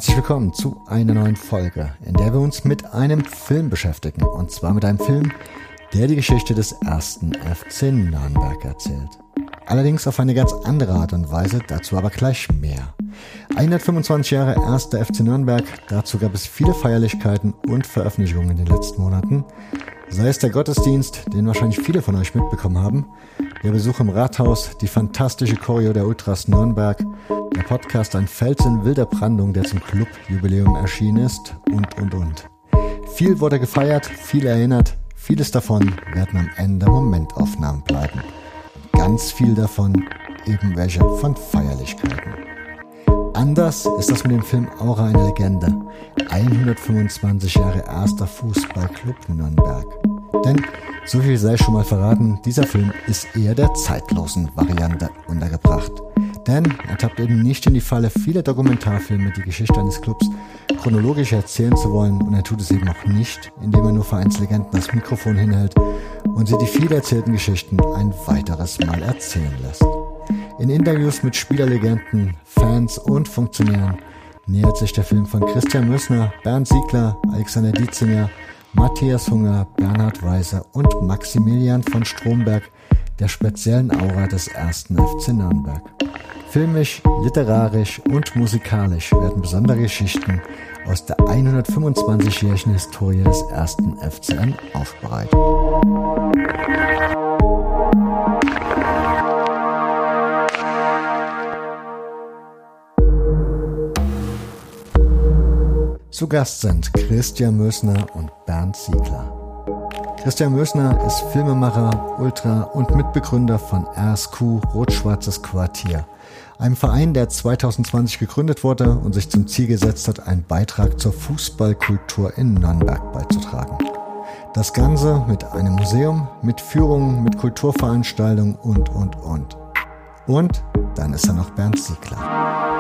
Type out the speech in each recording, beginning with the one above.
Herzlich willkommen zu einer neuen Folge, in der wir uns mit einem Film beschäftigen. Und zwar mit einem Film, der die Geschichte des ersten FC Nürnberg erzählt. Allerdings auf eine ganz andere Art und Weise, dazu aber gleich mehr. 125 Jahre erster FC Nürnberg, dazu gab es viele Feierlichkeiten und Veröffentlichungen in den letzten Monaten. Sei es der Gottesdienst, den wahrscheinlich viele von euch mitbekommen haben, der Besuch im Rathaus, die fantastische Choreo der Ultras Nürnberg, der Podcast Ein Fels in wilder Brandung, der zum Clubjubiläum erschienen ist und. Viel wurde gefeiert, viel erinnert, vieles davon werden am Ende Momentaufnahmen bleiben. Ganz viel davon eben welche von Feierlichkeiten. Anders ist das mit dem Film Aura eine Legende. 125 Jahre erster Fußballclub Nürnberg. Denn, so viel sei schon mal verraten, dieser Film ist eher der zeitlosen Variante untergebracht. Denn er tappt eben nicht in die Falle vieler Dokumentarfilme, die Geschichte eines Clubs chronologisch erzählen zu wollen, und er tut es eben auch nicht, indem er nur Vereinslegenden das Mikrofon hinhält und sie die viel erzählten Geschichten ein weiteres Mal erzählen lässt. In Interviews mit Spielerlegenden, Fans und Funktionären nähert sich der Film von Christian Mössner, Bernd Siegler, Alexander Dietzinger, Matthias Hunger, Bernhard Weiser und Maximilian von Stromberg der speziellen Aura des ersten FC Nürnberg. Filmisch, literarisch und musikalisch werden besondere Geschichten aus der 125-jährigen Historie des ersten FCN aufbereitet. Zu Gast sind Christian Mössner und Bernd Siegler. Christian Mössner ist Filmemacher, Ultra und Mitbegründer von RSQ Rot-Schwarzes Quartier, einem Verein, der 2020 gegründet wurde und sich zum Ziel gesetzt hat, einen Beitrag zur Fußballkultur in Nürnberg beizutragen. Das Ganze mit einem Museum, mit Führungen, mit Kulturveranstaltungen und. Und dann ist da noch Bernd Siegler.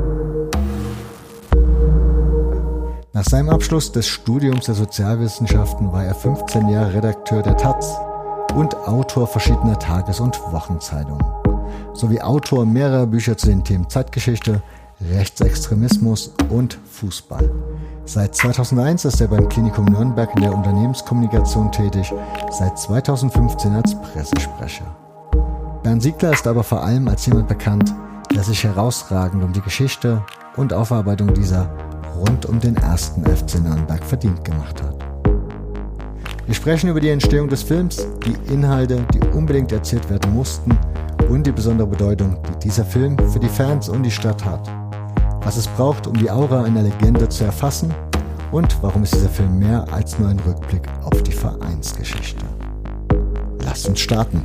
Nach seinem Abschluss des Studiums der Sozialwissenschaften war er 15 Jahre Redakteur der taz und Autor verschiedener Tages- und Wochenzeitungen, sowie Autor mehrerer Bücher zu den Themen Zeitgeschichte, Rechtsextremismus und Fußball. Seit 2001 ist er beim Klinikum Nürnberg in der Unternehmenskommunikation tätig, seit 2015 als Pressesprecher. Bernd Siegler ist aber vor allem als jemand bekannt, der sich herausragend um die Geschichte und Aufarbeitung dieser rund um den ersten FC Nürnberg verdient gemacht hat. Wir sprechen über die Entstehung des Films, die Inhalte, die unbedingt erzählt werden mussten, und die besondere Bedeutung, die dieser Film für die Fans und die Stadt hat. Was es braucht, um die Aura einer Legende zu erfassen, und warum ist dieser Film mehr als nur ein Rückblick auf die Vereinsgeschichte. Lasst uns starten.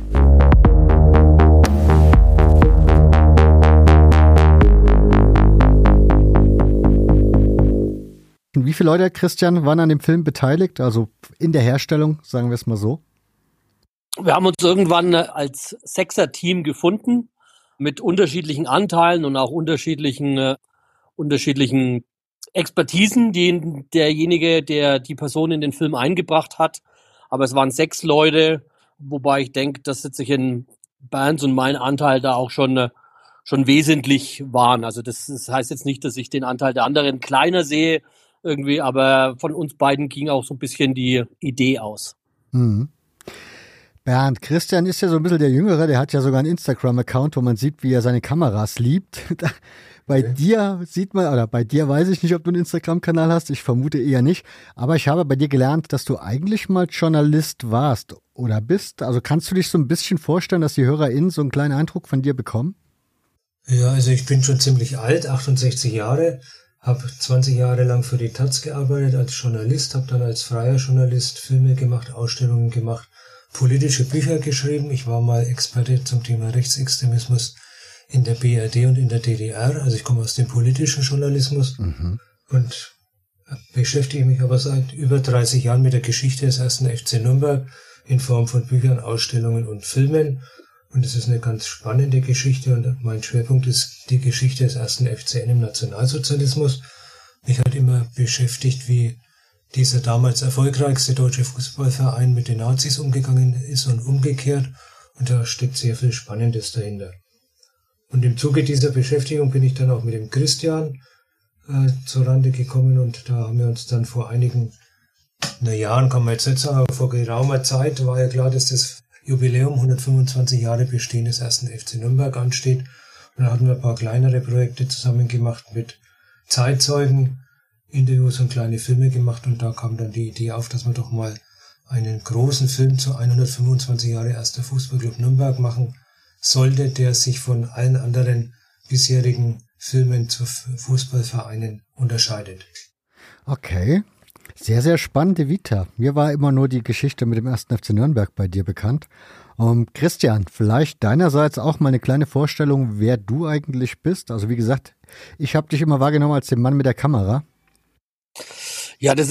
Wie viele Leute, Christian, waren an dem Film beteiligt, also in der Herstellung, sagen wir es mal so? Wir haben uns irgendwann als Sechser-Team gefunden mit unterschiedlichen Anteilen und auch unterschiedlichen Expertisen, derjenige, der die Person in den Film eingebracht hat. Aber es waren 6 Leute, wobei ich denke, dass sich in Bernds und mein Anteil da auch schon wesentlich waren. Also das heißt jetzt nicht, dass ich den Anteil der anderen kleiner sehe irgendwie, aber von uns beiden ging auch so ein bisschen die Idee aus. Mhm. Bernd, Christian ist ja so ein bisschen der Jüngere, der hat ja sogar einen Instagram-Account, wo man sieht, wie er seine Kameras liebt. Bei dir sieht man, oder bei dir weiß ich nicht, ob du einen Instagram-Kanal hast, ich vermute eher nicht, aber ich habe bei dir gelernt, dass du eigentlich mal Journalist warst oder bist. Also kannst du dich so ein bisschen vorstellen, dass die HörerInnen so einen kleinen Eindruck von dir bekommen? Ja, also ich bin schon ziemlich alt, 68 Jahre, habe 20 Jahre lang für die taz gearbeitet als Journalist, habe dann als freier Journalist Filme gemacht, Ausstellungen gemacht, politische Bücher geschrieben. Ich war mal Experte zum Thema Rechtsextremismus in der BRD und in der DDR. Also ich komme aus dem politischen Journalismus und beschäftige mich aber seit über 30 Jahren mit der Geschichte des ersten FC Nürnberg in Form von Büchern, Ausstellungen und Filmen. Und es ist eine ganz spannende Geschichte und mein Schwerpunkt ist die Geschichte des ersten FCN im Nationalsozialismus. Mich hat immer beschäftigt, wie dieser damals erfolgreichste deutsche Fußballverein mit den Nazis umgegangen ist und umgekehrt. Und da steckt sehr viel Spannendes dahinter. Und im Zuge dieser Beschäftigung bin ich dann auch mit dem Christian zurande gekommen und da haben wir uns dann vor einigen Jahren, kann man jetzt nicht sagen, aber vor geraumer Zeit war ja klar, dass das Jubiläum 125 Jahre Bestehen des 1. FC Nürnberg ansteht. Und dann hatten wir ein paar kleinere Projekte zusammen gemacht mit Zeitzeugen, Interviews und kleine Filme gemacht und da kam dann die Idee auf, dass wir doch mal einen großen Film zu 125 Jahre 1. Fußballclub Nürnberg machen sollte, der sich von allen anderen bisherigen Filmen zu Fußballvereinen unterscheidet. Okay. Sehr, sehr spannende Vita. Mir war immer nur die Geschichte mit dem 1. FC Nürnberg bei dir bekannt. Christian, vielleicht deinerseits auch mal eine kleine Vorstellung, wer du eigentlich bist. Also wie gesagt, ich habe dich immer wahrgenommen als den Mann mit der Kamera. Ja, das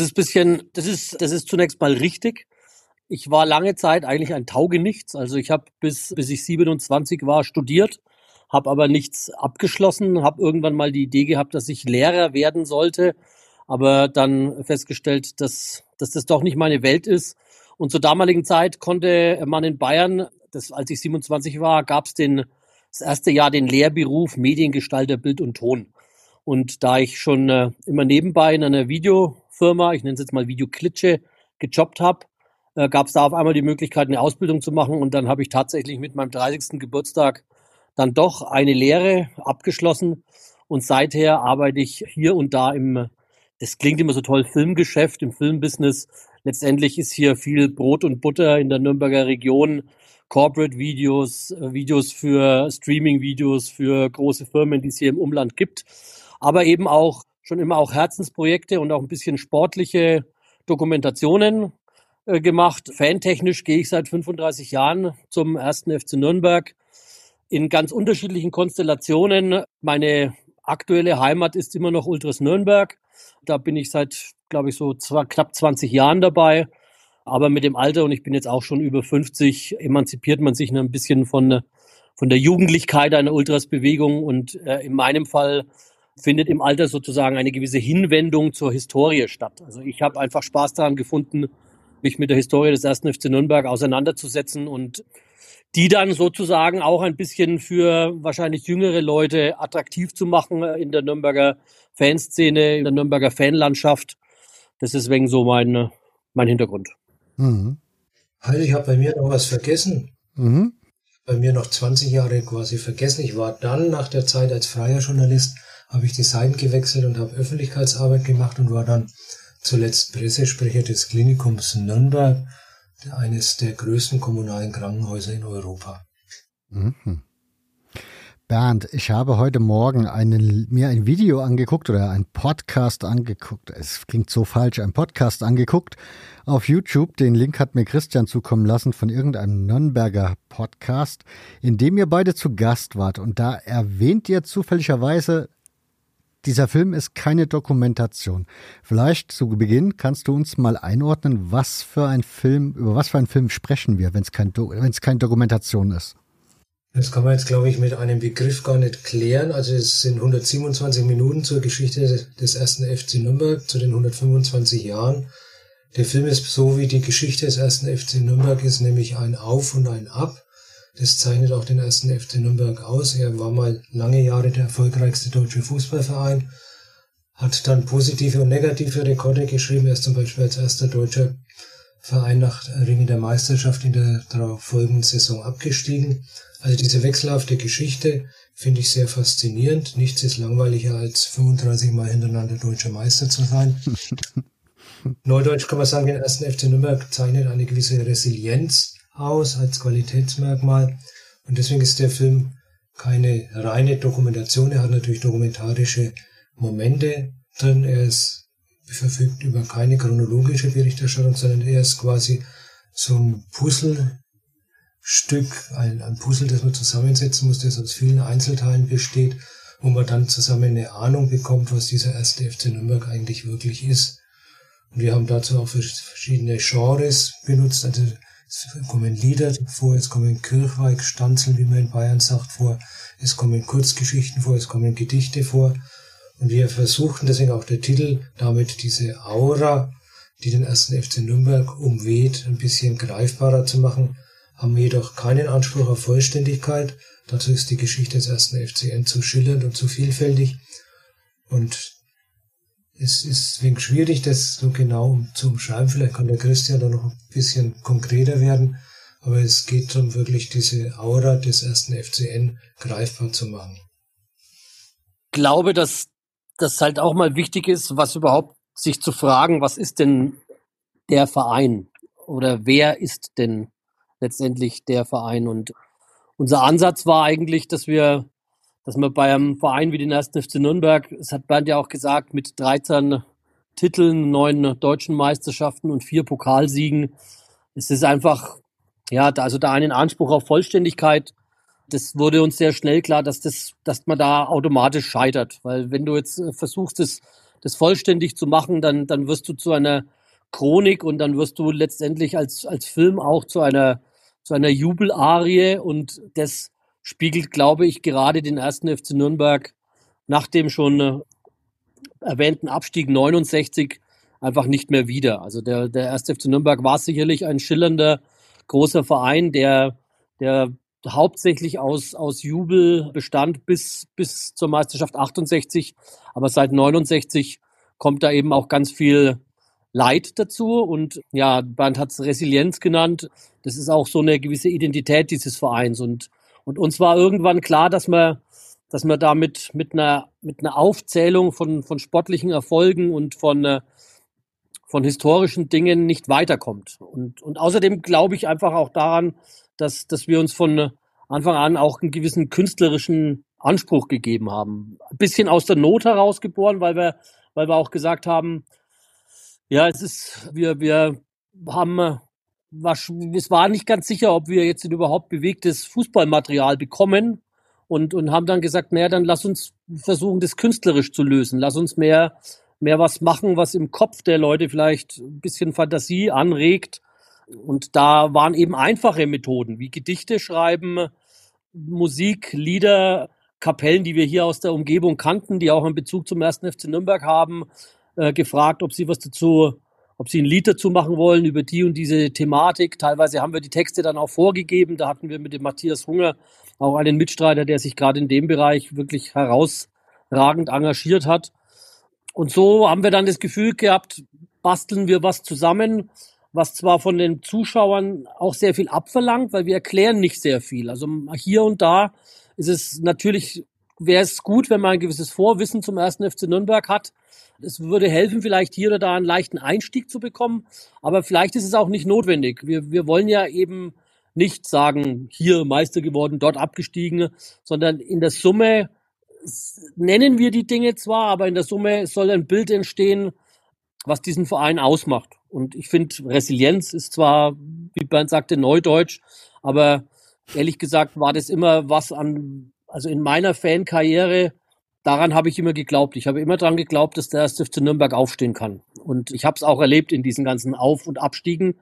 ist zunächst mal richtig. Ich war lange Zeit eigentlich ein Taugenichts. Also ich habe bis ich 27 war studiert, habe aber nichts abgeschlossen, habe irgendwann mal die Idee gehabt, dass ich Lehrer werden sollte, aber dann festgestellt, dass das doch nicht meine Welt ist. Und zur damaligen Zeit konnte man in Bayern, als ich 27 war, gab es das erste Jahr den Lehrberuf Mediengestalter Bild und Ton. Und da ich schon immer nebenbei in einer Videofirma, ich nenne es jetzt mal Videoklitsche, gejobbt habe, gab es da auf einmal die Möglichkeit, eine Ausbildung zu machen. Und dann habe ich tatsächlich mit meinem 30. Geburtstag dann doch eine Lehre abgeschlossen. Und seither arbeite ich hier und da das klingt immer so toll, Filmgeschäft, im Filmbusiness. Letztendlich ist hier viel Brot und Butter in der Nürnberger Region. Corporate-Videos, Videos für Streaming-Videos, für große Firmen, die es hier im Umland gibt. Aber eben auch schon immer auch Herzensprojekte und auch ein bisschen sportliche Dokumentationen gemacht. Fantechnisch gehe ich seit 35 Jahren zum 1. FC Nürnberg in ganz unterschiedlichen Konstellationen. Meine aktuelle Heimat ist immer noch Ultras Nürnberg. Da bin ich seit, glaube ich, so knapp 20 Jahren dabei. Aber mit dem Alter, und ich bin jetzt auch schon über 50, emanzipiert man sich ein bisschen von der Jugendlichkeit einer Ultras-Bewegung. Und in meinem Fall findet im Alter sozusagen eine gewisse Hinwendung zur Historie statt. Also ich habe einfach Spaß daran gefunden, mich mit der Historie des 1. FC Nürnberg auseinanderzusetzen und die dann sozusagen auch ein bisschen für wahrscheinlich jüngere Leute attraktiv zu machen in der Nürnberger Fanszene, in der Nürnberger Fanlandschaft. Das ist wegen so mein Hintergrund. Mhm. Also ich habe bei mir noch was vergessen. Mhm. Bei mir noch 20 Jahre quasi vergessen. Ich war dann nach der Zeit als freier Journalist, habe ich die Seiten gewechselt und habe Öffentlichkeitsarbeit gemacht und war dann zuletzt Pressesprecher des Klinikums Nürnberg, eines der größten kommunalen Krankenhäuser in Europa. Mhm. Bernd, ich habe heute Morgen mir ein Video angeguckt oder einen Podcast angeguckt. Es klingt so falsch, einen Podcast angeguckt auf YouTube. Den Link hat mir Christian zukommen lassen von irgendeinem Nürnberger Podcast, in dem ihr beide zu Gast wart. Und da erwähnt ihr zufälligerweise, dieser Film ist keine Dokumentation. Vielleicht zu Beginn kannst du uns mal einordnen, über was für einen Film sprechen wir, wenn es keine Dokumentation ist. Das kann man jetzt, glaube ich, mit einem Begriff gar nicht klären. Also es sind 127 Minuten zur Geschichte des 1. FC Nürnberg, zu den 125 Jahren. Der Film ist so, wie die Geschichte des 1. FC Nürnberg ist, nämlich ein Auf und ein Ab. Das zeichnet auch den 1. FC Nürnberg aus. Er war mal lange Jahre der erfolgreichste deutsche Fußballverein, hat dann positive und negative Rekorde geschrieben. Er ist zum Beispiel als erster deutscher Verein nach Ringen der Meisterschaft in der darauf folgenden Saison abgestiegen. Also diese wechselhafte Geschichte finde ich sehr faszinierend. Nichts ist langweiliger als 35 Mal hintereinander deutscher Meister zu sein. Neudeutsch kann man sagen, den 1. FC Nürnberg zeichnet eine gewisse Resilienz aus als Qualitätsmerkmal. Und deswegen ist der Film keine reine Dokumentation. Er hat natürlich dokumentarische Momente drin. Er verfügt über keine chronologische Berichterstattung, sondern er ist quasi so ein Puzzlestück, ein Puzzle, das man zusammensetzen muss, das aus vielen Einzelteilen besteht, wo man dann zusammen eine Ahnung bekommt, was dieser 1. FC Nürnberg eigentlich wirklich ist. Und wir haben dazu auch verschiedene Genres benutzt, also es kommen Lieder vor, es kommen Kirchweihstanzeln, wie man in Bayern sagt, vor, es kommen Kurzgeschichten vor, es kommen Gedichte vor. Und wir versuchten, deswegen auch der Titel, damit diese Aura, die den 1. FC Nürnberg umweht, ein bisschen greifbarer zu machen, haben jedoch keinen Anspruch auf Vollständigkeit. Dazu ist die Geschichte des 1. FCN zu schillernd und zu vielfältig. Und Es ist wegen schwierig, das so genau zu umschreiben. Vielleicht kann der Christian da noch ein bisschen konkreter werden. Aber es geht darum, wirklich diese Aura des ersten FCN greifbar zu machen. Ich glaube, dass das halt auch mal wichtig ist, was überhaupt sich zu fragen, was ist denn der Verein? Oder wer ist denn letztendlich der Verein? Und unser Ansatz war eigentlich, dass wir bei einem Verein wie den 1. FC Nürnberg, das hat Bernd ja auch gesagt, mit 13 Titeln, 9 deutschen Meisterschaften und 4 Pokalsiegen, es ist einfach, ja, also da einen Anspruch auf Vollständigkeit, das wurde uns sehr schnell klar, dass man da automatisch scheitert. Weil wenn du jetzt versuchst, das vollständig zu machen, dann wirst du zu einer Chronik und dann wirst du letztendlich als Film auch zu einer Jubelarie, und das spiegelt, glaube ich, gerade den 1. FC Nürnberg nach dem schon erwähnten Abstieg 69 einfach nicht mehr wider. Also der 1. FC Nürnberg war sicherlich ein schillernder, großer Verein, der hauptsächlich aus Jubel bestand bis zur Meisterschaft 68. Aber seit 69 kommt da eben auch ganz viel Leid dazu. Und ja, Bernd hat es Resilienz genannt. Das ist auch so eine gewisse Identität dieses Vereins. Und uns war irgendwann klar, dass man da mit einer Aufzählung von sportlichen Erfolgen und von historischen Dingen nicht weiterkommt. Und außerdem glaube ich einfach auch daran, dass wir uns von Anfang an auch einen gewissen künstlerischen Anspruch gegeben haben. Ein bisschen aus der Not heraus geboren, weil wir auch gesagt haben, ja, es war nicht ganz sicher, ob wir jetzt überhaupt bewegtes Fußballmaterial bekommen, und haben dann gesagt, naja, dann lass uns versuchen, das künstlerisch zu lösen. Lass uns mehr was machen, was im Kopf der Leute vielleicht ein bisschen Fantasie anregt. Und da waren eben einfache Methoden wie Gedichte schreiben, Musik, Lieder, Kapellen, die wir hier aus der Umgebung kannten, die auch einen Bezug zum 1. FC Nürnberg haben, gefragt, ob sie ein Lied dazu machen wollen über die und diese Thematik. Teilweise haben wir die Texte dann auch vorgegeben. Da hatten wir mit dem Matthias Hunger auch einen Mitstreiter, der sich gerade in dem Bereich wirklich herausragend engagiert hat. Und so haben wir dann das Gefühl gehabt, basteln wir was zusammen, was zwar von den Zuschauern auch sehr viel abverlangt, weil wir erklären nicht sehr viel. Also hier und da wäre es gut, wenn man ein gewisses Vorwissen zum 1. FC Nürnberg hat. Es würde helfen, vielleicht hier oder da einen leichten Einstieg zu bekommen, aber vielleicht ist es auch nicht notwendig. Wir wollen ja eben nicht sagen, hier Meister geworden, dort abgestiegen, sondern in der Summe nennen wir die Dinge zwar, aber in der Summe soll ein Bild entstehen, was diesen Verein ausmacht. Und ich finde, Resilienz ist zwar, wie Bernd sagte, Neudeutsch, aber ehrlich gesagt war das immer also in meiner Fankarriere, daran habe ich immer geglaubt. Ich habe immer daran geglaubt, dass der 1. FC Nürnberg aufstehen kann. Und ich habe es auch erlebt in diesen ganzen Auf- und Abstiegen.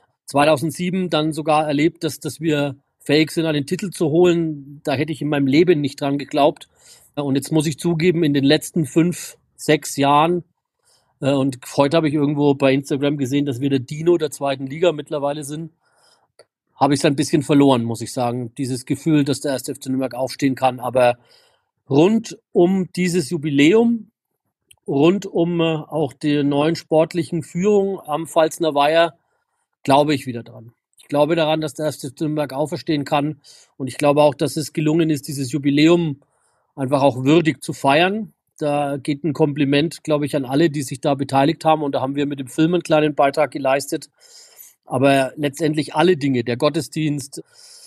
2007 dann sogar erlebt, dass wir fähig sind, einen Titel zu holen. Da hätte ich in meinem Leben nicht dran geglaubt. Und jetzt muss ich zugeben, in den letzten 5, 6 Jahren, und heute habe ich irgendwo bei Instagram gesehen, dass wir der Dino der 2. Liga mittlerweile sind, habe ich es ein bisschen verloren, muss ich sagen. Dieses Gefühl, dass der 1. FC Nürnberg aufstehen kann. Aber rund um dieses Jubiläum, rund um auch die neuen sportlichen Führung am Pfalzner Weiher, glaube ich wieder dran. Ich glaube daran, dass der 1. FC Nürnberg auferstehen kann. Und ich glaube auch, dass es gelungen ist, dieses Jubiläum einfach auch würdig zu feiern. Da geht ein Kompliment, glaube ich, an alle, die sich da beteiligt haben. Und da haben wir mit dem Film einen kleinen Beitrag geleistet. Aber letztendlich alle Dinge, der Gottesdienst,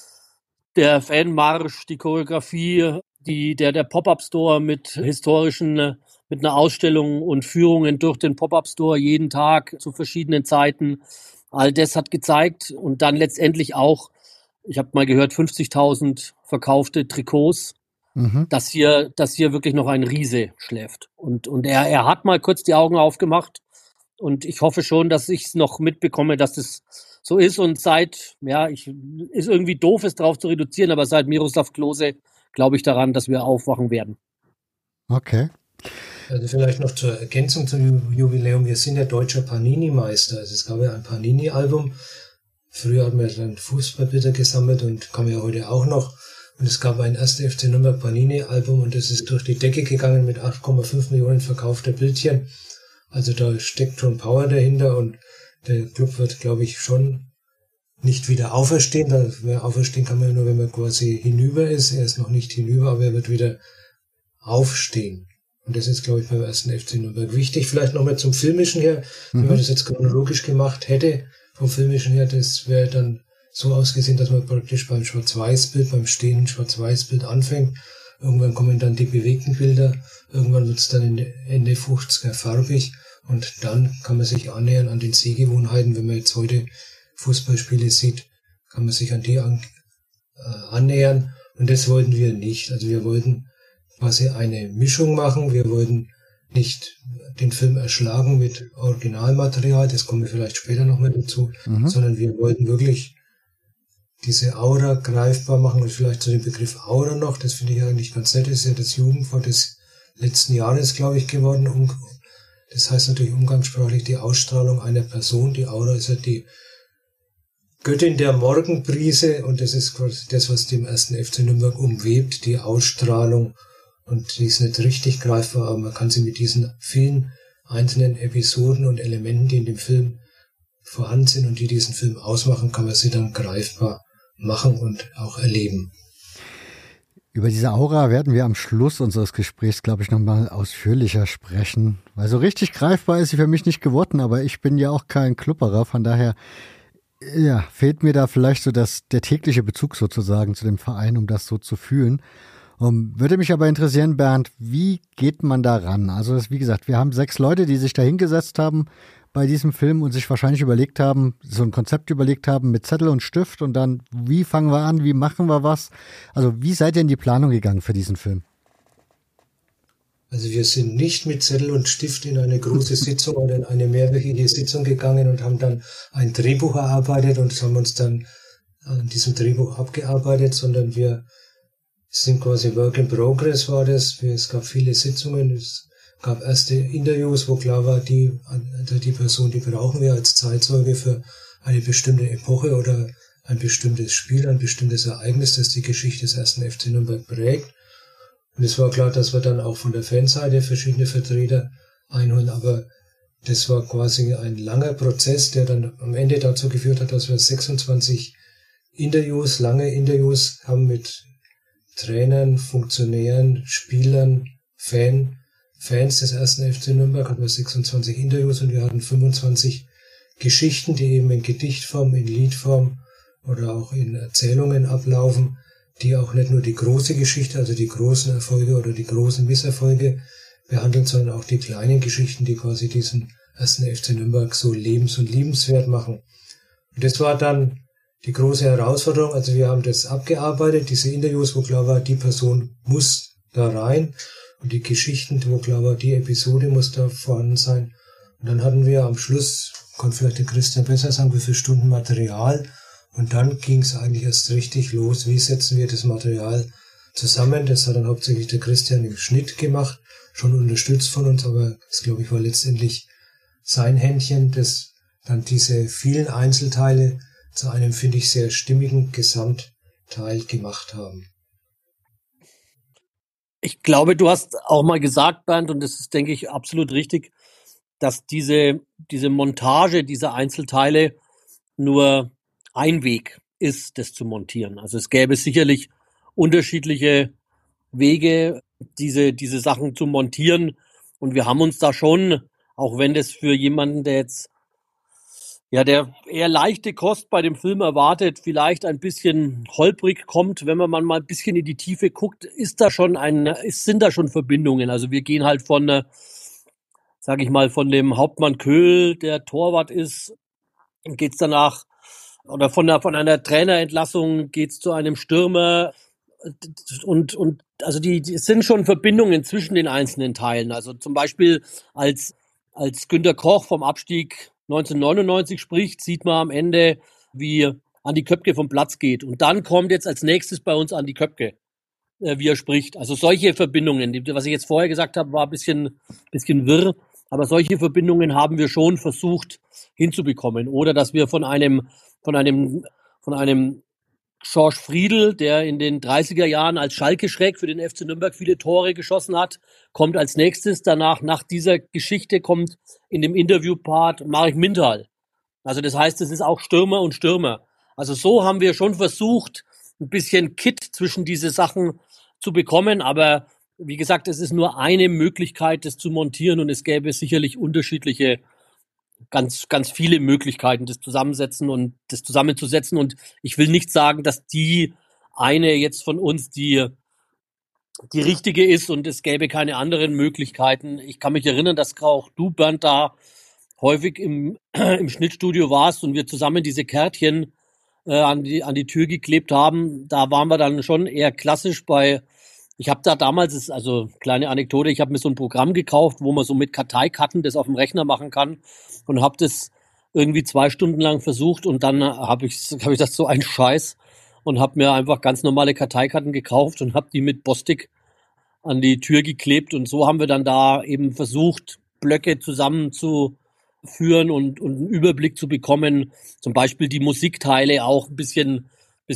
der Fanmarsch, die Choreografie, der Pop-Up-Store mit einer Ausstellung und Führungen durch den Pop-Up-Store jeden Tag zu verschiedenen Zeiten. All das hat gezeigt, und dann letztendlich auch, ich habe mal gehört, 50.000 verkaufte Trikots, dass hier wirklich noch ein Riese schläft. Und er hat mal kurz die Augen aufgemacht, und ich hoffe schon, dass ich es noch mitbekomme, dass das so ist. Und ist irgendwie doof, es drauf zu reduzieren, aber seit Miroslav Klose glaube ich daran, dass wir aufwachen werden. Okay. Also vielleicht noch zur Ergänzung zum Jubiläum. Wir sind ja deutscher Panini-Meister. Also es gab ja ein Panini-Album. Früher hatten wir dann Fußballbilder gesammelt und kann man ja heute auch noch. Und es gab ein 1. FC Nürnberg Panini-Album, und das ist durch die Decke gegangen mit 8,5 Millionen verkaufter Bildchen. Also da steckt schon Power dahinter und der Club wird, glaube ich, schon nicht wieder auferstehen. Auferstehen kann man ja nur, wenn man quasi hinüber ist. Er ist noch nicht hinüber, aber er wird wieder aufstehen. Und das ist, glaube ich, beim ersten FC Nürnberg wichtig. Vielleicht nochmal zum Filmischen her. Wenn man das jetzt chronologisch gemacht hätte, vom Filmischen her, das wäre dann so ausgesehen, dass man praktisch beim Schwarz-Weiß-Bild, beim stehenden Schwarz-Weiß-Bild anfängt. Irgendwann kommen dann die bewegten Bilder. Irgendwann wird es dann Ende 50er farbig. Und dann kann man sich annähern an den Sehgewohnheiten. Wenn man jetzt heute Fußballspiele sieht, kann man sich an die annähern. Und das wollten wir nicht. Also wir wollten quasi eine Mischung machen. Wir wollten nicht den Film erschlagen mit Originalmaterial, das kommen wir vielleicht später noch mal dazu, sondern wir wollten wirklich diese Aura greifbar machen. Und vielleicht zu dem Begriff Aura noch, das finde ich eigentlich ganz nett, das ist ja das Jugendwort des letzten Jahres, glaube ich, geworden. Das heißt natürlich umgangssprachlich die Ausstrahlung einer Person. Die Aura ist ja die Göttin der Morgenbrise und das ist quasi das, was dem ersten FC Nürnberg umwebt, die Ausstrahlung. Und die ist nicht richtig greifbar, aber man kann sie mit diesen vielen einzelnen Episoden und Elementen, die in dem Film vorhanden sind und die diesen Film ausmachen, kann man sie dann greifbar machen und auch erleben. Über diese Aura werden wir am Schluss unseres Gesprächs, glaube ich, nochmal ausführlicher sprechen. Weil so richtig greifbar ist sie für mich nicht geworden, aber ich bin ja auch kein Klupperer, von daher fehlt mir da vielleicht so der tägliche Bezug sozusagen zu dem Verein, um das so zu fühlen. Würde mich aber interessieren, Bernd, wie geht man da ran? Also wie gesagt, wir haben 6 Leute, die sich da hingesetzt haben bei diesem Film und sich wahrscheinlich überlegt haben, so ein Konzept überlegt haben mit Zettel und Stift und dann, wie fangen wir an, wie machen wir was? Also wie seid ihr in die Planung gegangen für diesen Film? Also wir sind nicht mit Zettel und Stift in eine große Sitzung oder in eine mehrwöchige Sitzung gegangen und haben dann ein Drehbuch erarbeitet und haben uns dann an diesem Drehbuch abgearbeitet, sondern wir sind quasi Work in Progress war das. Es gab viele Sitzungen, es gab erste Interviews, wo klar war, die Person, die brauchen wir als Zeitzeuge für eine bestimmte Epoche oder ein bestimmtes Spiel, ein bestimmtes Ereignis, das die Geschichte des ersten FC Nürnberg prägt. Und es war klar, dass wir dann auch von der Fanseite verschiedene Vertreter einholen, aber das war quasi ein langer Prozess, der dann am Ende dazu geführt hat, dass wir 26 lange Interviews haben mit Trainern, Funktionären, Spielern, Fans des ersten FC Nürnberg, hatten wir 26 Interviews und wir hatten 25 Geschichten, die eben in Gedichtform, in Liedform oder auch in Erzählungen ablaufen, die auch nicht nur die große Geschichte, also die großen Erfolge oder die großen Misserfolge behandeln, sondern auch die kleinen Geschichten, die quasi diesen ersten FC Nürnberg so lebens- und liebenswert machen. Und das war dann die große Herausforderung. Also wir haben das abgearbeitet, diese Interviews, wo klar war, die Person muss da rein und die Geschichten, wo klar war, die Episode muss da vorhanden sein. Und dann hatten wir am Schluss, kann vielleicht der Christian besser sagen, wie viele Stunden Material. Und dann ging es eigentlich erst richtig los. Wie setzen wir das Material zusammen? Das hat dann hauptsächlich der Christian im Schnitt gemacht, schon unterstützt von uns, aber das, glaube ich, war letztendlich sein Händchen, das dann diese vielen Einzelteile zu einem, finde ich, sehr stimmigen Gesamtteil gemacht haben. Ich glaube, du hast auch mal gesagt, Bernd, und das ist, denke ich, absolut richtig, dass diese Montage dieser Einzelteile nur ein Weg ist, das zu montieren. Also es gäbe sicherlich unterschiedliche Wege, diese Sachen zu montieren. Und wir haben uns da schon, auch wenn das für jemanden, der jetzt der eher leichte Kost bei dem Film erwartet, vielleicht ein bisschen holprig kommt, wenn man mal ein bisschen in die Tiefe guckt, sind da schon Verbindungen. Also wir gehen halt von, sage ich mal, von dem Hauptmann Köhl, der Torwart ist, geht's danach, oder von einer Trainerentlassung geht's zu einem Stürmer und also es sind schon Verbindungen zwischen den einzelnen Teilen. Also zum Beispiel als Günter Koch vom Abstieg 1999 spricht, sieht man am Ende, wie Andi Köpke vom Platz geht. Und dann kommt jetzt als nächstes bei uns Andi Köpke, wie er spricht. Also solche Verbindungen, was ich jetzt vorher gesagt habe, war ein bisschen wirr, aber solche Verbindungen haben wir schon versucht hinzubekommen. Oder dass wir von einem George Friedl, der in den 30er Jahren als Schalke-Schreck für den FC Nürnberg viele Tore geschossen hat, kommt als nächstes. Danach, nach dieser Geschichte, kommt in dem Interviewpart Marek Mintal. Also das heißt, es ist auch Stürmer und Stürmer. Also so haben wir schon versucht, ein bisschen Kit zwischen diese Sachen zu bekommen. Aber wie gesagt, es ist nur eine Möglichkeit, das zu montieren, und es gäbe sicherlich unterschiedliche, ganz, ganz viele Möglichkeiten, das zusammenzusetzen. Und ich will nicht sagen, dass die eine jetzt von uns die richtige ist und es gäbe keine anderen Möglichkeiten. Ich kann mich erinnern, dass auch du, Bernd, da häufig im Schnittstudio warst und wir zusammen diese Kärtchen an die Tür geklebt haben. Da waren wir dann schon eher klassisch ich habe da damals, also kleine Anekdote, ich habe mir so ein Programm gekauft, wo man so mit Karteikarten das auf dem Rechner machen kann, und habe das irgendwie 2 Stunden lang versucht, und dann habe ich das so ein Scheiß, und habe mir einfach ganz normale Karteikarten gekauft und habe die mit Bostik an die Tür geklebt, und so haben wir dann da eben versucht, Blöcke zusammenzuführen und einen Überblick zu bekommen, zum Beispiel die Musikteile auch ein bisschen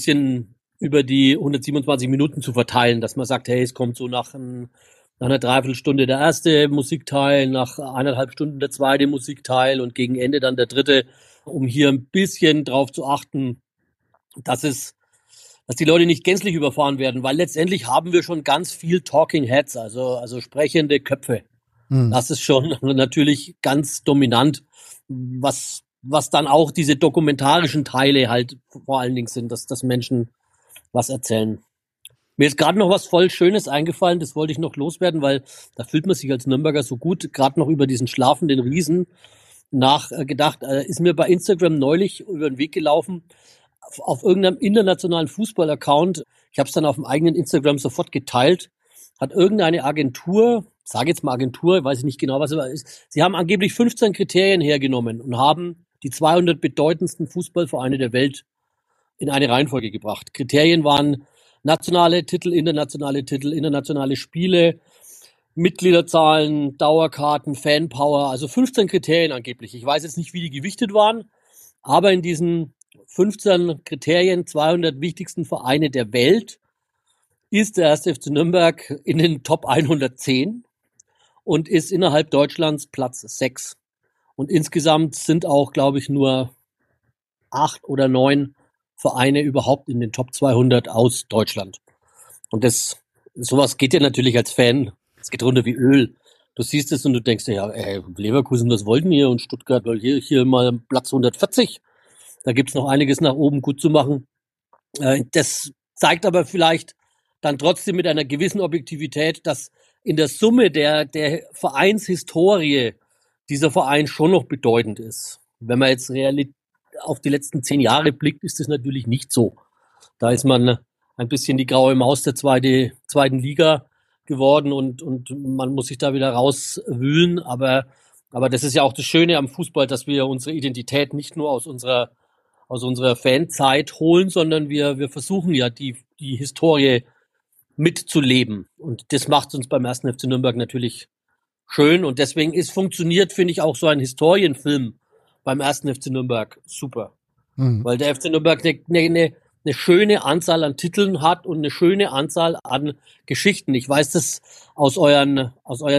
über die 127 Minuten zu verteilen, dass man sagt, hey, es kommt so nach einer Dreiviertelstunde der erste Musikteil, nach 1,5 Stunden der zweite Musikteil und gegen Ende dann der dritte, um hier ein bisschen drauf zu achten, dass die Leute nicht gänzlich überfahren werden, weil letztendlich haben wir schon ganz viel Talking Heads, also sprechende Köpfe. Das ist schon natürlich ganz dominant, was dann auch diese dokumentarischen Teile halt vor allen Dingen sind, dass Menschen was erzählen. Mir ist gerade noch was voll Schönes eingefallen, das wollte ich noch loswerden, weil da fühlt man sich als Nürnberger so gut, gerade noch über diesen schlafenden Riesen nachgedacht. Ist mir bei Instagram neulich über den Weg gelaufen, auf irgendeinem internationalen Fußball-Account. Ich habe es dann auf dem eigenen Instagram sofort geteilt. Hat irgendeine Agentur, sage jetzt mal Agentur, weiß ich nicht genau, was es ist. Sie haben angeblich 15 Kriterien hergenommen und haben die 200 bedeutendsten Fußballvereine der Welt in eine Reihenfolge gebracht. Kriterien waren nationale Titel, internationale Spiele, Mitgliederzahlen, Dauerkarten, Fanpower, also 15 Kriterien angeblich. Ich weiß jetzt nicht, wie die gewichtet waren, aber in diesen 15 Kriterien, 200 wichtigsten Vereine der Welt, ist der 1. FC Nürnberg in den Top 110 und ist innerhalb Deutschlands Platz 6. Und insgesamt sind auch, glaube ich, nur 8 oder 9 Vereine überhaupt in den Top 200 aus Deutschland. Und sowas geht dir natürlich als Fan, es geht runter wie Öl. Du siehst es und du denkst dir, ja, Leverkusen, was wollten hier? Und Stuttgart, weil hier mal Platz 140. Da gibt's noch einiges nach oben gut zu machen. Das zeigt aber vielleicht dann trotzdem mit einer gewissen Objektivität, dass in der Summe der Vereinshistorie dieser Verein schon noch bedeutend ist. Wenn man jetzt auf die letzten 10 Jahre blickt, ist das natürlich nicht so. Da ist man ein bisschen die graue Maus der zweiten Liga geworden und man muss sich da wieder rauswühlen. Aber das ist ja auch das Schöne am Fußball, dass wir unsere Identität nicht nur aus unserer Fanzeit holen, sondern wir versuchen ja die Historie mitzuleben. Und das macht uns beim 1. FC Nürnberg natürlich schön. Und deswegen funktioniert, finde ich, auch so ein Historienfilm beim 1. FC Nürnberg super. Weil der FC Nürnberg eine schöne Anzahl an Titeln hat und eine schöne Anzahl an Geschichten. Ich weiß das aus euren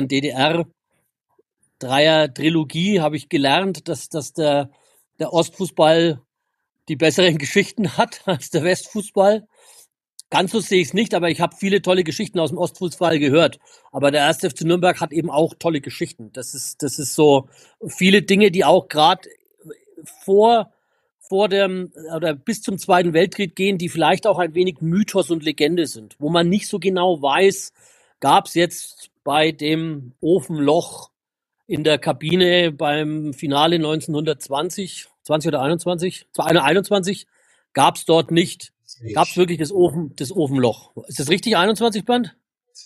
DDR-Dreier-Trilogie habe ich gelernt, dass der Ostfußball die besseren Geschichten hat als der Westfußball. Ganz so sehe ich es nicht, aber ich habe viele tolle Geschichten aus dem Ostfußball gehört. Aber der 1. FC Nürnberg hat eben auch tolle Geschichten. Das ist so viele Dinge, die auch gerade vor dem oder bis zum Zweiten Weltkrieg gehen, die vielleicht auch ein wenig Mythos und Legende sind, wo man nicht so genau weiß, gab es jetzt bei dem Ofenloch in der Kabine beim Finale 1920, 20 oder 21, 21, gab es dort nicht. Gab es wirklich das Ofenloch? Ist das richtig, 21, Band?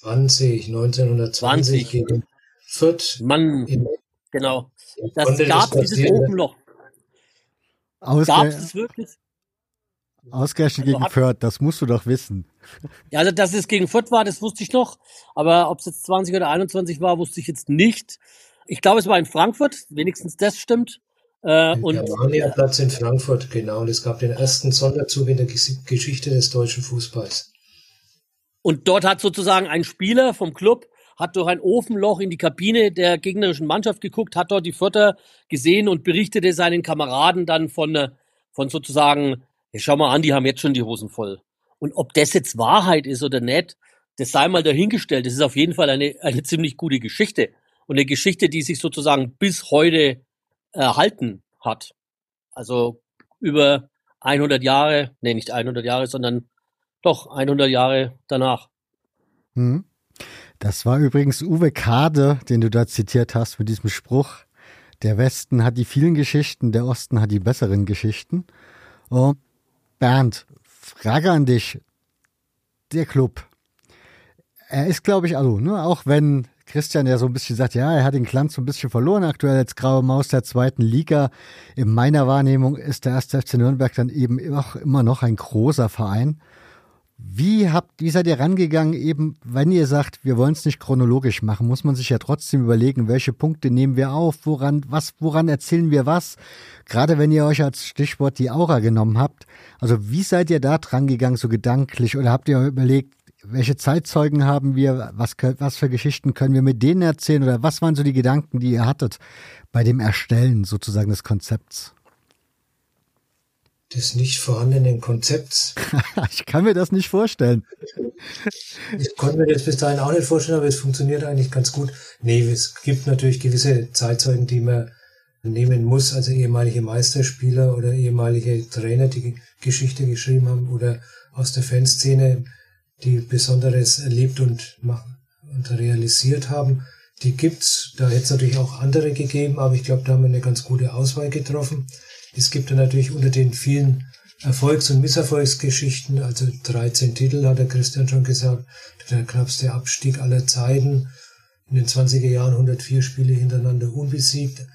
1920 gegen Fürth. Mann, genau. Das gab dieses Ofenloch. Gab es wirklich? Ausgerechnet gegen Fürth, das musst du doch wissen. Ja, also dass es gegen Fürth war, das wusste ich noch. Aber ob es jetzt 20 oder 21 war, wusste ich jetzt nicht. Ich glaube, es war in Frankfurt, wenigstens das stimmt. Im Und Germania-Platz in Frankfurt, genau. Und es gab den ersten Sonderzug in der Geschichte des deutschen Fußballs. Und dort hat sozusagen ein Spieler vom Club hat durch ein Ofenloch in die Kabine der gegnerischen Mannschaft geguckt, hat dort die Vierter gesehen und berichtete seinen Kameraden dann von sozusagen, ja, schau mal an, die haben jetzt schon die Hosen voll. Und ob das jetzt Wahrheit ist oder nicht, das sei mal dahingestellt. Das ist auf jeden Fall eine ziemlich gute Geschichte. Und eine Geschichte, die sich sozusagen bis heute erhalten hat. Also über 100 Jahre, nee, nicht 100 Jahre, sondern doch 100 Jahre danach. Hm. Das war übrigens Uwe Kade, den du da zitiert hast mit diesem Spruch. Der Westen hat die vielen Geschichten, der Osten hat die besseren Geschichten. Oh, Bernd, Frage an dich. Der Club. Er ist, glaube ich, also, ne, auch wenn Christian ja so ein bisschen sagt, ja, er hat den Glanz so ein bisschen verloren aktuell als graue Maus der zweiten Liga. In meiner Wahrnehmung ist der 1. FC Nürnberg dann eben auch immer noch ein großer Verein. Wie seid ihr rangegangen, eben, wenn ihr sagt, wir wollen es nicht chronologisch machen, muss man sich ja trotzdem überlegen, welche Punkte nehmen wir auf, woran erzählen wir was? Gerade wenn ihr euch als Stichwort die Aura genommen habt. Also wie seid ihr da dran gegangen, so gedanklich? Oder habt ihr überlegt, welche Zeitzeugen haben wir? Was für Geschichten können wir mit denen erzählen? Oder was waren so die Gedanken, die ihr hattet bei dem Erstellen sozusagen des Konzepts? Des nicht vorhandenen Konzepts. Ich kann mir das nicht vorstellen. Ich konnte mir das bis dahin auch nicht vorstellen, aber es funktioniert eigentlich ganz gut. Nee, es gibt natürlich gewisse Zeitzeugen, die man nehmen muss, also ehemalige Meisterspieler oder ehemalige Trainer, die Geschichte geschrieben haben oder aus der Fanszene, die Besonderes erlebt und realisiert haben. Die gibt's. Da hätte es natürlich auch andere gegeben, aber ich glaube, da haben wir eine ganz gute Auswahl getroffen. Es gibt dann natürlich unter den vielen Erfolgs- und Misserfolgsgeschichten, also 13 Titel, hat der Christian schon gesagt, der knappste Abstieg aller Zeiten, in den 20er Jahren 104 Spiele hintereinander unbesiegt,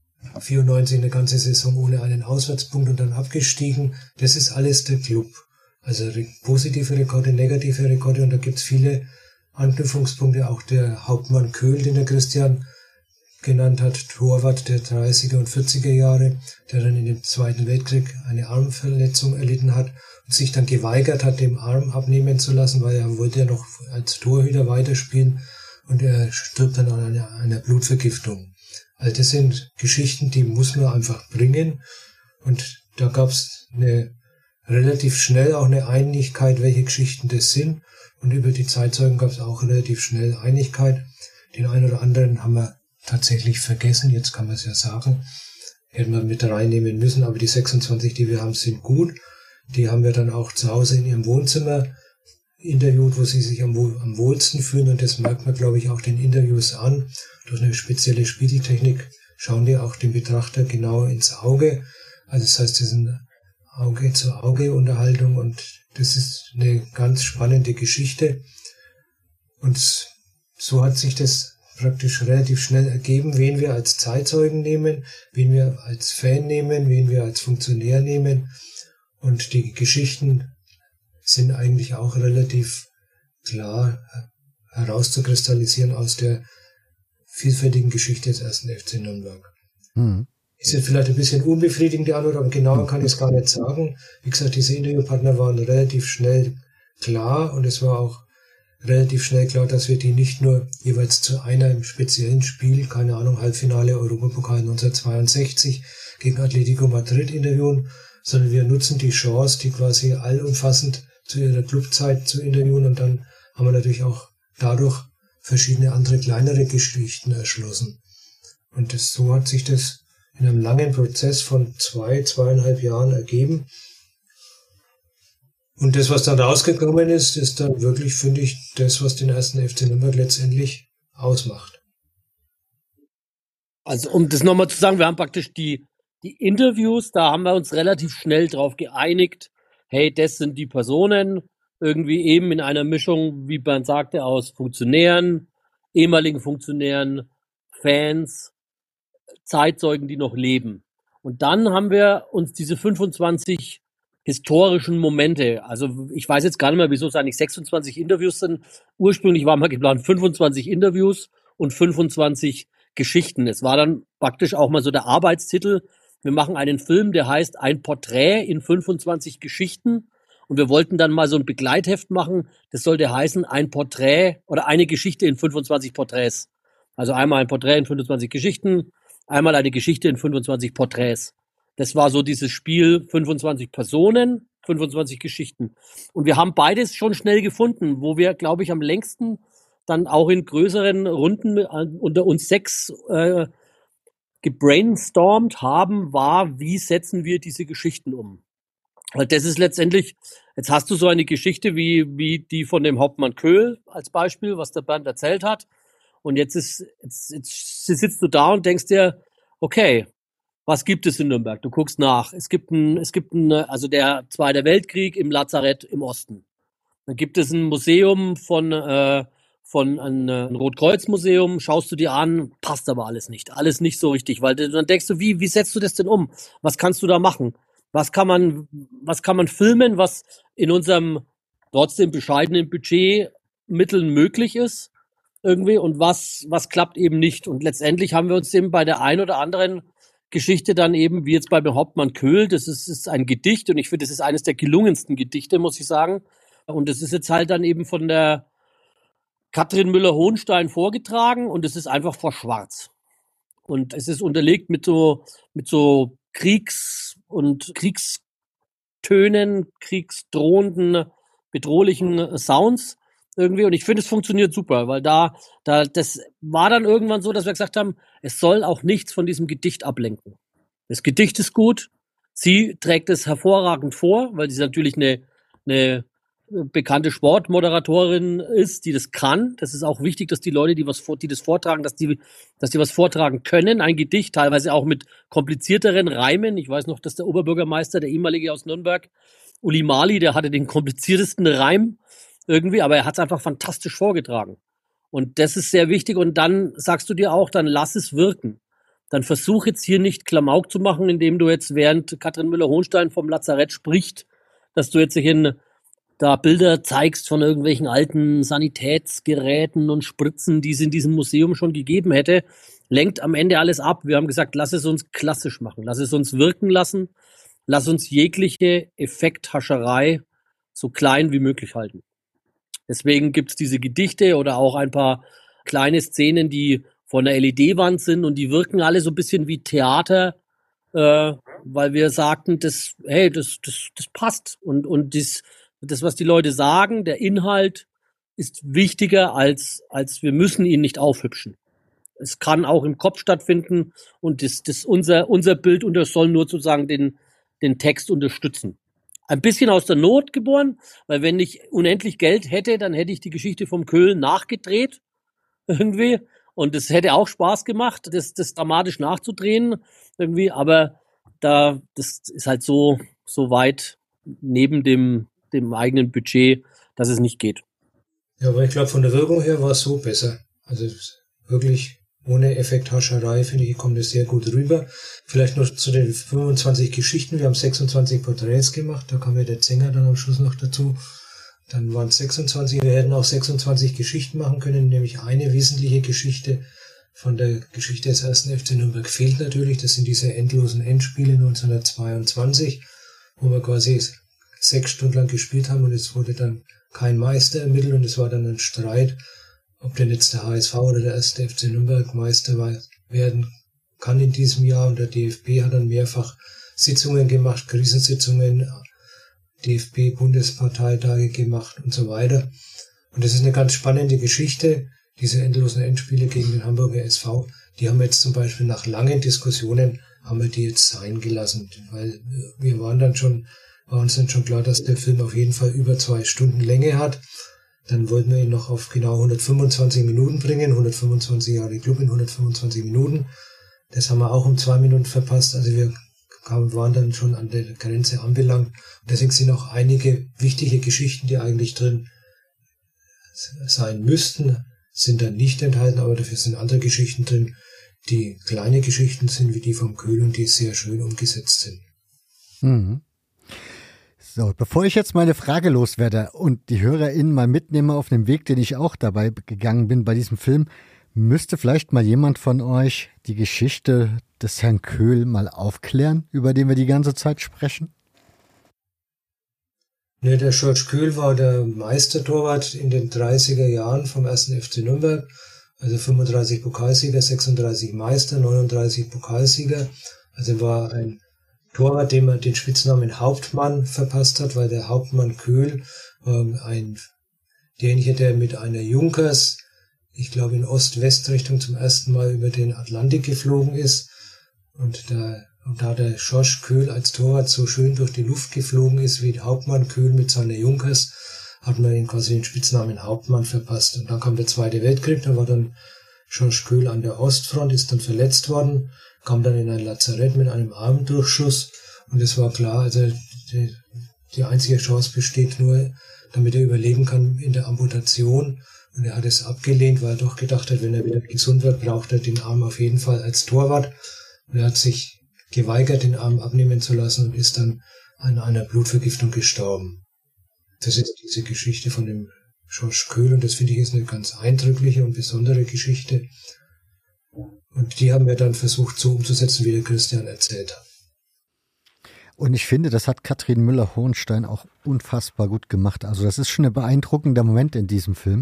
94 eine ganze Saison ohne einen Auswärtspunkt und dann abgestiegen. Das ist alles der Club. Also positive Rekorde, negative Rekorde, und da gibt's viele Anknüpfungspunkte. Auch der Hauptmann Köhl, den der Christian genannt hat, Torwart der 30er und 40er Jahre, der dann in dem Zweiten Weltkrieg eine Armverletzung erlitten hat und sich dann geweigert hat, den Arm abnehmen zu lassen, weil er wollte ja noch als Torhüter weiterspielen, und er stirbt dann an einer Blutvergiftung. Also das sind Geschichten, die muss man einfach bringen, und da gab's relativ schnell auch eine Einigkeit, welche Geschichten das sind, und über die Zeitzeugen gab's auch relativ schnell Einigkeit. Den einen oder anderen haben wir tatsächlich vergessen, jetzt kann man es ja sagen, hätten wir mit reinnehmen müssen, aber die 26, die wir haben, sind gut. Die haben wir dann auch zu Hause in ihrem Wohnzimmer interviewt, wo sie sich am wohlsten fühlen, und das merkt man, glaube ich, auch den Interviews an. Durch eine spezielle Spiegeltechnik schauen die auch dem Betrachter genau ins Auge. Also das heißt, das ist eine Auge-zu-Auge-Unterhaltung, und das ist eine ganz spannende Geschichte. Und so hat sich das praktisch relativ schnell ergeben, wen wir als Zeitzeugen nehmen, wen wir als Fan nehmen, wen wir als Funktionär nehmen. Und die Geschichten sind eigentlich auch relativ klar herauszukristallisieren aus der vielfältigen Geschichte des 1. FC Nürnberg. Ist jetzt vielleicht ein bisschen unbefriedigend, die Antwort, aber genauer kann ich es gar nicht sagen. Wie gesagt, diese Interviewpartner waren relativ schnell klar, und es war auch relativ schnell klar, dass wir die nicht nur jeweils zu einem speziellen Spiel, keine Ahnung, Halbfinale Europapokal 1962 gegen Atletico Madrid interviewen, sondern wir nutzen die Chance, die quasi allumfassend zu ihrer Clubzeit zu interviewen, und dann haben wir natürlich auch dadurch verschiedene andere kleinere Geschichten erschlossen. Und so hat sich das in einem langen Prozess von 2,5 Jahren ergeben. Und das, was dann rausgekommen ist, ist dann wirklich, finde ich, das, was den 1. FC Nürnberg letztendlich ausmacht. Also um das nochmal zu sagen, wir haben praktisch die Interviews, da haben wir uns relativ schnell drauf geeinigt, hey, das sind die Personen, irgendwie eben in einer Mischung, wie Bernd sagte, aus Funktionären, ehemaligen Funktionären, Fans, Zeitzeugen, die noch leben. Und dann haben wir uns diese 25 historischen Momente, also ich weiß jetzt gar nicht mehr, wieso es eigentlich 26 Interviews sind. Ursprünglich war mal geplant 25 Interviews und 25 Geschichten. Es war dann praktisch auch mal so der Arbeitstitel, wir machen einen Film, der heißt Ein Porträt in 25 Geschichten. Und wir wollten dann mal so ein Begleitheft machen. Das sollte heißen, ein Porträt oder eine Geschichte in 25 Porträts. Also einmal ein Porträt in 25 Geschichten, einmal eine Geschichte in 25 Porträts. Das war so dieses Spiel, 25 Personen, 25 Geschichten. Und wir haben beides schon schnell gefunden, wo wir, glaube ich, am längsten dann auch in größeren Runden unter uns 6 gebrainstormt haben, war, wie setzen wir diese Geschichten um? Weil das ist letztendlich, jetzt hast du so eine Geschichte wie die von dem Hauptmann Köhl als Beispiel, was der Bernd erzählt hat. Und jetzt sitzt du da und denkst dir, okay, was gibt es in Nürnberg? Du guckst nach. Es gibt also der Zweite Weltkrieg im Lazarett im Osten. Dann gibt es ein Museum von ein Rotkreuz-Museum, schaust du dir an, passt aber alles nicht so richtig, weil dann denkst du, wie setzt du das denn um? Was kannst du da machen? Was kann man filmen, was in unserem trotzdem bescheidenen Budgetmitteln möglich ist irgendwie und was klappt eben nicht? Und letztendlich haben wir uns eben bei der ein oder anderen Geschichte dann eben, wie jetzt bei dem Hauptmann Köhl, das ist ein Gedicht und ich finde, das ist eines der gelungensten Gedichte, muss ich sagen. Und das ist jetzt halt dann eben von der Katrin Müller-Hohenstein vorgetragen und es ist einfach vor Schwarz. Und es ist unterlegt mit so Kriegstönen, kriegsdrohenden, bedrohlichen Sounds irgendwie. Und ich finde, es funktioniert super, weil das war dann irgendwann so, dass wir gesagt haben, es soll auch nichts von diesem Gedicht ablenken. Das Gedicht ist gut. Sie trägt es hervorragend vor, weil sie natürlich eine bekannte Sportmoderatorin ist, die das kann. Das ist auch wichtig, dass die Leute, die das vortragen, dass die was vortragen können. Ein Gedicht, teilweise auch mit komplizierteren Reimen. Ich weiß noch, dass der Oberbürgermeister, der ehemalige aus Nürnberg, Uli Mali, der hatte den kompliziertesten Reim irgendwie, aber er hat es einfach fantastisch vorgetragen. Und das ist sehr wichtig. Und dann sagst du dir auch, dann lass es wirken. Dann versuch jetzt hier nicht Klamauk zu machen, indem du jetzt, während Katrin Müller-Hohenstein vom Lazarett spricht, dass du jetzt da Bilder zeigst von irgendwelchen alten Sanitätsgeräten und Spritzen, die es in diesem Museum schon gegeben hätte, lenkt am Ende alles ab. Wir haben gesagt, lass es uns klassisch machen, lass es uns wirken lassen, lass uns jegliche Effekthascherei so klein wie möglich halten. Deswegen gibt's diese Gedichte oder auch ein paar kleine Szenen, die von der LED-Wand sind und die wirken alle so ein bisschen wie Theater, weil wir sagten, das passt und das, was die Leute sagen, der Inhalt ist wichtiger als wir müssen ihn nicht aufhübschen. Es kann auch im Kopf stattfinden und unser Bild und das soll nur sozusagen den Text unterstützen. Ein bisschen aus der Not geboren, weil wenn ich unendlich Geld hätte, dann hätte ich die Geschichte vom Köhl nachgedreht irgendwie und es hätte auch Spaß gemacht, das dramatisch nachzudrehen irgendwie, aber das ist halt so weit neben dem eigenen Budget, dass es nicht geht. Ja, aber ich glaube, von der Wirkung her war es so besser. Also wirklich ohne Effekthascherei, finde ich, kommt es sehr gut rüber. Vielleicht noch zu den 25 Geschichten. Wir haben 26 Porträts gemacht, da kam ja der Sänger dann am Schluss noch dazu. Dann waren es 26. Wir hätten auch 26 Geschichten machen können, nämlich eine wesentliche Geschichte von der Geschichte des 1. FC Nürnberg fehlt natürlich. Das sind diese endlosen Endspiele 1922, wo wir quasi 6 Stunden lang gespielt haben und es wurde dann kein Meister ermittelt und es war dann ein Streit, ob denn jetzt der HSV oder der 1. FC Nürnberg Meister werden kann in diesem Jahr. Und der DFB hat dann mehrfach Sitzungen gemacht, Krisensitzungen, DFB-Bundesparteitage gemacht und so weiter. Und das ist eine ganz spannende Geschichte, diese endlosen Endspiele gegen den Hamburger SV. Die haben wir jetzt zum Beispiel nach langen Diskussionen, haben wir die jetzt sein gelassen, weil wir war uns dann schon klar, dass der Film auf jeden Fall über 2 Stunden Länge hat. Dann wollten wir ihn noch auf genau 125 Minuten bringen, 125 Jahre Club in 125 Minuten. Das haben wir auch um 2 Minuten verpasst, also wir waren dann schon an der Grenze anbelangt. Und deswegen sind auch einige wichtige Geschichten, die eigentlich drin sein müssten, sind dann nicht enthalten, aber dafür sind andere Geschichten drin, die kleine Geschichten sind, wie die vom Köhl und die sehr schön umgesetzt sind. Mhm. So, bevor ich jetzt meine Frage loswerde und die HörerInnen mal mitnehme auf den Weg, den ich auch dabei gegangen bin bei diesem Film, müsste vielleicht mal jemand von euch die Geschichte des Herrn Köhl mal aufklären, über den wir die ganze Zeit sprechen? Ne, der George Köhl war der Meistertorwart in den 30er Jahren vom 1. FC Nürnberg. Also 35 Pokalsieger, 36 Meister, 39 Pokalsieger. Also war ein Torwart, dem man den Spitznamen Hauptmann verpasst hat, weil der Hauptmann Köhl derjenige, der mit einer Junkers, ich glaube in Ost-West-Richtung zum ersten Mal über den Atlantik geflogen ist. Und da der George Köhl als Torwart so schön durch die Luft geflogen ist, wie Hauptmann Köhl mit seiner Junkers, hat man ihm quasi den Spitznamen Hauptmann verpasst. Und dann kam der Zweite Weltkrieg, da war dann George Köhl an der Ostfront, ist dann verletzt worden, kam dann in ein Lazarett mit einem Armdurchschuss. Und es war klar, also die einzige Chance besteht nur, damit er überleben kann, in der Amputation. Und er hat es abgelehnt, weil er doch gedacht hat, wenn er wieder gesund wird, braucht er den Arm auf jeden Fall als Torwart. Und er hat sich geweigert, den Arm abnehmen zu lassen und ist dann an einer Blutvergiftung gestorben. Das ist diese Geschichte von dem George Köhl und das finde ich ist eine ganz eindrückliche und besondere Geschichte. Und die haben wir dann versucht so umzusetzen, wie der Christian erzählt hat. Und ich finde, das hat Katrin Müller-Hohenstein auch unfassbar gut gemacht. Also das ist schon ein beeindruckender Moment in diesem Film.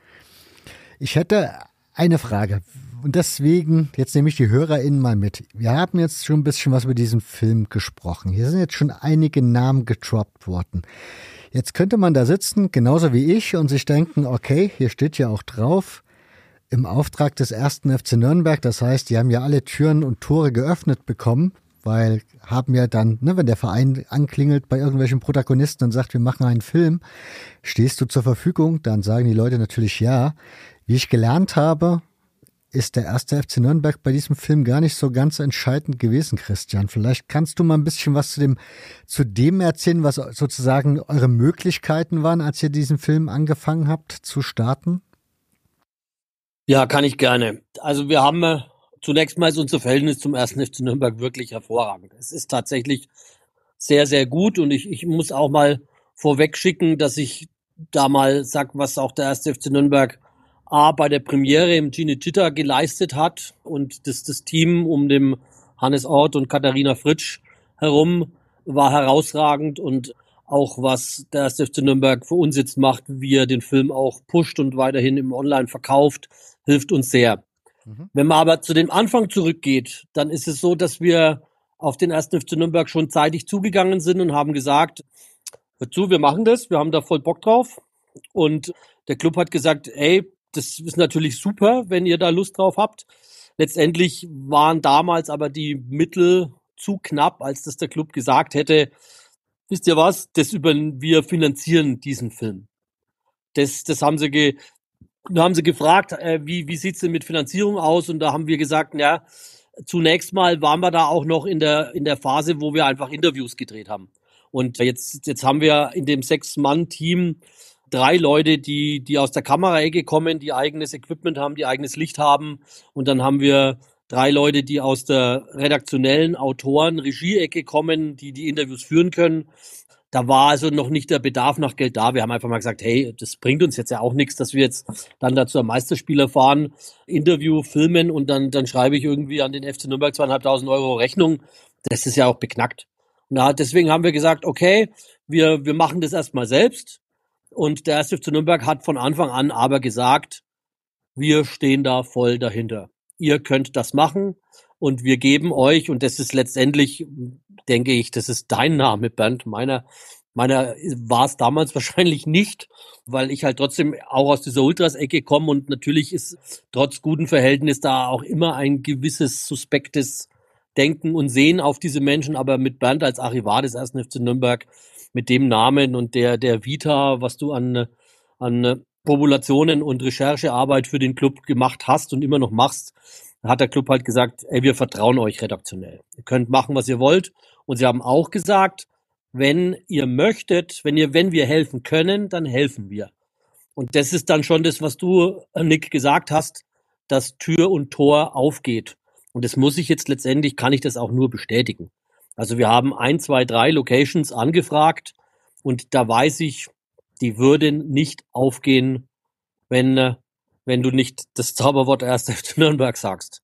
Ich hätte eine Frage und deswegen, jetzt nehme ich die HörerInnen mal mit. Wir haben jetzt schon ein bisschen was über diesen Film gesprochen. Hier sind jetzt schon einige Namen getroppt worden. Jetzt könnte man da sitzen, genauso wie ich, und sich denken, okay, hier steht ja auch drauf, im Auftrag des 1. FC Nürnberg. Das heißt, die haben ja alle Türen und Tore geöffnet bekommen, weil haben ja dann, wenn der Verein anklingelt bei irgendwelchen Protagonisten und sagt, wir machen einen Film, stehst du zur Verfügung? Dann sagen die Leute natürlich ja. Wie ich gelernt habe, ist der 1. FC Nürnberg bei diesem Film gar nicht so ganz entscheidend gewesen, Christian. Vielleicht kannst du mal ein bisschen was zu dem erzählen, was sozusagen eure Möglichkeiten waren, als ihr diesen Film angefangen habt zu starten? Ja, kann ich gerne. Also wir haben zunächst mal ist unser Verhältnis zum 1. FC Nürnberg wirklich hervorragend. Es ist tatsächlich sehr, sehr gut und ich muss auch mal vorweg schicken, dass ich da mal sag, was auch der 1. FC Nürnberg bei der Premiere im Cinecittà geleistet hat und das Team um dem Hannes Ort und Katharina Fritsch herum war herausragend und auch was der 1. FC Nürnberg für uns jetzt macht, wie er den Film auch pusht und weiterhin im Online verkauft, hilft uns sehr. Wenn man aber zu dem Anfang zurückgeht, dann ist es so, dass wir auf den 1. FC Nürnberg schon zeitig zugegangen sind und haben gesagt, hör zu, wir machen das, wir haben da voll Bock drauf. Und der Club hat gesagt, ey, das ist natürlich super, wenn ihr da Lust drauf habt. Letztendlich waren damals aber die Mittel zu knapp, als dass der Club gesagt hätte, wisst ihr was, wir finanzieren diesen Film. Das haben sie gefragt, wie sieht's denn mit Finanzierung aus? Und da haben wir gesagt, ja, zunächst mal waren wir da auch noch in der Phase, wo wir einfach Interviews gedreht haben. Und jetzt haben wir in dem 6-Mann-Team 3 Leute, die aus der Kameraecke kommen, die eigenes Equipment haben, die eigenes Licht haben. Und dann haben wir 3 Leute, die aus der redaktionellen Regie-Ecke kommen, die Interviews führen können. Da war also noch nicht der Bedarf nach Geld da. Wir haben einfach mal gesagt, hey, das bringt uns jetzt ja auch nichts, dass wir jetzt dann dazu am Meisterspieler fahren, Interview filmen und dann schreibe ich irgendwie an den FC Nürnberg 2.500 Euro Rechnung. Das ist ja auch beknackt. Und deswegen haben wir gesagt, okay, wir machen das erstmal selbst. Und der 1. FC Nürnberg hat von Anfang an aber gesagt, wir stehen da voll dahinter. Ihr könnt das machen und wir geben euch, und das ist letztendlich, denke ich, das ist dein Name, Bernd. Meiner war es damals wahrscheinlich nicht, weil ich halt trotzdem auch aus dieser Ultras-Ecke komme und natürlich ist trotz guten Verhältnis da auch immer ein gewisses suspektes Denken und Sehen auf diese Menschen, aber mit Bernd als Archivar des 1. FC Nürnberg, mit dem Namen und der Vita, was du an Populationen und Recherchearbeit für den Club gemacht hast und immer noch machst, hat der Club halt gesagt, ey, wir vertrauen euch redaktionell. Ihr könnt machen, was ihr wollt. Und sie haben auch gesagt, wenn ihr möchtet, wenn wir helfen können, dann helfen wir. Und das ist dann schon das, was du, Nick, gesagt hast, dass Tür und Tor aufgeht. Und das muss ich jetzt letztendlich, kann ich das auch nur bestätigen. Also wir haben 1, 2, 3 Locations angefragt und da weiß ich, die würden nicht aufgehen, wenn du nicht das Zauberwort 1. FC Nürnberg sagst.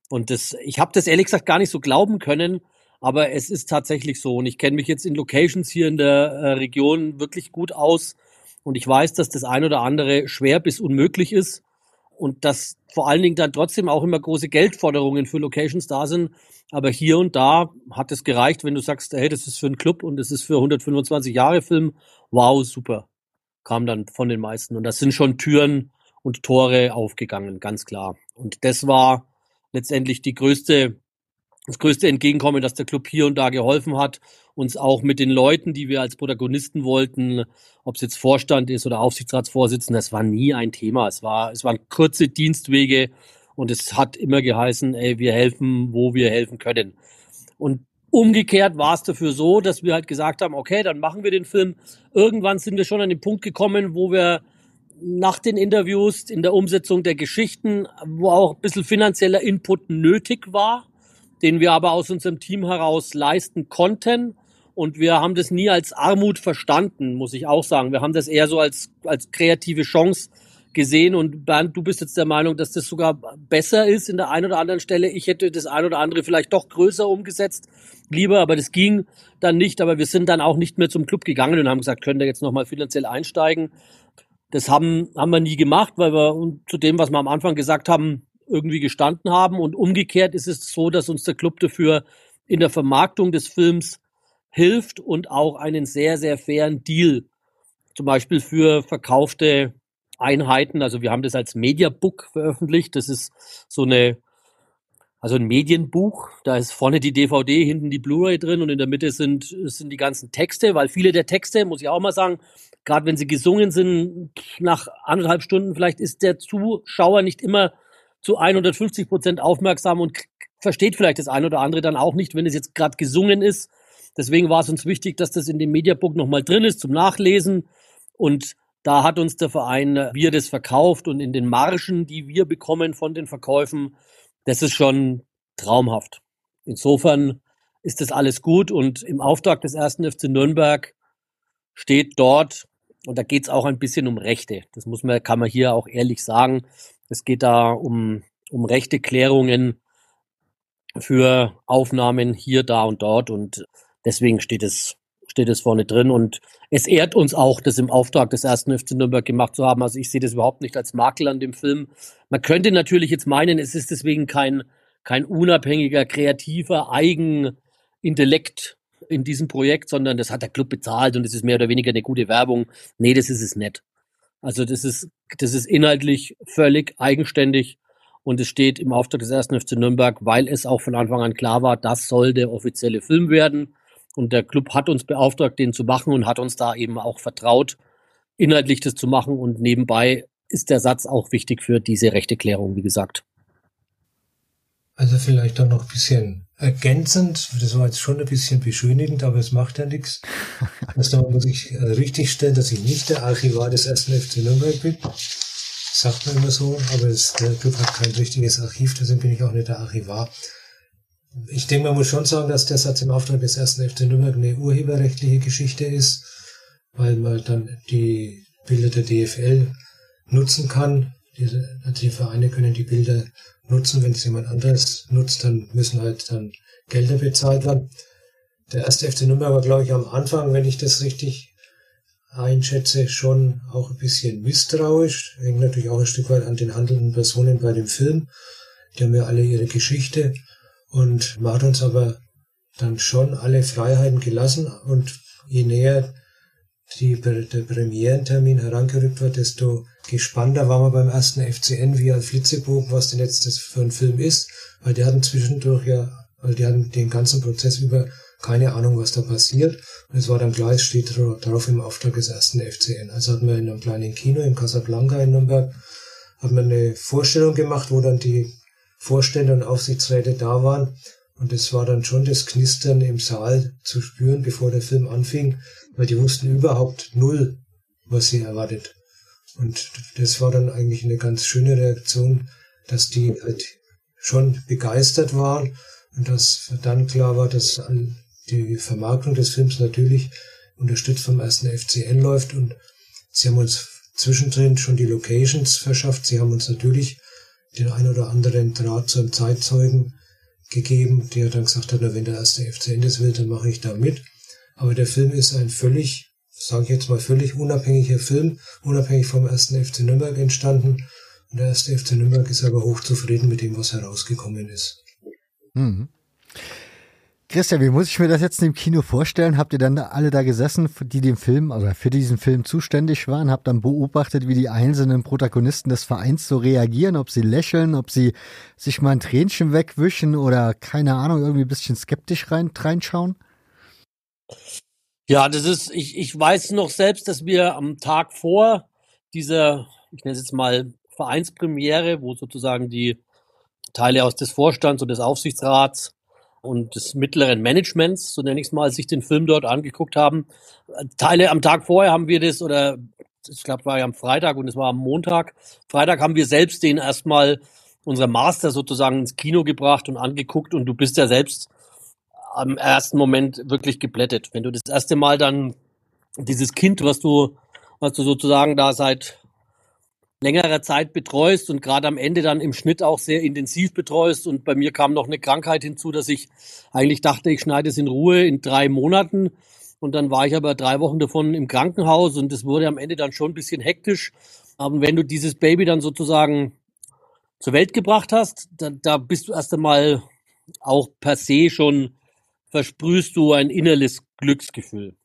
Und ich habe das ehrlich gesagt gar nicht so glauben können, aber es ist tatsächlich so. Und ich kenne mich jetzt in Locations hier in der Region wirklich gut aus. Und ich weiß, dass das ein oder andere schwer bis unmöglich ist. Und dass vor allen Dingen dann trotzdem auch immer große Geldforderungen für Locations da sind. Aber hier und da hat es gereicht, wenn du sagst, hey, das ist für einen Club und das ist für 125 Jahre Film. Wow, super. Kam dann von den meisten. Und das sind schon Türen und Tore aufgegangen, ganz klar. Und das war letztendlich das größte Entgegenkommen, dass der Club hier und da geholfen hat, uns auch mit den Leuten, die wir als Protagonisten wollten, ob es jetzt Vorstand ist oder Aufsichtsratsvorsitzender, das war nie ein Thema. Es waren kurze Dienstwege und es hat immer geheißen, ey, wir helfen, wo wir helfen können. Und umgekehrt war es dafür so, dass wir halt gesagt haben, okay, dann machen wir den Film. Irgendwann sind wir schon an den Punkt gekommen, wo wir nach den Interviews in der Umsetzung der Geschichten, wo auch ein bisschen finanzieller Input nötig war, den wir aber aus unserem Team heraus leisten konnten. Und wir haben das nie als Armut verstanden, muss ich auch sagen. Wir haben das eher so als kreative Chance gesehen. Und Bernd, du bist jetzt der Meinung, dass das sogar besser ist in der einen oder anderen Stelle. Ich hätte das ein oder andere vielleicht doch größer umgesetzt, lieber, aber das ging dann nicht. Aber wir sind dann auch nicht mehr zum Club gegangen und haben gesagt, können wir jetzt nochmal finanziell einsteigen. Das haben wir nie gemacht, weil wir zu dem, was wir am Anfang gesagt haben, irgendwie gestanden haben. Und umgekehrt ist es so, dass uns der Club dafür in der Vermarktung des Films hilft und auch einen sehr, sehr fairen Deal, zum Beispiel für verkaufte Einheiten. Also wir haben das als Mediabook veröffentlicht. Das ist ein Medienbuch. Da ist vorne die DVD, hinten die Blu-ray drin und in der Mitte sind die ganzen Texte, weil viele der Texte, muss ich auch mal sagen, gerade wenn sie gesungen sind, nach 1,5 Stunden vielleicht ist der Zuschauer nicht immer zu 150% aufmerksam und versteht vielleicht das ein oder andere dann auch nicht, wenn es jetzt gerade gesungen ist. Deswegen war es uns wichtig, dass das in dem Mediabook nochmal drin ist zum Nachlesen. Und da hat uns der Verein, wie er das verkauft und in den Margen, die wir bekommen von den Verkäufen, das ist schon traumhaft. Insofern ist das alles gut und im Auftrag des 1. FC Nürnberg steht dort, und da geht es auch ein bisschen um Rechte. Das kann man hier auch ehrlich sagen. Es geht da um Rechteklärungen für Aufnahmen hier, da und dort und deswegen steht es vorne drin und es ehrt uns auch, das im Auftrag des 1. FC Nürnberg gemacht zu haben. Also ich sehe das überhaupt nicht als Makel an dem Film. Man könnte natürlich jetzt meinen, es ist deswegen kein unabhängiger, kreativer Eigenintellekt in diesem Projekt, sondern das hat der Club bezahlt und es ist mehr oder weniger eine gute Werbung. Nee, das ist es nicht. Also das ist inhaltlich völlig eigenständig und es steht im Auftrag des 1. FC Nürnberg, weil es auch von Anfang an klar war, das soll der offizielle Film werden. Und der Club hat uns beauftragt, den zu machen und hat uns da eben auch vertraut, inhaltlich das zu machen. Und nebenbei ist der Satz auch wichtig für diese Rechteklärung, wie gesagt. Also vielleicht auch noch ein bisschen ergänzend. Das war jetzt schon ein bisschen beschönigend, aber es macht ja nichts. Da muss ich richtig stellen, dass ich nicht der Archivar des 1. FC Nürnberg bin. Das sagt man immer so, aber der Club hat kein richtiges Archiv, deswegen bin ich auch nicht der Archivar. Ich denke, man muss schon sagen, dass der Satz im Auftrag des 1. FC Nürnberg eine urheberrechtliche Geschichte ist, weil man dann die Bilder der DFL nutzen kann. Die Vereine können die Bilder nutzen, wenn es jemand anderes nutzt, dann müssen halt dann Gelder bezahlt werden. Der 1. FC Nürnberg war, glaube ich, am Anfang, wenn ich das richtig einschätze, schon auch ein bisschen misstrauisch. Hängt natürlich auch ein Stück weit an den handelnden Personen bei dem Film. Die haben ja alle ihre Geschichte. Und man hat uns aber dann schon alle Freiheiten gelassen und je näher der Premierentermin herangerückt wird, desto gespannter waren wir beim 1. FCN wie ein Flitzebogen, was denn jetzt das für ein Film ist, weil die hatten den ganzen Prozess über keine Ahnung, was da passiert. Und es war dann klar, es steht darauf im Auftrag des 1. FCN. Also hatten wir in einem kleinen Kino in Casablanca in Nürnberg, haben wir eine Vorstellung gemacht, wo dann die Vorstände und Aufsichtsräte da waren und es war dann schon das Knistern im Saal zu spüren, bevor der Film anfing, weil die wussten überhaupt null, was sie erwartet. Und das war dann eigentlich eine ganz schöne Reaktion, dass die halt schon begeistert waren und dass dann klar war, dass die Vermarktung des Films natürlich unterstützt vom 1. FCN läuft und sie haben uns zwischendrin schon die Locations verschafft. Sie haben uns natürlich den ein oder anderen Draht zu einem Zeitzeugen gegeben, der dann gesagt hat, na, wenn der erste FC das will, dann mache ich da mit. Aber der Film ist ein völlig, sage ich jetzt mal, völlig unabhängiger Film, unabhängig vom ersten FC Nürnberg entstanden. Und der erste FC Nürnberg ist aber hochzufrieden mit dem, was herausgekommen ist. Mhm. Christian, wie muss ich mir das jetzt im Kino vorstellen? Habt ihr dann alle da gesessen, die den Film, also für diesen Film zuständig waren, habt dann beobachtet, wie die einzelnen Protagonisten des Vereins so reagieren, ob sie lächeln, ob sie sich mal ein Tränchen wegwischen oder keine Ahnung, irgendwie ein bisschen skeptisch reinschauen? Ja, ich weiß noch selbst, dass wir am Tag vor dieser, ich nenne es jetzt mal Vereinspremiere, wo sozusagen die Teile aus des Vorstands und des Aufsichtsrats und des mittleren Managements, so nenne ich es mal, sich den Film dort angeguckt haben. Teile am Tag vorher haben wir das, oder ich glaube, es war ja am Freitag und es war am Montag. Freitag haben wir selbst den erstmal, unser Master sozusagen ins Kino gebracht und angeguckt, und du bist ja selbst am ersten Moment wirklich geblättet. Wenn du das erste Mal dann dieses Kind, was du sozusagen da seit längerer Zeit betreust und gerade am Ende dann im Schnitt auch sehr intensiv betreust, und bei mir kam noch eine Krankheit hinzu, dass ich eigentlich dachte, ich schneide es in Ruhe in 3 Monaten, und dann war ich aber 3 Wochen davon im Krankenhaus, und es wurde am Ende dann schon ein bisschen hektisch. Aber wenn du dieses Baby dann sozusagen zur Welt gebracht hast, da bist du erst einmal auch per se schon, versprühst du ein inneres Glücksgefühl.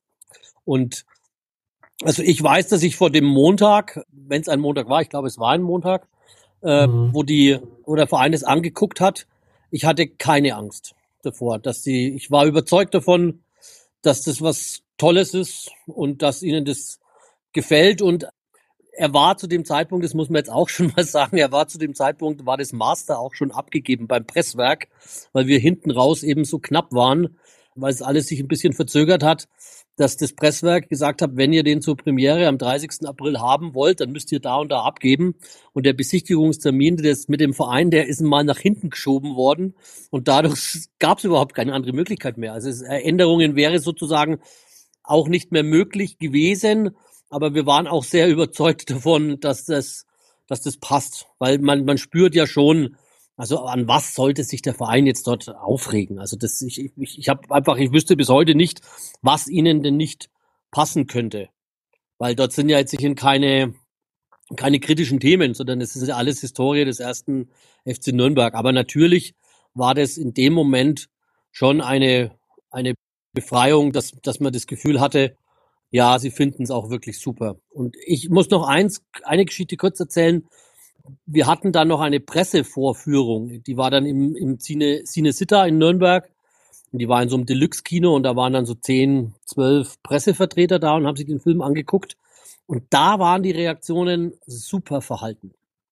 Und also ich weiß, dass ich vor dem Montag, wenn es ein Montag war, ich glaube, es war ein Montag, wo der Verein es angeguckt hat, ich hatte keine Angst davor, ich war überzeugt davon, dass das was Tolles ist und dass ihnen das gefällt. Und er war zu dem Zeitpunkt, das muss man jetzt auch schon mal sagen, war das Master auch schon abgegeben beim Presswerk, weil wir hinten raus eben so knapp waren, weil es alles sich ein bisschen verzögert hat, dass das Presswerk gesagt hat, wenn ihr den zur Premiere am 30. April haben wollt, dann müsst ihr da und da abgeben. Und der Besichtigungstermin mit dem Verein, der ist mal nach hinten geschoben worden. Und dadurch gab es überhaupt keine andere Möglichkeit mehr. Also Änderungen wäre sozusagen auch nicht mehr möglich gewesen. Aber wir waren auch sehr überzeugt davon, dass das passt. Weil man spürt ja schon, also an was sollte sich der Verein jetzt dort aufregen? Also ich wüsste bis heute nicht, was ihnen denn nicht passen könnte. Weil dort sind ja jetzt keine kritischen Themen, sondern es ist ja alles Historie des ersten FC Nürnberg. Aber natürlich war das in dem Moment schon eine Befreiung, dass man das Gefühl hatte, ja, sie finden es auch wirklich super. Und ich muss noch eine Geschichte kurz erzählen. Wir hatten dann noch eine Pressevorführung, die war dann im Cinecittà in Nürnberg, und die war in so einem Deluxe-Kino, und da waren dann so 10, 12 Pressevertreter da und haben sich den Film angeguckt, und da waren die Reaktionen super verhalten.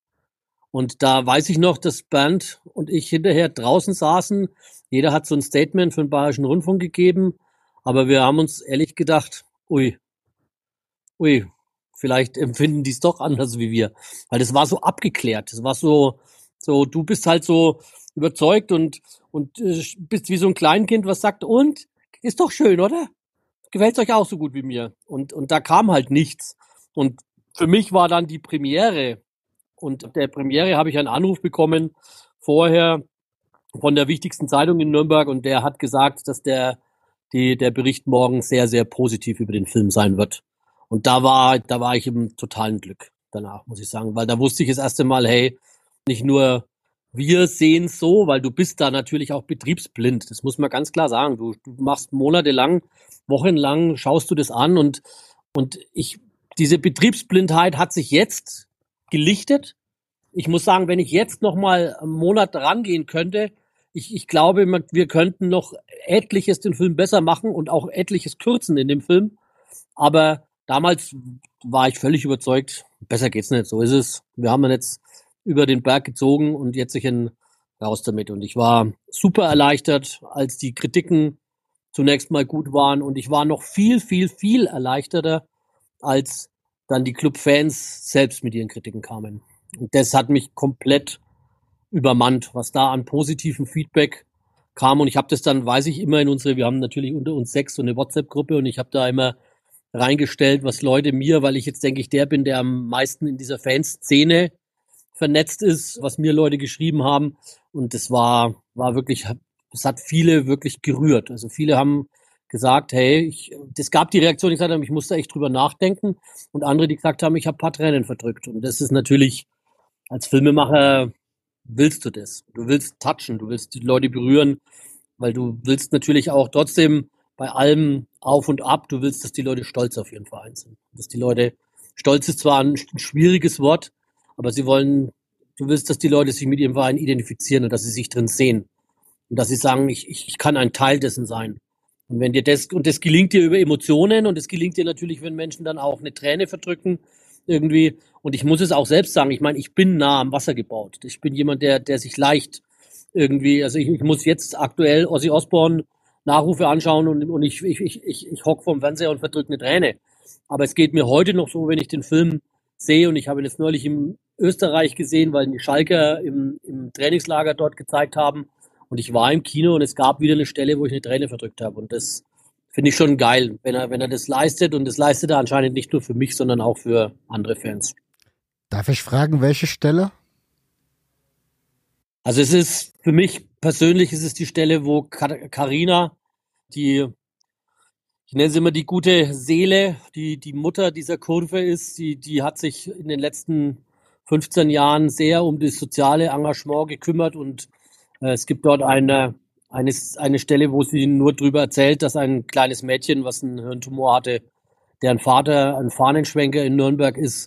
Und da weiß ich noch, dass Bernd und ich hinterher draußen saßen, jeder hat so ein Statement für den Bayerischen Rundfunk gegeben, aber wir haben uns ehrlich gedacht, ui, vielleicht empfinden die es doch anders wie wir. Weil das war so abgeklärt. Das war so, du bist halt so überzeugt und bist wie so ein Kleinkind, was sagt, und? Ist doch schön, oder? Gefällt's euch auch so gut wie mir? Und da kam halt nichts. Und für mich war dann die Premiere. Und der Premiere habe ich einen Anruf bekommen vorher von der wichtigsten Zeitung in Nürnberg, und der hat gesagt, dass der Bericht morgen sehr, sehr positiv über den Film sein wird. Und da war ich im totalen Glück danach, muss ich sagen, weil da wusste ich das erste Mal, hey, nicht nur wir sehen es so, weil du bist da natürlich auch betriebsblind. Das muss man ganz klar sagen. Du machst monatelang, wochenlang, schaust du das an, und diese Betriebsblindheit hat sich jetzt gelichtet. Ich muss sagen, wenn ich jetzt noch mal einen Monat rangehen könnte, ich glaube, wir könnten noch etliches den Film besser machen und auch etliches kürzen in dem Film. Aber damals war ich völlig überzeugt, besser geht's nicht, so ist es. Wir haben ihn jetzt über den Berg gezogen und jetzt raus damit. Und ich war super erleichtert, als die Kritiken zunächst mal gut waren. Und ich war noch viel, viel, viel erleichterter, als dann die Clubfans selbst mit ihren Kritiken kamen. Und das hat mich komplett übermannt, was da an positivem Feedback kam. Und ich habe das dann, weiß ich, immer wir haben natürlich unter uns 6 so eine WhatsApp-Gruppe, und ich habe da immer reingestellt, was Leute mir, weil ich jetzt denke ich der bin, der am meisten in dieser Fanszene vernetzt ist, was mir Leute geschrieben haben. Und das war wirklich, das hat viele wirklich gerührt. Also viele haben gesagt, hey, das gab die Reaktion, die gesagt haben, ich musste echt drüber nachdenken. Und andere, die gesagt haben, ich habe ein paar Tränen verdrückt. Und das ist natürlich, als Filmemacher willst du das. Du willst touchen, du willst die Leute berühren, weil du willst natürlich auch trotzdem bei allem auf und ab, du willst, dass die Leute stolz auf ihren Verein sind. Dass die Leute, stolz ist zwar ein schwieriges Wort, aber du willst, dass die Leute sich mit ihrem Verein identifizieren und dass sie sich drin sehen. Und dass sie sagen, ich kann ein Teil dessen sein. Und wenn dir das gelingt dir über Emotionen und es gelingt dir natürlich, wenn Menschen dann auch eine Träne verdrücken, irgendwie. Und ich muss es auch selbst sagen, ich meine, ich bin nah am Wasser gebaut. Ich bin jemand, der sich leicht irgendwie, also ich muss jetzt aktuell Ozzy Osbourne Nachrufe anschauen und ich hock vorm Fernseher und verdrücke eine Träne. Aber es geht mir heute noch so, wenn ich den Film sehe, und ich habe ihn jetzt neulich in Österreich gesehen, weil die Schalker im Trainingslager dort gezeigt haben, und ich war im Kino und es gab wieder eine Stelle, wo ich eine Träne verdrückt habe, und das finde ich schon geil, wenn er das leistet, und das leistet er anscheinend nicht nur für mich, sondern auch für andere Fans. Darf ich fragen, welche Stelle? Also es ist, für mich persönlich ist es die Stelle, wo Carina, ich nenne sie immer die gute Seele, die Mutter dieser Kurve ist, die hat sich in den letzten 15 Jahren sehr um das soziale Engagement gekümmert, und es gibt dort eine Stelle, wo sie nur drüber erzählt, dass ein kleines Mädchen, was einen Hirntumor hatte, deren Vater ein Fahnenschwenker in Nürnberg ist,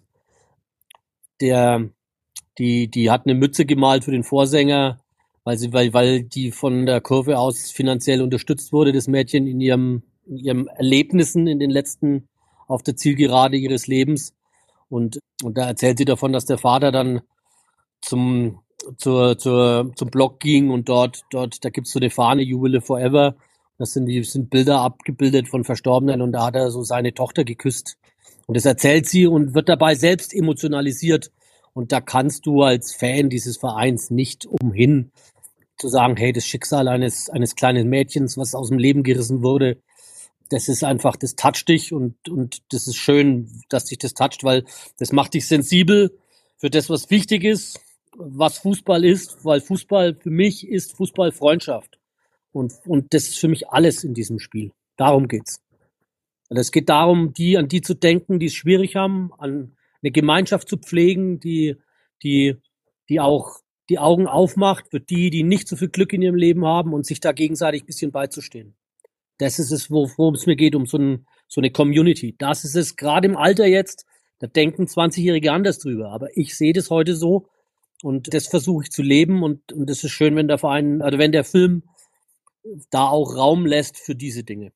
die hat eine Mütze gemalt für den Vorsänger, weil die von der Kurve aus finanziell unterstützt wurde, das Mädchen in ihrem Erlebnissen in den letzten, auf der Zielgerade ihres Lebens. Und da erzählt sie davon, dass der Vater dann zum Block ging, und dort, da gibt's so eine Fahne, You Will Live Forever. Das sind Bilder abgebildet von Verstorbenen, und da hat er so seine Tochter geküsst. Und das erzählt sie und wird dabei selbst emotionalisiert. Und da kannst du als Fan dieses Vereins nicht umhin zu sagen, hey, das Schicksal eines kleinen Mädchens, was aus dem Leben gerissen wurde, das ist einfach, das toucht dich, und das ist schön, dass dich das toucht, weil das macht dich sensibel für das, was wichtig ist, was Fußball ist, weil Fußball für mich ist Fußball Freundschaft. Und das ist für mich alles in diesem Spiel. Darum geht's. Also es geht darum, an die zu denken, die es schwierig haben, an eine Gemeinschaft zu pflegen, die auch die Augen aufmacht für die nicht so viel Glück in ihrem Leben haben, und sich da gegenseitig ein bisschen beizustehen. Das ist es, worum es mir geht, um so eine Community. Das ist es, gerade im Alter jetzt, da denken 20-Jährige anders drüber. Aber ich sehe das heute so, und das versuche ich zu leben, und das ist schön, wenn wenn der Film da auch Raum lässt für diese Dinge.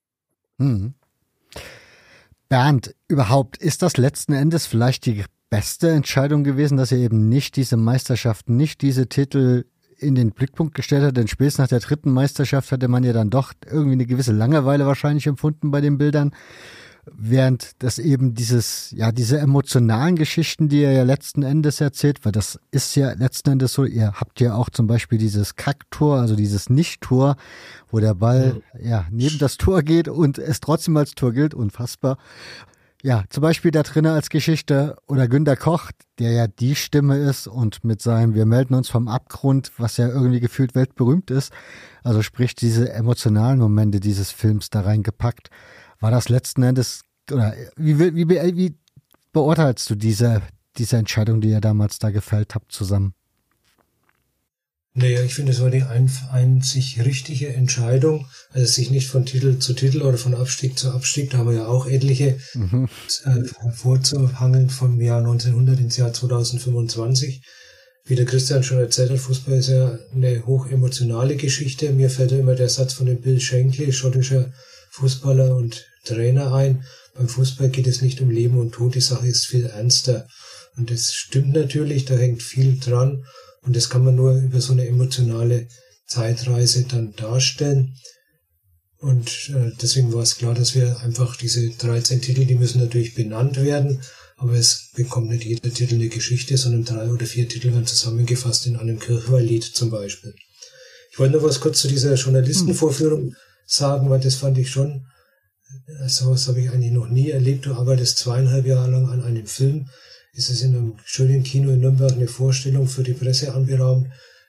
Bernd, überhaupt, ist das letzten Endes vielleicht die beste Entscheidung gewesen, dass ihr eben nicht diese Meisterschaften, nicht diese Titel in den Blickpunkt gestellt hat? Denn spätestens nach der 3. Meisterschaft hatte man ja dann doch irgendwie eine gewisse Langeweile wahrscheinlich empfunden bei den Bildern. Während das eben diese emotionalen Geschichten, die ihr ja letzten Endes erzählt, weil das ist ja letzten Endes so, ihr habt ja auch zum Beispiel dieses Kacktor, also dieses Nicht-Tor, wo der Ball neben das Tor geht und es trotzdem als Tor gilt, unfassbar. Ja, zum Beispiel da drinnen als Geschichte, oder Günter Koch, der ja die Stimme ist und mit seinem Wir melden uns vom Abgrund, was ja irgendwie gefühlt weltberühmt ist, also sprich diese emotionalen Momente dieses Films da reingepackt. War das letzten Endes, oder wie beurteilst du diese Entscheidung, die ihr damals da gefällt habt, zusammen? Naja, ich finde, es war die einzig richtige Entscheidung, also sich nicht von Titel zu Titel oder von Abstieg zu Abstieg, da haben wir ja auch etliche hervorzuhangeln vom Jahr 1900 ins Jahr 2025. Wie der Christian schon erzählt hat, Fußball ist ja eine hochemotionale Geschichte. Mir fällt ja immer der Satz von dem Bill Shankly, schottischer Fußballer und Trainer, ein. Beim Fußball geht es nicht um Leben und Tod, die Sache ist viel ernster. Und das stimmt natürlich, da hängt viel dran. Und das kann man nur über so eine emotionale Zeitreise dann darstellen. Und deswegen war es klar, dass wir einfach diese 13 Titel, die müssen natürlich benannt werden. Aber es bekommt nicht jeder Titel eine Geschichte, sondern 3 oder 4 Titel werden zusammengefasst in einem Kirchweihlied zum Beispiel. Ich wollte noch was kurz zu dieser Journalistenvorführung sagen, weil das fand ich schon, sowas habe ich eigentlich noch nie erlebt. Du arbeitest 2,5 Jahre lang an einem Film. ist es in einem schönen Kino in Nürnberg eine Vorstellung für die Presse anberaumt.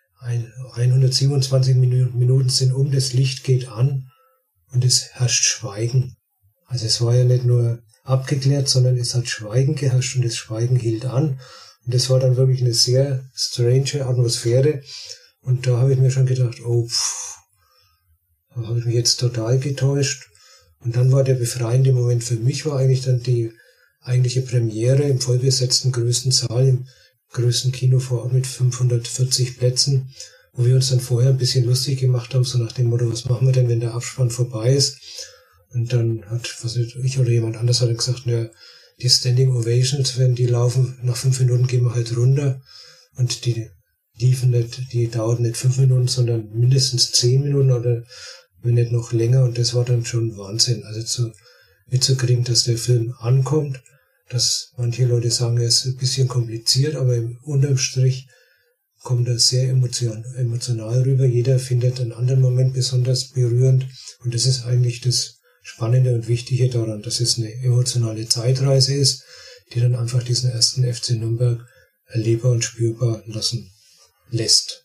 127 Minuten sind um, das Licht geht an und es herrscht Schweigen. Also es war ja nicht nur abgeklärt, sondern es hat Schweigen geherrscht und das Schweigen hielt an. Und das war dann wirklich eine sehr strange Atmosphäre. Und da habe ich mir schon gedacht, da habe ich mich jetzt total getäuscht. Und dann war der befreiende Moment für mich, war eigentlich dann die eigentliche Premiere im vollbesetzten größten Saal, im größten Kino vor Ort mit 540 Plätzen, wo wir uns dann vorher ein bisschen lustig gemacht haben, so nach dem Motto, was machen wir denn, wenn der Abspann vorbei ist? Und dann hat, was nicht, ich oder jemand anders hat gesagt, die Standing Ovations, wenn die laufen, nach 5 Minuten gehen wir halt runter. Und die dauerten nicht 5 Minuten, sondern mindestens 10 Minuten oder wenn nicht noch länger. Und das war dann schon Wahnsinn. Also mitzukriegen, dass der Film ankommt, dass manche Leute sagen, er ist ein bisschen kompliziert, aber unterm Strich kommt er sehr emotional rüber. Jeder findet einen anderen Moment besonders berührend. Und das ist eigentlich das Spannende und Wichtige daran, dass es eine emotionale Zeitreise ist, die dann einfach diesen ersten FC Nürnberg erlebbar und spürbar lässt.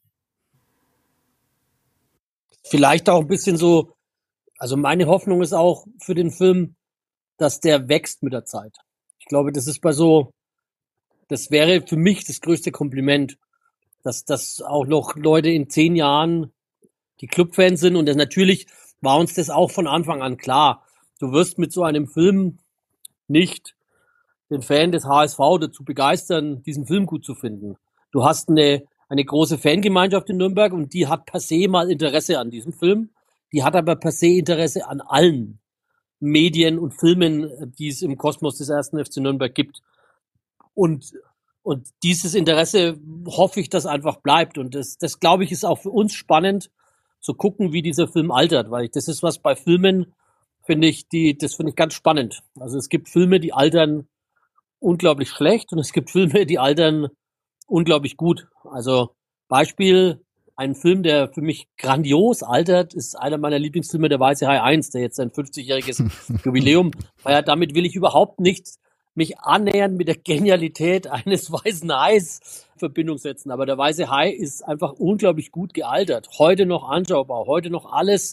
Vielleicht auch ein bisschen so, also meine Hoffnung ist auch für den Film, dass der wächst mit der Zeit. Ich glaube, das wäre für mich das größte Kompliment, dass auch noch Leute in 10 Jahren die Clubfans sind, und das natürlich war uns das auch von Anfang an klar. Du wirst mit so einem Film nicht den Fan des HSV dazu begeistern, diesen Film gut zu finden. Du hast eine große Fangemeinschaft in Nürnberg und die hat per se mal Interesse an diesem Film. Die hat aber per se Interesse an allen Medien und Filmen, die es im Kosmos des 1. FC Nürnberg gibt. Und dieses Interesse hoffe ich, dass einfach bleibt. Und das glaube ich, ist auch für uns spannend, zu gucken, wie dieser Film altert, weil das ist was bei Filmen, finde ich ganz spannend. Also es gibt Filme, die altern unglaublich schlecht und es gibt Filme, die altern unglaublich gut. Also Beispiel, ein Film, der für mich grandios altert, ist einer meiner Lieblingsfilme, Der Weiße Hai 1, der jetzt sein 50-jähriges Jubiläum feiert. Damit will ich überhaupt nicht mich annähernd mit der Genialität eines Weißen Hais in Verbindung setzen. Aber Der Weiße Hai ist einfach unglaublich gut gealtert. Heute noch anschaubar, heute noch alles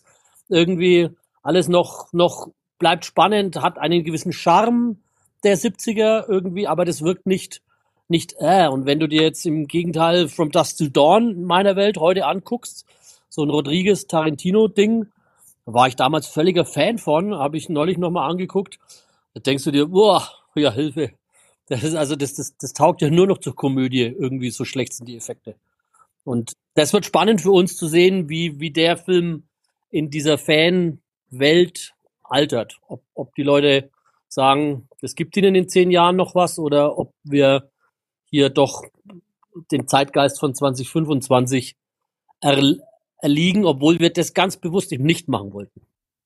noch bleibt spannend, hat einen gewissen Charme der 70er irgendwie, aber das wirkt nicht. Und wenn du dir jetzt im Gegenteil From Dusk Till Dawn in meiner Welt heute anguckst, so ein Rodriguez-Tarantino-Ding, da war ich damals völliger Fan von, habe ich neulich nochmal angeguckt, da denkst du dir, boah, ja, Hilfe. Das taugt ja nur noch zur Komödie, irgendwie so schlecht sind die Effekte. Und das wird spannend für uns zu sehen, wie der Film in dieser Fan-Welt altert. Ob die Leute sagen, es gibt ihnen in 10 Jahren noch was, oder ob wir hier doch den Zeitgeist von 2025 erliegen, obwohl wir das ganz bewusst eben nicht machen wollten.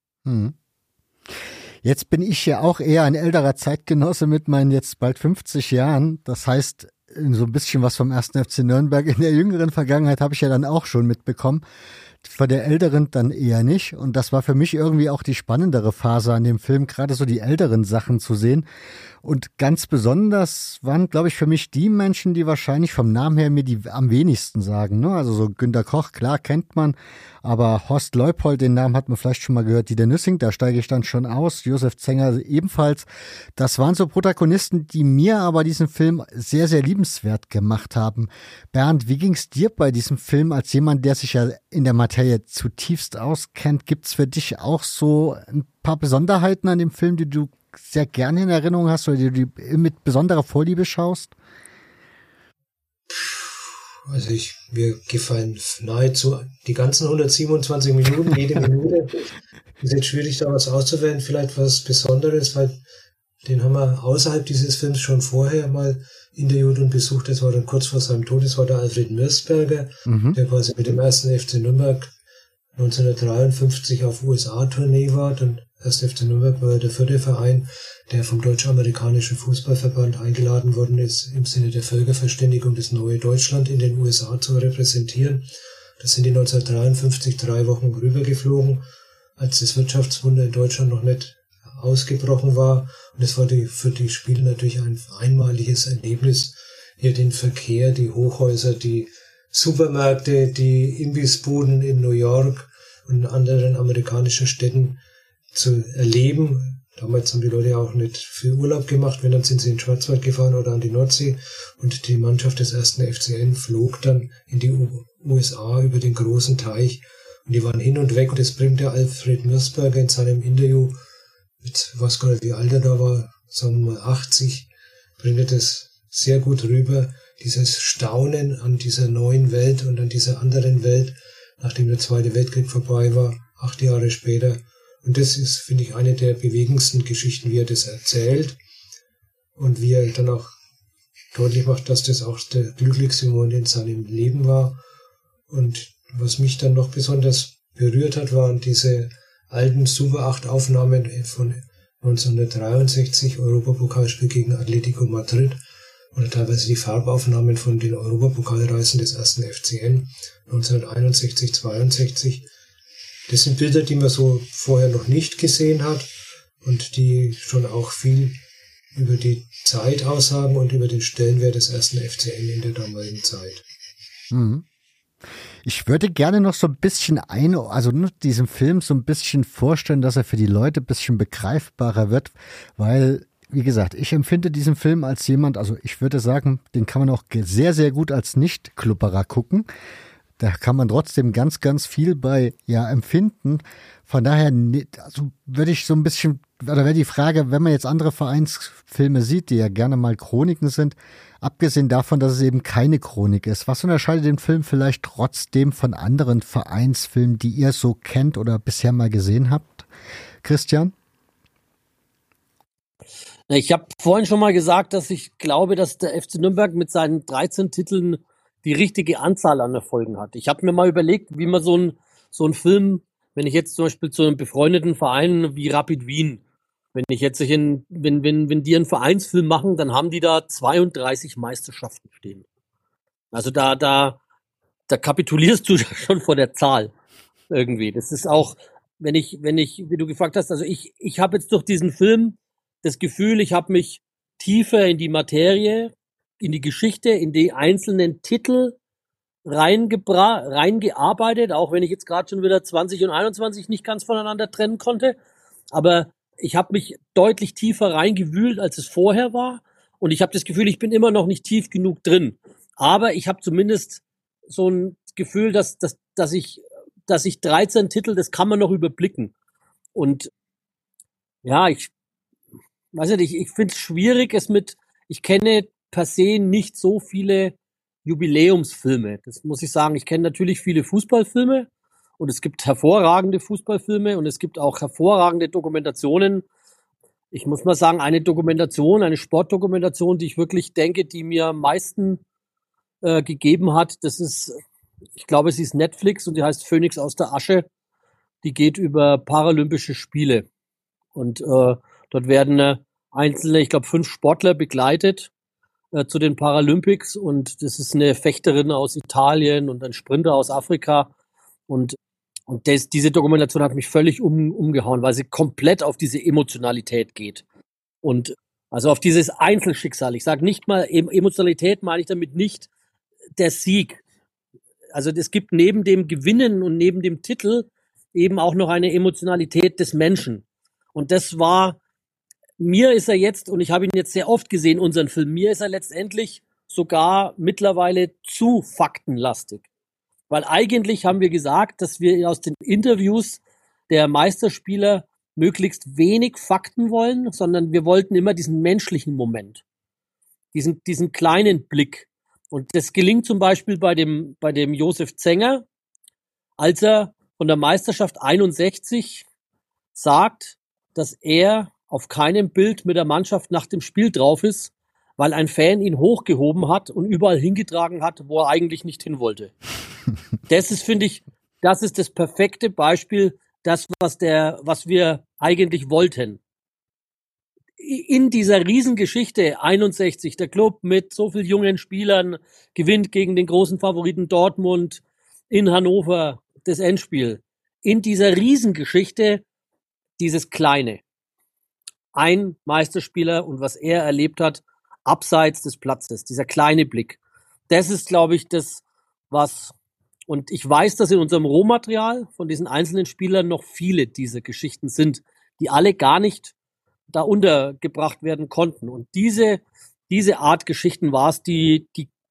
Jetzt bin ich ja auch eher ein älterer Zeitgenosse mit meinen jetzt bald 50 Jahren. Das heißt, so ein bisschen was vom 1. FC Nürnberg in der jüngeren Vergangenheit habe ich ja dann auch schon mitbekommen. Von der älteren dann eher nicht. Und das war für mich irgendwie auch die spannendere Phase an dem Film, gerade so die älteren Sachen zu sehen. Und ganz besonders waren, glaube ich, für mich die Menschen, die wahrscheinlich vom Namen her mir die am wenigsten sagen. Ne? Also so Günter Koch, klar, kennt man. Aber Horst Leupold, den Namen hat man vielleicht schon mal gehört. Dieter Nüssing, da steige ich dann schon aus. Josef Zenger ebenfalls. Das waren so Protagonisten, die mir aber diesen Film sehr, sehr liebenswert gemacht haben. Bernd, wie ging's dir bei diesem Film als jemand, der sich ja in der Materie zutiefst auskennt? Gibt's für dich auch so ein paar Besonderheiten an dem Film, die du sehr gerne in Erinnerung hast oder die du mit besonderer Vorliebe schaust? Also mir gefallen nahezu die ganzen 127 Minuten, jede Minute. Ist jetzt schwierig, da was auszuwählen, vielleicht was Besonderes, weil den haben wir außerhalb dieses Films schon vorher mal interviewt und besucht. Das war dann kurz vor seinem Tod, das war der Alfred Mirsberger, der quasi mit dem 1. FC Nürnberg 1953 auf USA-Tournee war. Dann 1. FC Nürnberg war der 4. Verein, der vom Deutsch-Amerikanischen Fußballverband eingeladen worden ist, im Sinne der Völkerverständigung das neue Deutschland in den USA zu repräsentieren. Da sind die 1953 3 Wochen rübergeflogen, als das Wirtschaftswunder in Deutschland noch nicht ausgebrochen war. Und es war für die Spieler natürlich ein einmaliges Erlebnis, hier den Verkehr, die Hochhäuser, die Supermärkte, die Imbissbuden in New York und in anderen amerikanischen Städten zu erleben. Damals haben die Leute ja auch nicht viel Urlaub gemacht, wenn dann sind sie in den Schwarzwald gefahren oder an die Nordsee. Und die Mannschaft des 1. FCN flog dann in die USA über den großen Teich. Und die waren hin und weg. Und das bringt der Alfred Nussberger in seinem Interview mit, was gar nicht, wie alt er da war, sagen wir mal 80, bringt er das sehr gut rüber. Dieses Staunen an dieser neuen Welt und an dieser anderen Welt, nachdem der Zweite Weltkrieg vorbei war, 8 Jahre später. Und das ist, finde ich, eine der bewegendsten Geschichten, wie er das erzählt und wie er dann auch deutlich macht, dass das auch der glücklichste Moment in seinem Leben war. Und was mich dann noch besonders berührt hat, waren diese alten Super 8 Aufnahmen von 1963, Europapokalspiel gegen Atletico Madrid, oder teilweise die Farbaufnahmen von den Europapokalreisen des 1. FCN 1961, 62. Das sind Bilder, die man so vorher noch nicht gesehen hat und die schon auch viel über die Zeit aussagen und über den Stellenwert des 1. FCN in der damaligen Zeit. Mhm. Ich würde gerne noch so ein bisschen diesem Film so ein bisschen vorstellen, dass er für die Leute ein bisschen begreifbarer wird, weil, wie gesagt, ich empfinde diesen Film als jemand, also ich würde sagen, den kann man auch sehr, sehr gut als Nicht-Klubberer gucken. Da kann man trotzdem ganz, ganz viel bei empfinden. Von daher also würde ich so ein bisschen, oder wäre die Frage, wenn man jetzt andere Vereinsfilme sieht, die ja gerne mal Chroniken sind, abgesehen davon, dass es eben keine Chronik ist, was unterscheidet den Film vielleicht trotzdem von anderen Vereinsfilmen, die ihr so kennt oder bisher mal gesehen habt? Christian? Ich habe vorhin schon mal gesagt, dass ich glaube, dass der FC Nürnberg mit seinen 13 Titeln die richtige Anzahl an Erfolgen hat. Ich habe mir mal überlegt, wie man so ein Film, wenn ich jetzt zum Beispiel zu einem befreundeten Verein wie Rapid Wien, wenn die einen Vereinsfilm machen, dann haben die da 32 Meisterschaften stehen. Also da kapitulierst du schon vor der Zahl irgendwie. Das ist auch, wie du gefragt hast, also ich habe jetzt durch diesen Film das Gefühl, ich habe mich tiefer in die Materie, in die Geschichte, in die einzelnen Titel reingearbeitet, auch wenn ich jetzt gerade schon wieder 20 und 21 nicht ganz voneinander trennen konnte. Aber ich habe mich deutlich tiefer reingewühlt, als es vorher war. Und ich habe das Gefühl, ich bin immer noch nicht tief genug drin. Aber ich habe zumindest so ein Gefühl, dass ich 13 Titel, das kann man noch überblicken. Und ja, ich weiß nicht, ich finde es schwierig, ich kenne per se nicht so viele Jubiläumsfilme. Das muss ich sagen. Ich kenne natürlich viele Fußballfilme und es gibt hervorragende Fußballfilme und es gibt auch hervorragende Dokumentationen. Ich muss mal sagen, eine Sportdokumentation, die ich wirklich denke, die mir am meisten gegeben hat, ich glaube, sie ist Netflix und die heißt Phönix aus der Asche. Die geht über Paralympische Spiele. Und dort werden einzelne, ich glaube 5 Sportler begleitet zu den Paralympics und das ist eine Fechterin aus Italien und ein Sprinter aus Afrika und diese Dokumentation hat mich völlig umgehauen, weil sie komplett auf diese Emotionalität geht und also auf dieses Einzelschicksal. Ich sage nicht mal, Emotionalität meine ich damit nicht der Sieg. Also es gibt neben dem Gewinnen und neben dem Titel eben auch noch eine Emotionalität des Menschen und mir ist er jetzt, und ich habe ihn jetzt sehr oft gesehen, unseren Film, mir ist er letztendlich sogar mittlerweile zu faktenlastig. Weil eigentlich haben wir gesagt, dass wir aus den Interviews der Meisterspieler möglichst wenig Fakten wollen, sondern wir wollten immer diesen menschlichen Moment, diesen kleinen Blick. Und das gelingt zum Beispiel bei dem Josef Zenger, als er von der Meisterschaft 61 sagt, dass er auf keinem Bild mit der Mannschaft nach dem Spiel drauf ist, weil ein Fan ihn hochgehoben hat und überall hingetragen hat, wo er eigentlich nicht hin wollte. Das ist, finde ich, das ist das perfekte Beispiel, was wir eigentlich wollten. In dieser Riesengeschichte 61, der Club mit so vielen jungen Spielern gewinnt gegen den großen Favoriten Dortmund in Hannover das Endspiel. In dieser Riesengeschichte dieses Kleine. ein Meisterspieler und was er erlebt hat, abseits des Platzes, dieser kleine Blick. Das ist, glaube ich, das, was, und ich weiß, dass in unserem Rohmaterial von diesen einzelnen Spielern noch viele dieser Geschichten sind, die alle gar nicht da untergebracht werden konnten. Und diese Art Geschichten war es, die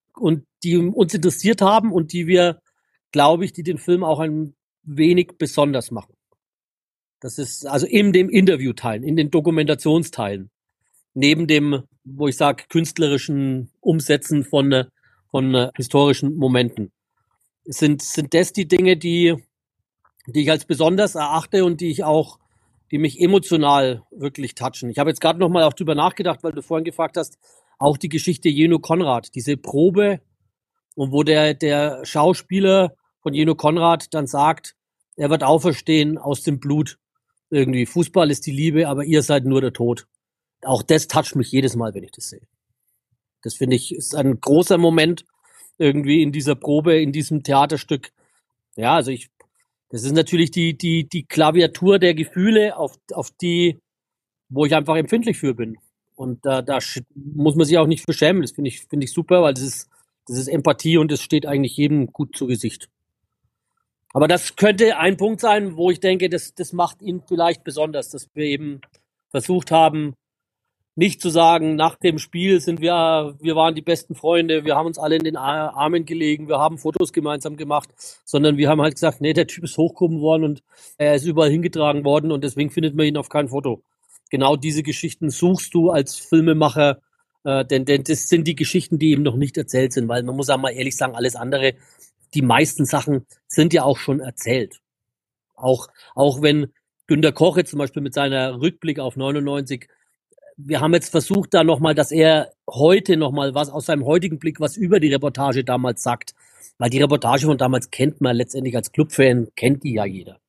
uns interessiert haben und die wir, glaube ich, die den Film auch ein wenig besonders machen. Das ist also in dem Interviewteilen, in den Dokumentationsteilen, neben dem, wo ich sage, künstlerischen Umsetzen von historischen Momenten. Sind das die Dinge, die ich als besonders erachte und die mich emotional wirklich touchen. Ich habe jetzt gerade nochmal auch drüber nachgedacht, weil du vorhin gefragt hast, auch die Geschichte Jenno Konrad, diese Probe, und wo der Schauspieler von Jenno Konrad dann sagt, er wird auferstehen aus dem Blut. Irgendwie, Fußball ist die Liebe, aber ihr seid nur der Tod. Auch das toucht mich jedes Mal, wenn ich das sehe. Das finde ich, ist ein großer Moment irgendwie in dieser Probe, in diesem Theaterstück. Ja, also das ist natürlich die Klaviatur der Gefühle, auf die, wo ich einfach empfindlich für bin. Und da muss man sich auch nicht beschämen. Das finde ich super, weil das ist Empathie und das steht eigentlich jedem gut zu Gesicht. Aber das könnte ein Punkt sein, wo ich denke, das macht ihn vielleicht besonders, dass wir eben versucht haben, nicht zu sagen, nach dem Spiel wir waren die besten Freunde, wir haben uns alle in den Armen gelegen, wir haben Fotos gemeinsam gemacht, sondern wir haben halt gesagt, nee, der Typ ist hochgehoben worden und er ist überall hingetragen worden und deswegen findet man ihn auf kein Foto. Genau diese Geschichten suchst du als Filmemacher, denn das sind die Geschichten, die eben noch nicht erzählt sind, weil man muss auch mal ehrlich sagen, alles andere, die meisten Sachen sind ja auch schon erzählt. Auch wenn Günter Koch jetzt zum Beispiel mit seiner Rückblick auf 99, wir haben jetzt versucht da nochmal, dass er heute nochmal was aus seinem heutigen Blick was über die Reportage damals sagt. Weil die Reportage von damals kennt man letztendlich als Clubfan, kennt die ja jeder.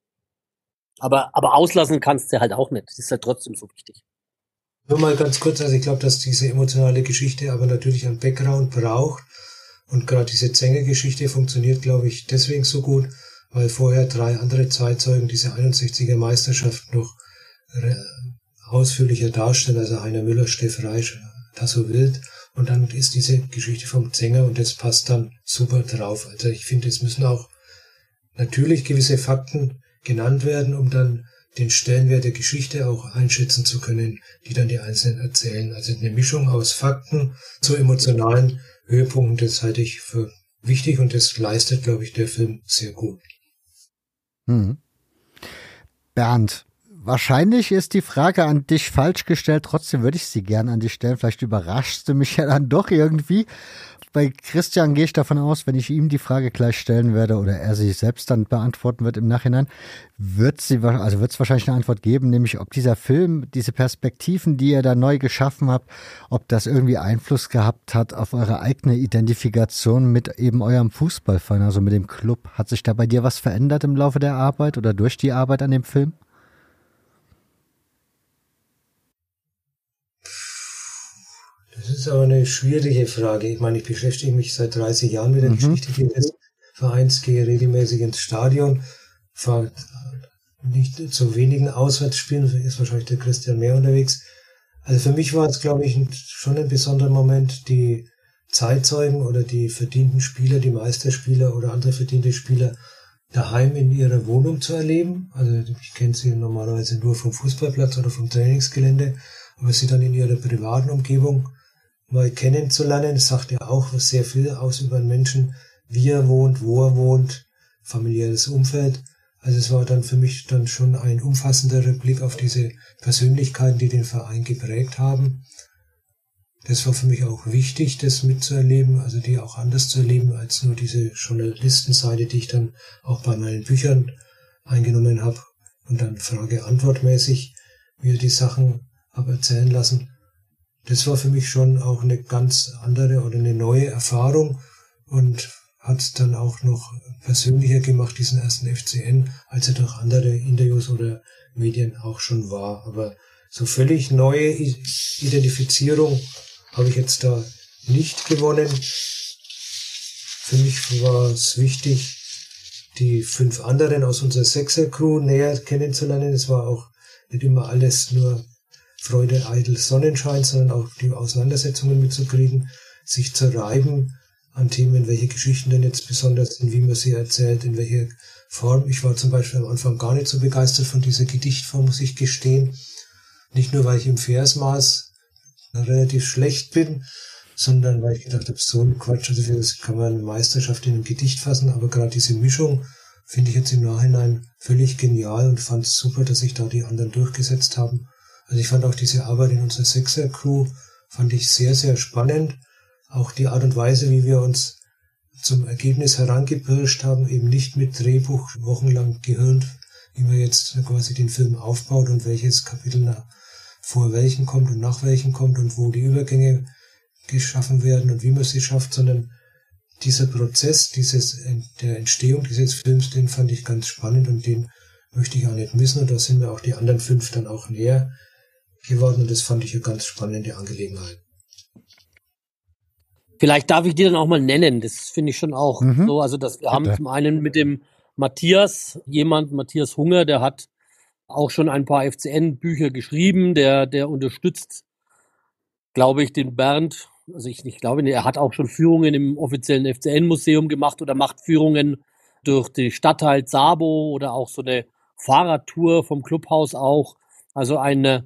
Aber auslassen kannst du halt auch nicht. Das ist halt trotzdem so wichtig. Nur mal ganz kurz, also ich glaube, dass diese emotionale Geschichte aber natürlich einen Background braucht. Und gerade diese Zenge-Geschichte funktioniert, glaube ich, deswegen so gut, weil vorher 3 andere Zeitzeugen diese 61er Meisterschaft noch ausführlicher darstellen, also Heiner Müller, Steff Reisch, Tasso Wild. Und dann ist diese Geschichte vom Zenger und das passt dann super drauf. Also ich finde, es müssen auch natürlich gewisse Fakten genannt werden, um dann den Stellenwert der Geschichte auch einschätzen zu können, die dann die Einzelnen erzählen. Also eine Mischung aus Fakten zu emotionalen Höhepunkten, das halte ich für wichtig und das leistet, glaube ich, der Film sehr gut. Bernd, wahrscheinlich ist die Frage an dich falsch gestellt, trotzdem würde ich sie gerne an dich stellen. Vielleicht überraschst du mich ja dann doch irgendwie. Bei Christian gehe ich davon aus, wenn ich ihm die Frage gleich stellen werde oder er sie selbst dann beantworten wird im Nachhinein, wird es wahrscheinlich eine Antwort geben, nämlich ob dieser Film, diese Perspektiven, die ihr da neu geschaffen habt, ob das irgendwie Einfluss gehabt hat auf eure eigene Identifikation mit eben eurem Fußballverein, also mit dem Club. Hat sich da bei dir was verändert im Laufe der Arbeit oder durch die Arbeit an dem Film? Das ist aber eine schwierige Frage. Ich meine, ich beschäftige mich seit 30 Jahren mit der Geschichte des Vereins, gehe regelmäßig ins Stadion, fahre nicht zu wenigen Auswärtsspielen, ist wahrscheinlich der Christian mehr unterwegs. Also für mich war es, glaube ich, schon ein besonderer Moment, die Zeitzeugen oder die verdienten Spieler, die Meisterspieler oder andere verdiente Spieler daheim in ihrer Wohnung zu erleben. Also ich kenne sie normalerweise nur vom Fußballplatz oder vom Trainingsgelände, aber sie dann in ihrer privaten Umgebung mal kennenzulernen. Das sagt ja auch sehr viel aus über einen Menschen, wie er wohnt, wo er wohnt, familiäres Umfeld. Also es war dann für mich dann schon ein umfassenderer Blick auf diese Persönlichkeiten, die den Verein geprägt haben. Das war für mich auch wichtig, das mitzuerleben, also die auch anders zu erleben als nur diese Journalistenseite, die ich dann auch bei meinen Büchern eingenommen habe und dann Frage-Antwort-mäßig mir die Sachen habe erzählen lassen. Das war für mich schon auch eine ganz andere oder eine neue Erfahrung und hat es dann auch noch persönlicher gemacht, diesen ersten FCN, als er durch andere Interviews oder Medien auch schon war. Aber so völlig neue Identifizierung habe ich jetzt da nicht gewonnen. Für mich war es wichtig, die 5 anderen aus unserer 6er-Crew näher kennenzulernen. Es war auch nicht immer alles nur Freude, Eitel, Sonnenschein, sondern auch die Auseinandersetzungen mitzukriegen, sich zu reiben an Themen, welche Geschichten denn jetzt besonders sind, wie man sie erzählt, in welcher Form. Ich war zum Beispiel am Anfang gar nicht so begeistert von dieser Gedichtform, muss ich gestehen. Nicht nur, weil ich im Versmaß relativ schlecht bin, sondern weil ich gedacht habe, so ein Quatsch, also das kann man eine Meisterschaft in einem Gedicht fassen, aber gerade diese Mischung finde ich jetzt im Nachhinein völlig genial und fand es super, dass sich da die anderen durchgesetzt haben. Also ich fand auch diese Arbeit in unserer Sechser-Crew, fand ich sehr, sehr spannend. Auch die Art und Weise, wie wir uns zum Ergebnis herangepirscht haben, eben nicht mit Drehbuch wochenlang gehirnt, wie man jetzt quasi den Film aufbaut und welches Kapitel vor welchen kommt und nach welchen kommt und wo die Übergänge geschaffen werden und wie man sie schafft, sondern dieser Prozess, der Entstehung dieses Films, den fand ich ganz spannend und den möchte ich auch nicht missen. Und da sind mir auch die anderen 5 dann auch näher geworden und das fand ich eine ganz spannende Angelegenheit. Vielleicht darf ich die dann auch mal nennen. Das finde ich schon auch so. Also wir haben zum einen mit dem Matthias Hunger, der hat auch schon ein paar FCN-Bücher geschrieben, der unterstützt, glaube ich, den Bernd. Also ich glaube, er hat auch schon Führungen im offiziellen FCN-Museum gemacht oder macht Führungen durch den Stadtteil Sabo oder auch so eine Fahrradtour vom Clubhaus auch. Also ein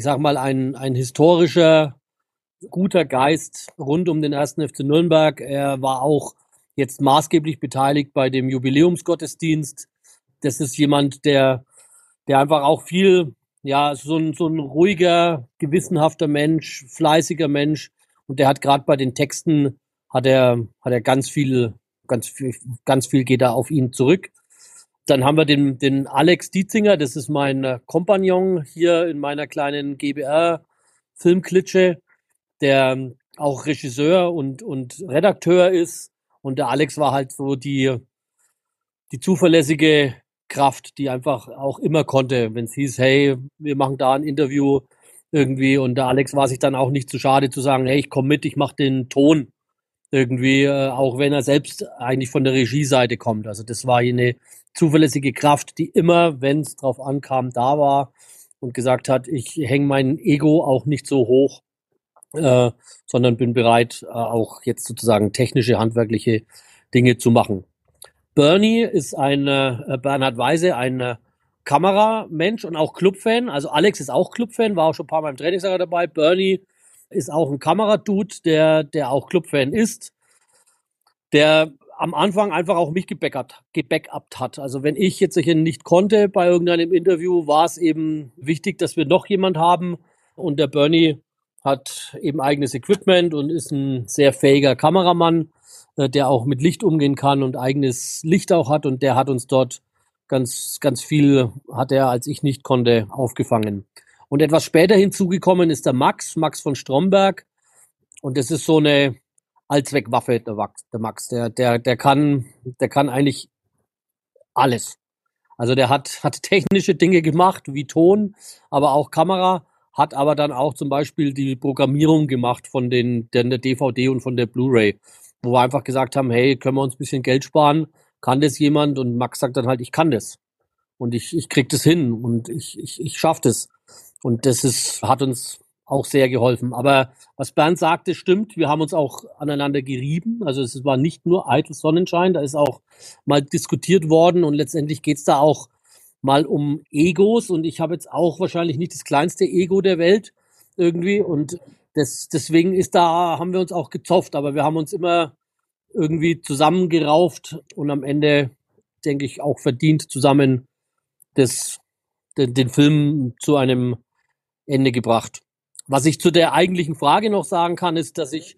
historischer, guter Geist rund um den 1. FC Nürnberg. Er war auch jetzt maßgeblich beteiligt bei dem Jubiläumsgottesdienst. Das ist jemand, der einfach auch viel, so ein ruhiger, gewissenhafter Mensch, fleißiger Mensch. Und der hat gerade bei den Texten, hat er ganz viel geht da auf ihn zurück. Dann haben wir den Alex Dietzinger, das ist mein Kompagnon hier in meiner kleinen GBR-Filmklitsche, der auch Regisseur und Redakteur ist. Und der Alex war halt so die zuverlässige Kraft, die einfach auch immer konnte, wenn es hieß, hey, wir machen da ein Interview irgendwie. Und der Alex war sich dann auch nicht zu schade zu sagen, hey, ich komme mit, ich mache den Ton irgendwie, auch wenn er selbst eigentlich von der Regieseite kommt. Also das war eine zuverlässige Kraft, die immer, wenn es drauf ankam, da war und gesagt hat, ich hänge mein Ego auch nicht so hoch, sondern bin bereit, auch jetzt sozusagen technische, handwerkliche Dinge zu machen. Bernie ist Bernhard Weise, ein Kameramensch und auch Clubfan. Also Alex ist auch Clubfan, war auch schon ein paar Mal im Trainingslager dabei. Bernie ist auch ein Kameradude, der auch Clubfan ist, der am Anfang einfach auch mich gebackupt hat. Also wenn ich jetzt nicht konnte bei irgendeinem Interview, war es eben wichtig, dass wir noch jemand haben. Und der Bernie hat eben eigenes Equipment und ist ein sehr fähiger Kameramann, der auch mit Licht umgehen kann und eigenes Licht auch hat. Und der hat uns dort ganz, ganz viel, hat er, als ich nicht konnte, aufgefangen. Und etwas später hinzugekommen ist der Max von Stromberg. Und das ist so eine Allzweckwaffe, der Max. Der kann eigentlich alles. Also der hat technische Dinge gemacht, wie Ton, aber auch Kamera, hat aber dann auch zum Beispiel die Programmierung gemacht von der DVD und von der Blu-ray, wo wir einfach gesagt haben, hey, können wir uns ein bisschen Geld sparen? Kann das jemand? Und Max sagt dann halt, ich kann das. Und ich krieg das hin und ich schaff das. Und hat uns auch sehr geholfen. Aber was Bernd sagte, stimmt. Wir haben uns auch aneinander gerieben. Also es war nicht nur eitel Sonnenschein. Da ist auch mal diskutiert worden. Und letztendlich geht's da auch mal um Egos. Und ich habe jetzt auch wahrscheinlich nicht das kleinste Ego der Welt irgendwie. Und deswegen haben wir uns auch gezofft. Aber wir haben uns immer irgendwie zusammengerauft und am Ende, denke ich, auch verdient zusammen den Film zu einem Ende gebracht. Was ich zu der eigentlichen Frage noch sagen kann, ist, dass ich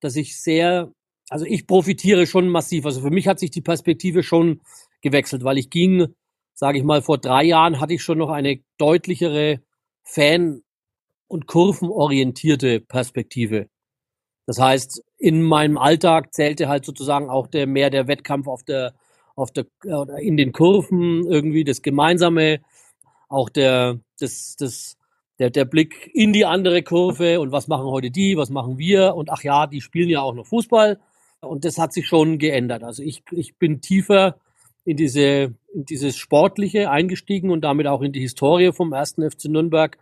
profitiere schon massiv. Also für mich hat sich die Perspektive schon gewechselt, weil ich sage ich mal, vor 3 Jahren hatte ich schon noch eine deutlichere Fan- und kurvenorientierte Perspektive. Das heißt, in meinem Alltag zählte halt sozusagen auch der Wettkampf in den Kurven irgendwie, das Gemeinsame, auch der Blick in die andere Kurve und was machen heute die, was machen wir und ach ja, die spielen ja auch noch Fußball und das hat sich schon geändert. Also ich bin tiefer in dieses Sportliche eingestiegen und damit auch in die Historie vom 1. FC Nürnberg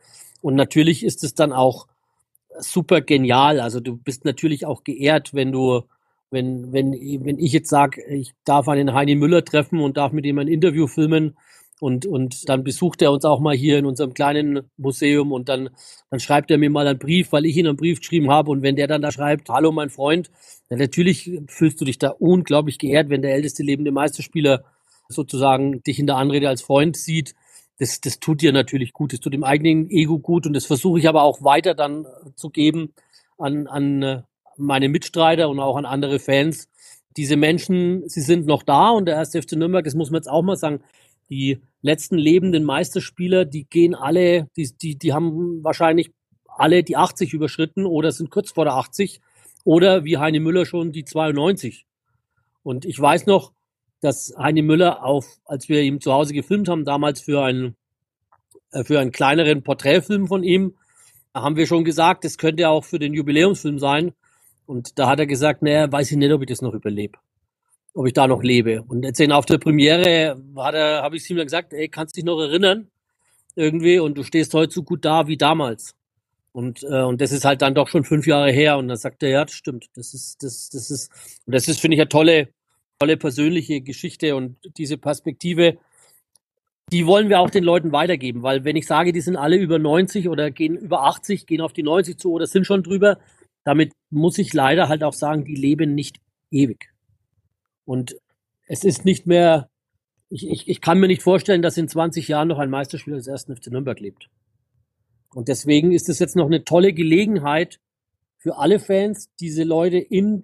Und natürlich ist es dann auch super genial. Also du bist natürlich auch geehrt, wenn ich jetzt sage, ich darf einen Heini Müller treffen und darf mit ihm ein Interview filmen und dann besucht er uns auch mal hier in unserem kleinen Museum und dann schreibt er mir mal einen Brief, weil ich ihm einen Brief geschrieben habe und wenn der dann da schreibt, hallo mein Freund, dann natürlich fühlst du dich da unglaublich geehrt, wenn der älteste lebende Meisterspieler sozusagen dich in der Anrede als Freund sieht. Das tut dir natürlich gut, das tut dem eigenen Ego gut und das versuche ich aber auch weiter dann zu geben an meine Mitstreiter und auch an andere Fans. Diese Menschen, sie sind noch da und der 1. FC Nürnberg, das muss man jetzt auch mal sagen, die letzten lebenden Meisterspieler, die gehen alle, die haben wahrscheinlich alle die 80 überschritten oder sind kurz vor der 80 oder wie Heini Müller schon die 92. Und ich weiß noch, dass Heini Müller als wir ihm zu Hause gefilmt haben, damals für einen kleineren Porträtfilm von ihm, haben wir schon gesagt, das könnte auch für den Jubiläumsfilm sein. Und da hat er gesagt, naja, weiß ich nicht, ob ich das noch überlebe. Ob ich da noch lebe. Und jetzt auf der Premiere habe ich ihm dann gesagt, ey, kannst dich noch erinnern? Irgendwie, und du stehst heute so gut da wie damals. Und das ist halt dann doch schon 5 Jahre her. Und dann sagt er, ja, das stimmt. Das ist, finde ich, eine tolle persönliche Geschichte und diese Perspektive, die wollen wir auch den Leuten weitergeben, weil wenn ich sage, die sind alle über 90 oder gehen über 80, gehen auf die 90 zu oder sind schon drüber, damit muss ich leider halt auch sagen, die leben nicht ewig. Und es ist nicht mehr, ich kann mir nicht vorstellen, dass in 20 Jahren noch ein Meisterspieler des 1. FC Nürnberg lebt. Und deswegen ist es jetzt noch eine tolle Gelegenheit für alle Fans, diese Leute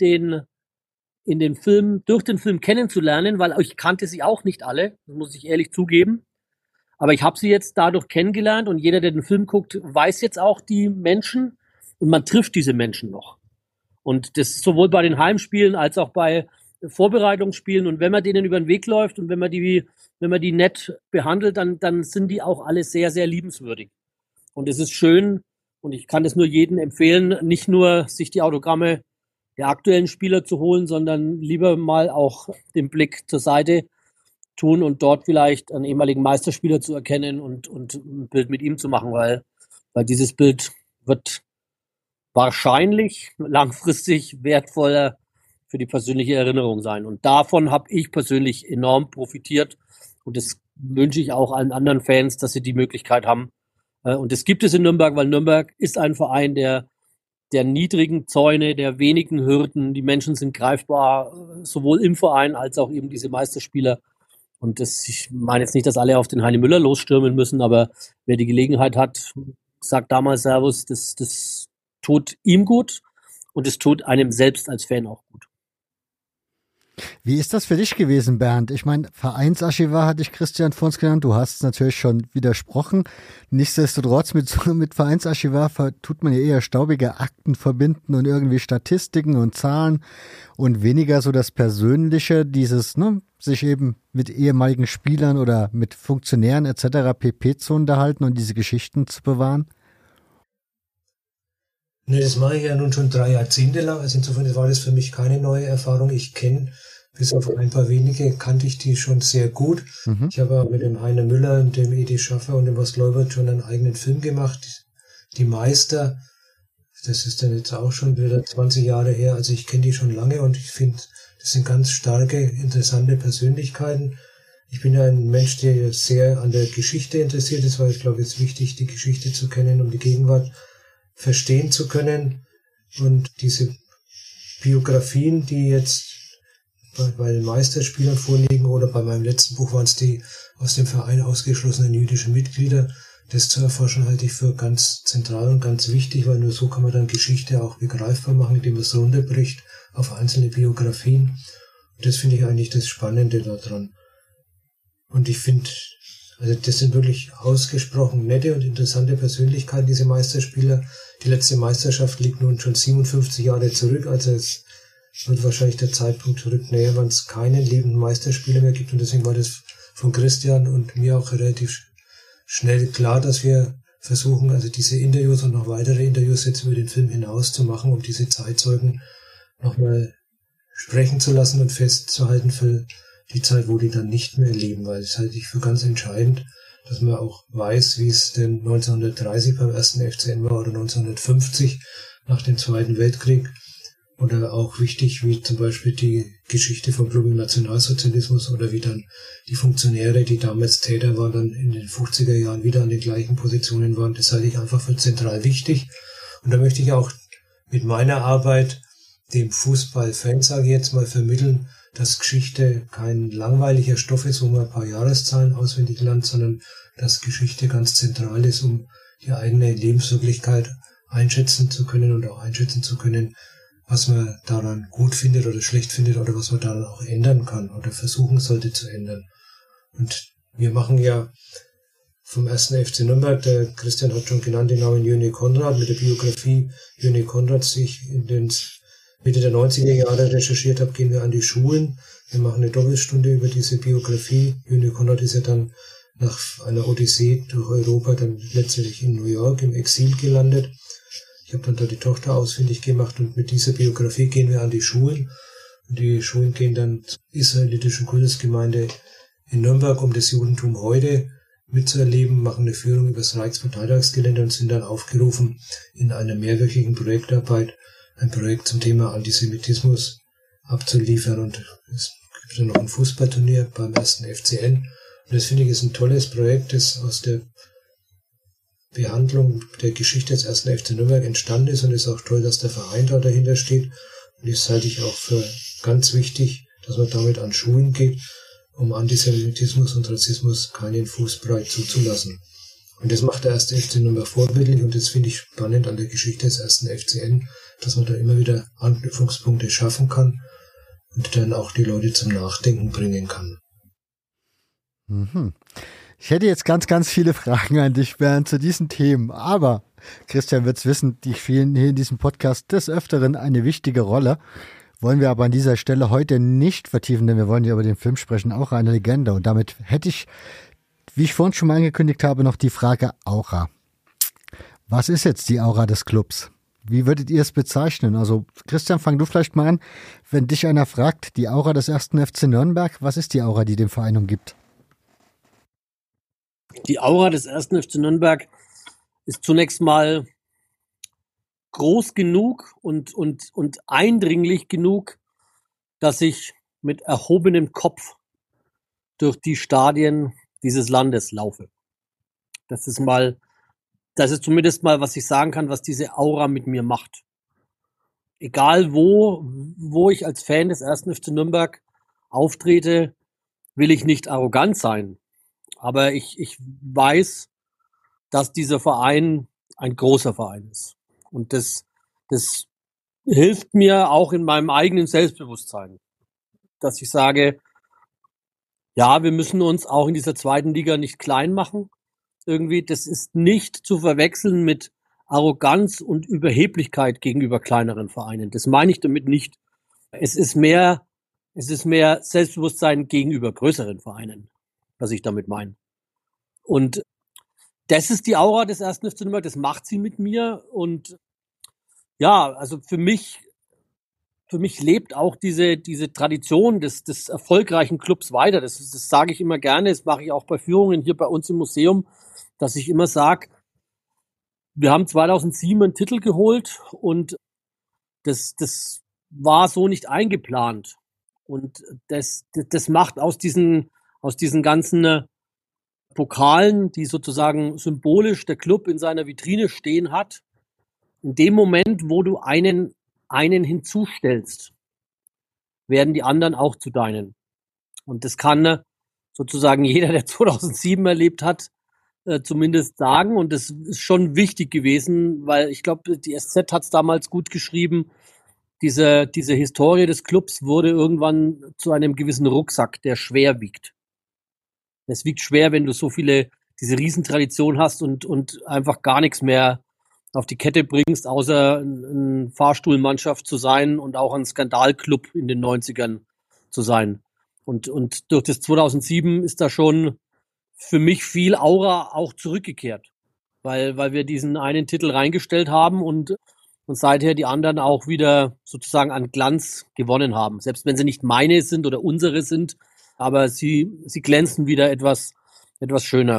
durch den Film kennenzulernen, weil ich kannte sie auch nicht alle, das muss ich ehrlich zugeben. Aber ich habe sie jetzt dadurch kennengelernt und jeder, der den Film guckt, weiß jetzt auch die Menschen und man trifft diese Menschen noch. Und das ist sowohl bei den Heimspielen als auch bei Vorbereitungsspielen. Und wenn man denen über den Weg läuft und wenn man die nett behandelt, dann sind die auch alle sehr, sehr liebenswürdig. Und es ist schön und ich kann das nur jedem empfehlen, nicht nur sich die Autogramme der aktuellen Spieler zu holen, sondern lieber mal auch den Blick zur Seite tun und dort vielleicht einen ehemaligen Meisterspieler zu erkennen und ein Bild mit ihm zu machen, weil dieses Bild wird wahrscheinlich langfristig wertvoller für die persönliche Erinnerung sein. Und davon habe ich persönlich enorm profitiert. Und das wünsche ich auch allen anderen Fans, dass sie die Möglichkeit haben. Und das gibt es in Nürnberg, weil Nürnberg ist ein Verein der niedrigen Zäune, der wenigen Hürden. Die Menschen sind greifbar, sowohl im Verein als auch eben diese Meisterspieler. Und ich meine jetzt nicht, dass alle auf den Heini Müller losstürmen müssen, aber wer die Gelegenheit hat, sagt damals Servus, das tut ihm gut und es tut einem selbst als Fan auch gut. Wie ist das für dich gewesen, Bernd? Ich meine, Vereinsarchivar hatte ich Christian vor uns genannt. Du hast es natürlich schon widersprochen. Nichtsdestotrotz mit Vereinsarchivar tut man ja eher staubige Akten verbinden und irgendwie Statistiken und Zahlen und weniger so das Persönliche, dieses, sich eben mit ehemaligen Spielern oder mit Funktionären etc. pp. Zu unterhalten und diese Geschichten zu bewahren. Ne, das mache ich ja nun schon 3 Jahrzehnte lang. Also insofern war das für mich keine neue Erfahrung. Ich kenne, bis auf ein paar wenige, kannte ich die schon sehr gut. Mhm. Ich habe mit dem Heiner Müller, dem Edi Schaffer und dem Bas Leubert schon einen eigenen Film gemacht. Die Meister, das ist dann jetzt auch schon wieder 20 Jahre her. Also ich kenne die schon lange und ich finde, das sind ganz starke, interessante Persönlichkeiten. Ich bin ja ein Mensch, der sehr an der Geschichte interessiert ist, weil ich glaube, es ist wichtig, die Geschichte zu kennen, um die Gegenwart verstehen zu können. Und diese Biografien, die jetzt bei den Meisterspielern vorliegen oder bei meinem letzten Buch waren es die aus dem Verein ausgeschlossenen jüdischen Mitglieder, das zu erforschen halte ich für ganz zentral und ganz wichtig, weil nur so kann man dann Geschichte auch begreifbar machen, indem man es runterbricht auf einzelne Biografien. Und das finde ich eigentlich das Spannende daran. Und ich finde, also das sind wirklich ausgesprochen nette und interessante Persönlichkeiten, diese Meisterspieler. Die letzte Meisterschaft liegt nun schon 57 Jahre zurück, also es wird wahrscheinlich der Zeitpunkt rückt näher, wann es keinen lebenden Meisterspieler mehr gibt. Und deswegen war das von Christian und mir auch relativ schnell klar, dass wir versuchen, also diese Interviews und noch weitere Interviews jetzt über den Film hinaus zu machen, um diese Zeitzeugen nochmal sprechen zu lassen und festzuhalten für die Zeit, wo die dann nicht mehr leben, weil das halte ich für ganz entscheidend, dass man auch weiß, wie es denn 1930 beim ersten FCN war oder 1950 nach dem Zweiten Weltkrieg. Oder auch wichtig, wie zum Beispiel die Geschichte vom Club im Nationalsozialismus oder wie dann die Funktionäre, die damals Täter waren, dann in den 50er Jahren wieder an den gleichen Positionen waren. Das halte ich einfach für zentral wichtig. Und da möchte ich auch mit meiner Arbeit dem Fußballfan, sage ich jetzt mal, vermitteln, dass Geschichte kein langweiliger Stoff ist, wo man ein paar Jahreszahlen auswendig lernt, sondern dass Geschichte ganz zentral ist, um die eigene Lebenswirklichkeit einschätzen zu können und auch einschätzen zu können, was man daran gut findet oder schlecht findet oder was man daran auch ändern kann oder versuchen sollte zu ändern. Und wir machen ja vom 1. FC Nürnberg, der Christian hat schon genannt den Namen Jürgen Konrad, mit der Biografie Jürgen Konrads, die ich in den Mitte der 90er Jahre recherchiert habe, gehen wir an die Schulen. Wir machen eine Doppelstunde über diese Biografie. Jürgen Konrad ist ja dann nach einer Odyssee durch Europa dann letztendlich in New York im Exil gelandet. Ich habe dann da die Tochter ausfindig gemacht und mit dieser Biografie gehen wir an die Schulen. Und die Schulen gehen dann zur israelitischen Kultusgemeinde in Nürnberg, um das Judentum heute mitzuerleben, machen eine Führung über das Reichsparteitagsgelände und sind dann aufgerufen, in einer mehrwöchigen Projektarbeit ein Projekt zum Thema Antisemitismus abzuliefern. Und es gibt dann noch ein Fußballturnier beim 1. FCN. Und das finde ich ist ein tolles Projekt, das aus der Behandlung der Geschichte des 1. FC Nürnberg entstanden ist, und es ist auch toll, dass der Verein da dahinter steht. Und das halte ich auch für ganz wichtig, dass man damit an Schulen geht, um Antisemitismus und Rassismus keinen Fußbreit zuzulassen. Und das macht der 1. FC Nürnberg vorbildlich, und das finde ich spannend an der Geschichte des 1. FCN, dass man da immer wieder Anknüpfungspunkte schaffen kann und dann auch die Leute zum Nachdenken bringen kann. Mhm. Ich hätte jetzt ganz, ganz viele Fragen an dich, Bernd, zu diesen Themen. Aber Christian wird's wissen, die spielen hier in diesem Podcast des Öfteren eine wichtige Rolle. Wollen wir aber an dieser Stelle heute nicht vertiefen, denn wir wollen ja über den Film sprechen, auch eine Legende. Und damit hätte ich, wie ich vorhin schon mal angekündigt habe, noch die Frage Aura. Was ist jetzt die Aura des Clubs? Wie würdet ihr es bezeichnen? Also Christian, fang du vielleicht mal an. Wenn dich einer fragt, die Aura des 1. FC Nürnberg, was ist die Aura, die dem Verein umgibt? Die Aura des 1. FC Nürnberg ist zunächst mal groß genug und eindringlich genug, dass ich mit erhobenem Kopf durch die Stadien dieses Landes laufe. Das ist zumindest mal, was ich sagen kann, was diese Aura mit mir macht. Egal wo ich als Fan des 1. FC Nürnberg auftrete, will ich nicht arrogant sein. Aber ich weiß, dass dieser Verein ein großer Verein ist. Und das hilft mir auch in meinem eigenen Selbstbewusstsein, dass ich sage, ja, wir müssen uns auch in dieser zweiten Liga nicht klein machen. Irgendwie, das ist nicht zu verwechseln mit Arroganz und Überheblichkeit gegenüber kleineren Vereinen. Das meine ich damit nicht. Es ist mehr Selbstbewusstsein gegenüber größeren Vereinen, was ich damit meine. Und das ist die Aura des 1. FC Nürnberg, das macht sie mit mir. Und ja, also für mich lebt auch diese Tradition des erfolgreichen Clubs weiter. Das sage ich immer gerne, das mache ich auch bei Führungen hier bei uns im Museum, dass ich immer sage, wir haben 2007 einen Titel geholt und das war so nicht eingeplant. Und das macht aus diesen ganzen Pokalen, die sozusagen symbolisch der Club in seiner Vitrine stehen hat, in dem Moment, wo du einen hinzustellst, werden die anderen auch zu deinen. Und das kann sozusagen jeder, der 2007 erlebt hat, zumindest sagen. Und das ist schon wichtig gewesen, weil ich glaube, die SZ hat es damals gut geschrieben. Diese Historie des Clubs wurde irgendwann zu einem gewissen Rucksack, der schwer wiegt. Es wiegt schwer, wenn du diese Riesentradition hast und einfach gar nichts mehr auf die Kette bringst, außer eine Fahrstuhlmannschaft zu sein und auch ein Skandalclub in den 90ern zu sein. Und durch das 2007 ist da schon für mich viel Aura auch zurückgekehrt, weil wir diesen einen Titel reingestellt haben und seither die anderen auch wieder sozusagen an Glanz gewonnen haben. Selbst wenn sie nicht meine sind oder unsere sind, aber sie glänzen wieder etwas schöner.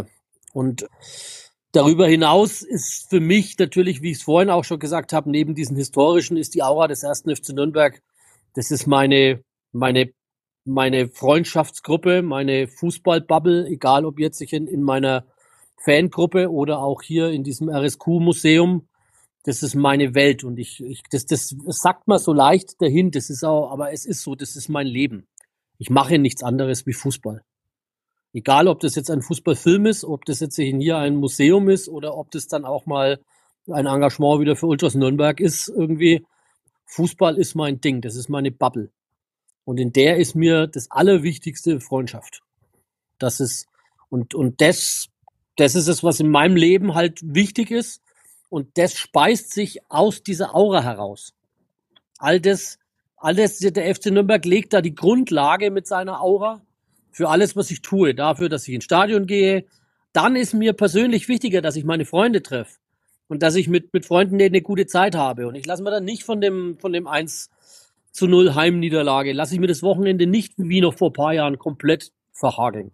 Und darüber hinaus ist für mich natürlich, wie ich es vorhin auch schon gesagt habe, neben diesen historischen ist die Aura des 1. FC Nürnberg, das ist meine Freundschaftsgruppe, meine Fußballbubble, egal ob jetzt ich in meiner Fangruppe oder auch hier in diesem RSQ-Museum, das ist meine Welt und das sagt man so leicht dahin, das ist auch, aber es ist so, das ist mein Leben. Ich mache nichts anderes wie Fußball. Egal, ob das jetzt ein Fußballfilm ist, ob das jetzt hier ein Museum ist oder ob das dann auch mal ein Engagement wieder für Ultras Nürnberg ist, irgendwie. Fußball ist mein Ding, das ist meine Bubble. Und in der ist mir das Allerwichtigste Freundschaft. Das ist, und das ist es, was in meinem Leben halt wichtig ist. Und das speist sich aus dieser Aura heraus. All das, der FC Nürnberg legt da die Grundlage mit seiner Aura für alles, was ich tue. Dafür, dass ich ins Stadion gehe. Dann ist mir persönlich wichtiger, dass ich meine Freunde treffe. Und dass ich mit Freunden eine gute Zeit habe. Und ich lasse mir dann nicht von dem 1:0 Heimniederlage, lasse ich mir das Wochenende nicht wie noch vor ein paar Jahren komplett verhageln.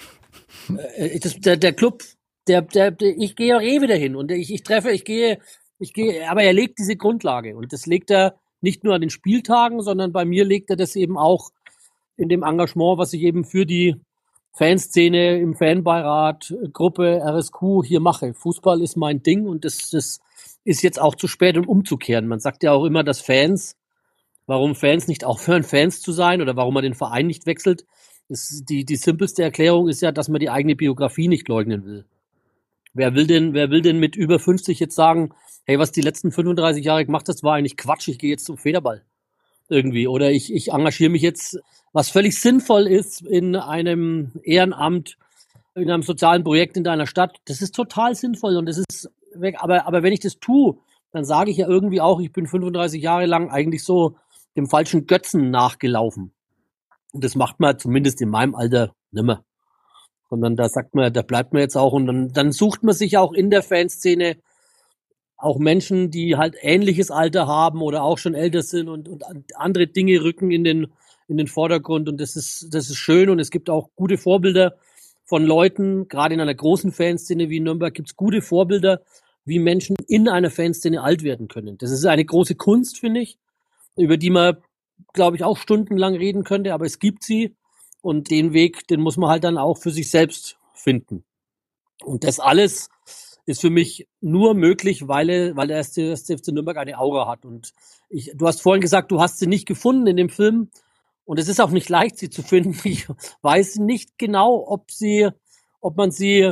Der Club, ich gehe auch wieder hin und ich gehe, aber er legt diese Grundlage und das legt er nicht nur an den Spieltagen, sondern bei mir legt er das eben auch in dem Engagement, was ich eben für die Fanszene im Fanbeirat, Gruppe, RSQ hier mache. Fußball ist mein Ding und das ist jetzt auch zu spät, um umzukehren. Man sagt ja auch immer, dass warum Fans nicht aufhören, Fans zu sein oder warum man den Verein nicht wechselt. Die simpelste Erklärung ist ja, dass man die eigene Biografie nicht leugnen will. Wer will denn mit über 50 jetzt sagen, hey, was die letzten 35 Jahre gemacht hast, war eigentlich Quatsch, ich gehe jetzt zum Federball. Irgendwie. Oder ich engagiere mich jetzt, was völlig sinnvoll ist in einem Ehrenamt, in einem sozialen Projekt in deiner Stadt. Das ist total sinnvoll und das ist weg. Aber wenn ich das tue, dann sage ich ja irgendwie auch, ich bin 35 Jahre lang eigentlich so dem falschen Götzen nachgelaufen. Und das macht man zumindest in meinem Alter nimmer. Sondern da sagt man, da bleibt man jetzt auch und dann sucht man sich auch in der Fanszene auch Menschen, die halt ähnliches Alter haben oder auch schon älter sind und andere Dinge rücken in den Vordergrund und das ist schön und es gibt auch gute Vorbilder von Leuten, gerade in einer großen Fanszene wie in Nürnberg gibt's gute Vorbilder, wie Menschen in einer Fanszene alt werden können. Das ist eine große Kunst, finde ich, über die man, glaube ich, auch stundenlang reden könnte, aber es gibt sie und den Weg, den muss man halt dann auch für sich selbst finden. Und das alles ist für mich nur möglich, weil der FC Nürnberg eine Aura hat. Und du hast vorhin gesagt, du hast sie nicht gefunden in dem Film. Und es ist auch nicht leicht, sie zu finden. Ich weiß nicht genau, ob man sie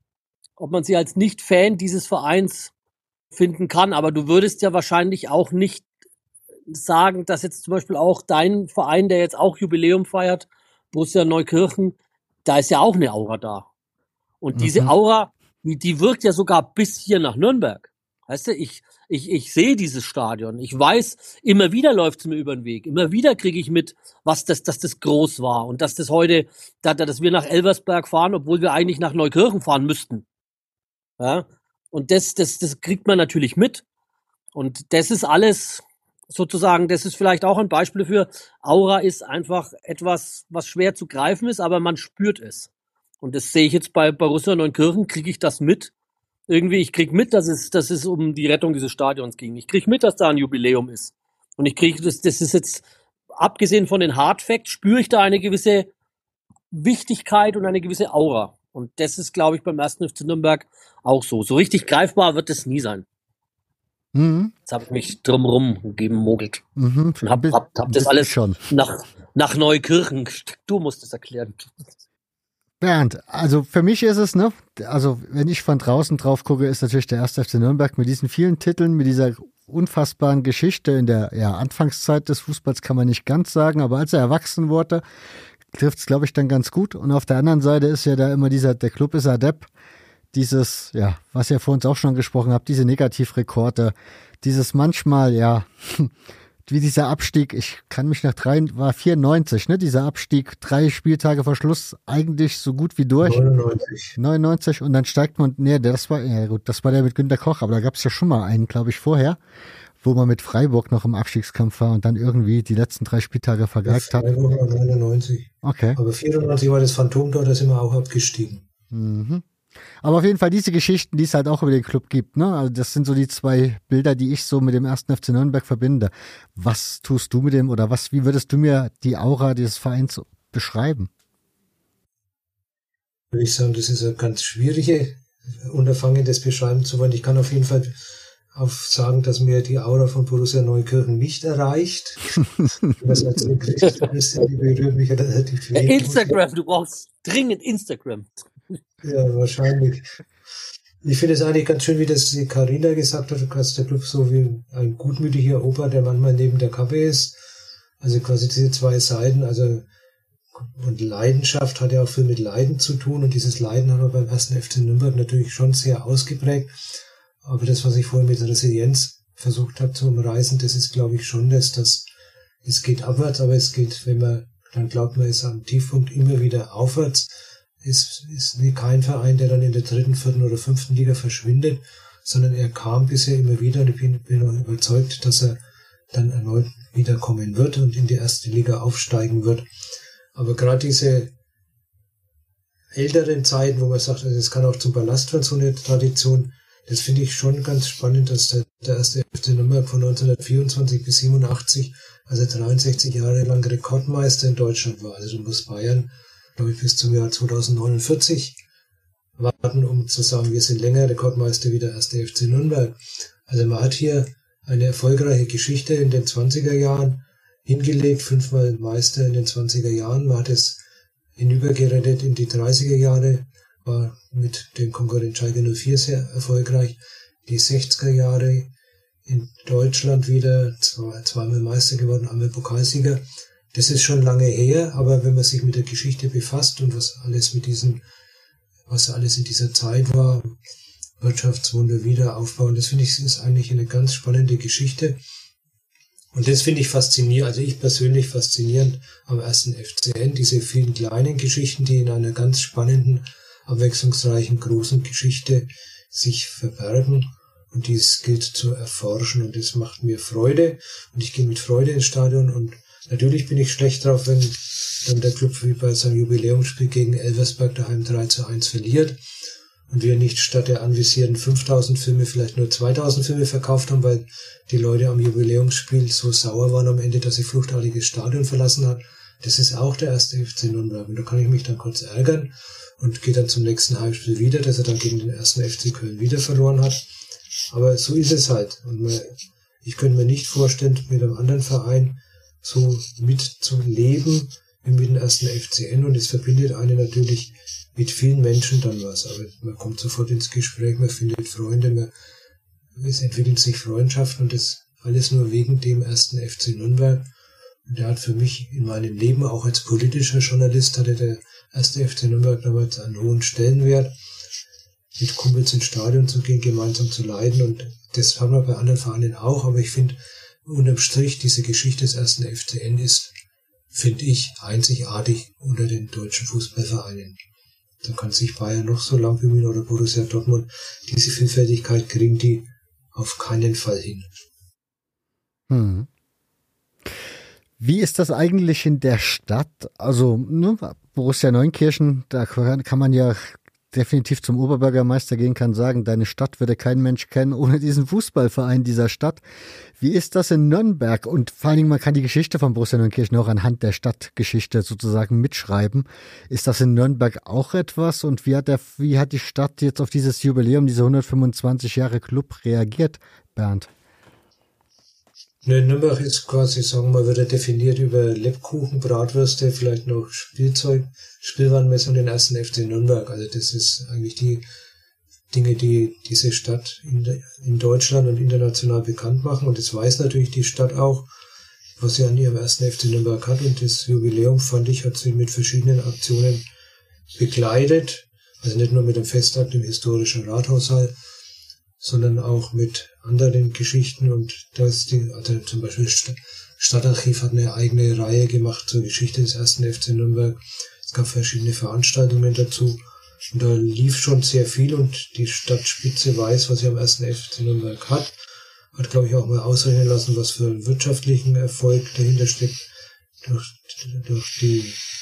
als Nicht-Fan dieses Vereins finden kann. Aber du würdest ja wahrscheinlich auch nicht sagen, dass jetzt zum Beispiel auch dein Verein, der jetzt auch Jubiläum feiert, Borussia Neukirchen, da ist ja auch eine Aura da. Und diese Aura, die wirkt ja sogar bis hier nach Nürnberg. Weißt du, ich sehe dieses Stadion. Ich weiß, immer wieder läuft es mir über den Weg. Immer wieder kriege ich mit, dass das groß war und dass das heute, dass wir nach Elversberg fahren, obwohl wir eigentlich nach Neukirchen fahren müssten. Ja? Und das kriegt man natürlich mit. Und das ist alles sozusagen, das ist vielleicht auch ein Beispiel dafür. Aura ist einfach etwas, was schwer zu greifen ist, aber man spürt es. Und das sehe ich jetzt bei Borussia Neunkirchen, kriege ich das mit. Irgendwie, ich kriege mit, dass es um die Rettung dieses Stadions ging. Ich kriege mit, dass da ein Jubiläum ist. Und ich kriege, das ist jetzt, abgesehen von den Hard Facts, spüre ich da eine gewisse Wichtigkeit und eine gewisse Aura. Und das ist, glaube ich, beim 1. FC Nürnberg auch so. So richtig greifbar wird es nie sein. Jetzt habe ich mich drumherum gemogelt. Und hab das alles schon nach Neukirchen. Du musst es erklären. Bernd, also für mich ist es, ne, also wenn ich von draußen drauf gucke, ist natürlich der 1. FC Nürnberg mit diesen vielen Titeln, mit dieser unfassbaren Geschichte in der Anfangszeit des Fußballs kann man nicht ganz sagen, aber als er erwachsen wurde, trifft es, glaube ich, dann ganz gut. Und auf der anderen Seite ist ja da immer der Club ist Adept, dieses, was ihr vor uns auch schon gesprochen habt, diese Negativrekorde, dieses manchmal, wie dieser Abstieg, ich kann mich war 94, ne, dieser Abstieg, 3 Spieltage vor Schluss, eigentlich so gut wie durch. 99 und dann steigt man, das war der mit Günter Koch, aber da gab es ja schon mal einen, glaube ich, vorher, wo man mit Freiburg noch im Abstiegskampf war und dann irgendwie die letzten 3 Spieltage vergeigt hat. Freiburg war 99. Okay. Aber 94 war das Phantomtor, da sind wir auch abgestiegen. Aber auf jeden Fall diese Geschichten, die es halt auch über den Club gibt, ne? Also das sind so die zwei Bilder, die ich so mit dem 1. FC Nürnberg verbinde. Was tust du mit dem oder wie würdest du mir die Aura dieses Vereins beschreiben? Würde ich sagen, das ist ein ganz schwierige Unterfangen, das beschreiben zu wollen. Ich kann auf jeden Fall sagen, dass mir die Aura von Borussia Neukirchen nicht erreicht. Das berührt mich relativ wenig. Instagram, du brauchst dringend Instagram. Ja, wahrscheinlich. Ich finde es eigentlich ganz schön, wie das die Carina gesagt hat, dass der Club so wie ein gutmütiger Opa, der manchmal neben der Kappe ist. Also quasi diese zwei Seiten, also und Leidenschaft hat ja auch viel mit Leiden zu tun und dieses Leiden haben wir beim 1. FC Nürnberg natürlich schon sehr ausgeprägt. Aber das, was ich vorhin mit Resilienz versucht habe zu umreißen, das ist, glaube ich, schon dass es geht abwärts, aber es geht, wenn man, dann glaubt man, ist am Tiefpunkt immer wieder aufwärts. Es ist kein Verein, der dann in der 3., 4. oder 5. Liga verschwindet, sondern er kam bisher immer wieder und ich bin auch überzeugt, dass er dann erneut wiederkommen wird und in die 1. Liga aufsteigen wird. Aber gerade diese älteren Zeiten, wo man sagt, also es kann auch zum Ballast werden, so eine Tradition, das finde ich schon ganz spannend, dass der 1. FC Nürnberg von 1924 bis 87, also 63 Jahre lang Rekordmeister in Deutschland war. Also du musst Bayern, glaube ich, bis zum Jahr 2049 warten, um zu sagen, wir sind länger Rekordmeister wie der 1. FC Nürnberg. Also man hat hier eine erfolgreiche Geschichte in den 20er Jahren hingelegt, 5-mal Meister in den 20er Jahren. Man hat es hinübergerettet in die 30er Jahre, war mit dem Konkurrent Schalke 04 sehr erfolgreich. Die 60er Jahre in Deutschland wieder zweimal Meister geworden, einmal Pokalsieger. Das ist schon lange her, aber wenn man sich mit der Geschichte befasst und was alles in dieser Zeit war, Wirtschaftswunder, Wiederaufbau, und das finde ich ist eigentlich eine ganz spannende Geschichte. Und das finde ich faszinierend, also ich persönlich faszinierend am 1. FCN, diese vielen kleinen Geschichten, die in einer ganz spannenden, abwechslungsreichen, großen Geschichte sich verbergen und dies gilt zu erforschen und das macht mir Freude und ich gehe mit Freude ins Stadion und natürlich bin ich schlecht drauf, wenn dann der Club wie bei seinem Jubiläumsspiel gegen Elversberg daheim 3:1 verliert und wir nicht statt der anvisierten 5.000 Filme vielleicht nur 2.000 Filme verkauft haben, weil die Leute am Jubiläumsspiel so sauer waren am Ende, dass sie fluchtartiges Stadion verlassen hat. Das ist auch der 1. FC Nürnberg und da kann ich mich dann kurz ärgern und gehe dann zum nächsten Heimspiel wieder, dass er dann gegen den 1. FC Köln wieder verloren hat. Aber so ist es halt. Und ich könnte mir nicht vorstellen, mit einem anderen Verein so mitzuleben wie mit dem 1. FCN und es verbindet einen natürlich mit vielen Menschen dann was. Aber man kommt sofort ins Gespräch, man findet Freunde, es entwickeln sich Freundschaften und das alles nur wegen dem 1. FC Nürnberg. Und der hat für mich in meinem Leben, auch als politischer Journalist, hatte der 1. FC Nürnberg damals einen hohen Stellenwert, mit Kumpels ins Stadion zu gehen, gemeinsam zu leiden und das haben wir bei anderen Vereinen auch, aber ich finde, unterm Strich, diese Geschichte des 1. FCN ist, finde ich, einzigartig unter den deutschen Fußballvereinen. Da kann sich Bayern noch so lang bemühen oder Borussia Dortmund, diese Vielfältigkeit kriegen die auf keinen Fall hin. Wie ist das eigentlich in der Stadt? Also, ne, Borussia Neunkirchen, da kann man ja definitiv zum Oberbürgermeister gehen, kann sagen, deine Stadt würde kein Mensch kennen ohne diesen Fußballverein dieser Stadt. Wie ist das in Nürnberg? Und vor allen Dingen, man kann die Geschichte von Borussia Neunkirchen auch anhand der Stadtgeschichte sozusagen mitschreiben. Ist das in Nürnberg auch etwas? Und wie hat die Stadt jetzt auf dieses Jubiläum, diese 125 Jahre Club reagiert, Bernd? Nürnberg ist quasi, sagen wir mal, wird er definiert über Lebkuchen, Bratwürste, vielleicht noch Spielzeug, Spielwarenmesse und den 1. FC Nürnberg. Also das ist eigentlich die Dinge, die diese Stadt in Deutschland und international bekannt machen. Und das weiß natürlich die Stadt auch, was sie an ihrem 1. FC Nürnberg hat. Und das Jubiläum, fand ich, hat sie mit verschiedenen Aktionen begleitet. Also nicht nur mit dem Festakt im historischen Rathaussaal, sondern auch mit anderen Geschichten und also zum Beispiel Stadtarchiv hat eine eigene Reihe gemacht zur Geschichte des 1. FC Nürnberg. Es gab verschiedene Veranstaltungen dazu und da lief schon sehr viel und die Stadtspitze weiß, was sie am 1. FC Nürnberg hat. Hat, glaube ich, auch mal ausrechnen lassen, was für einen wirtschaftlichen Erfolg dahinter steckt durch die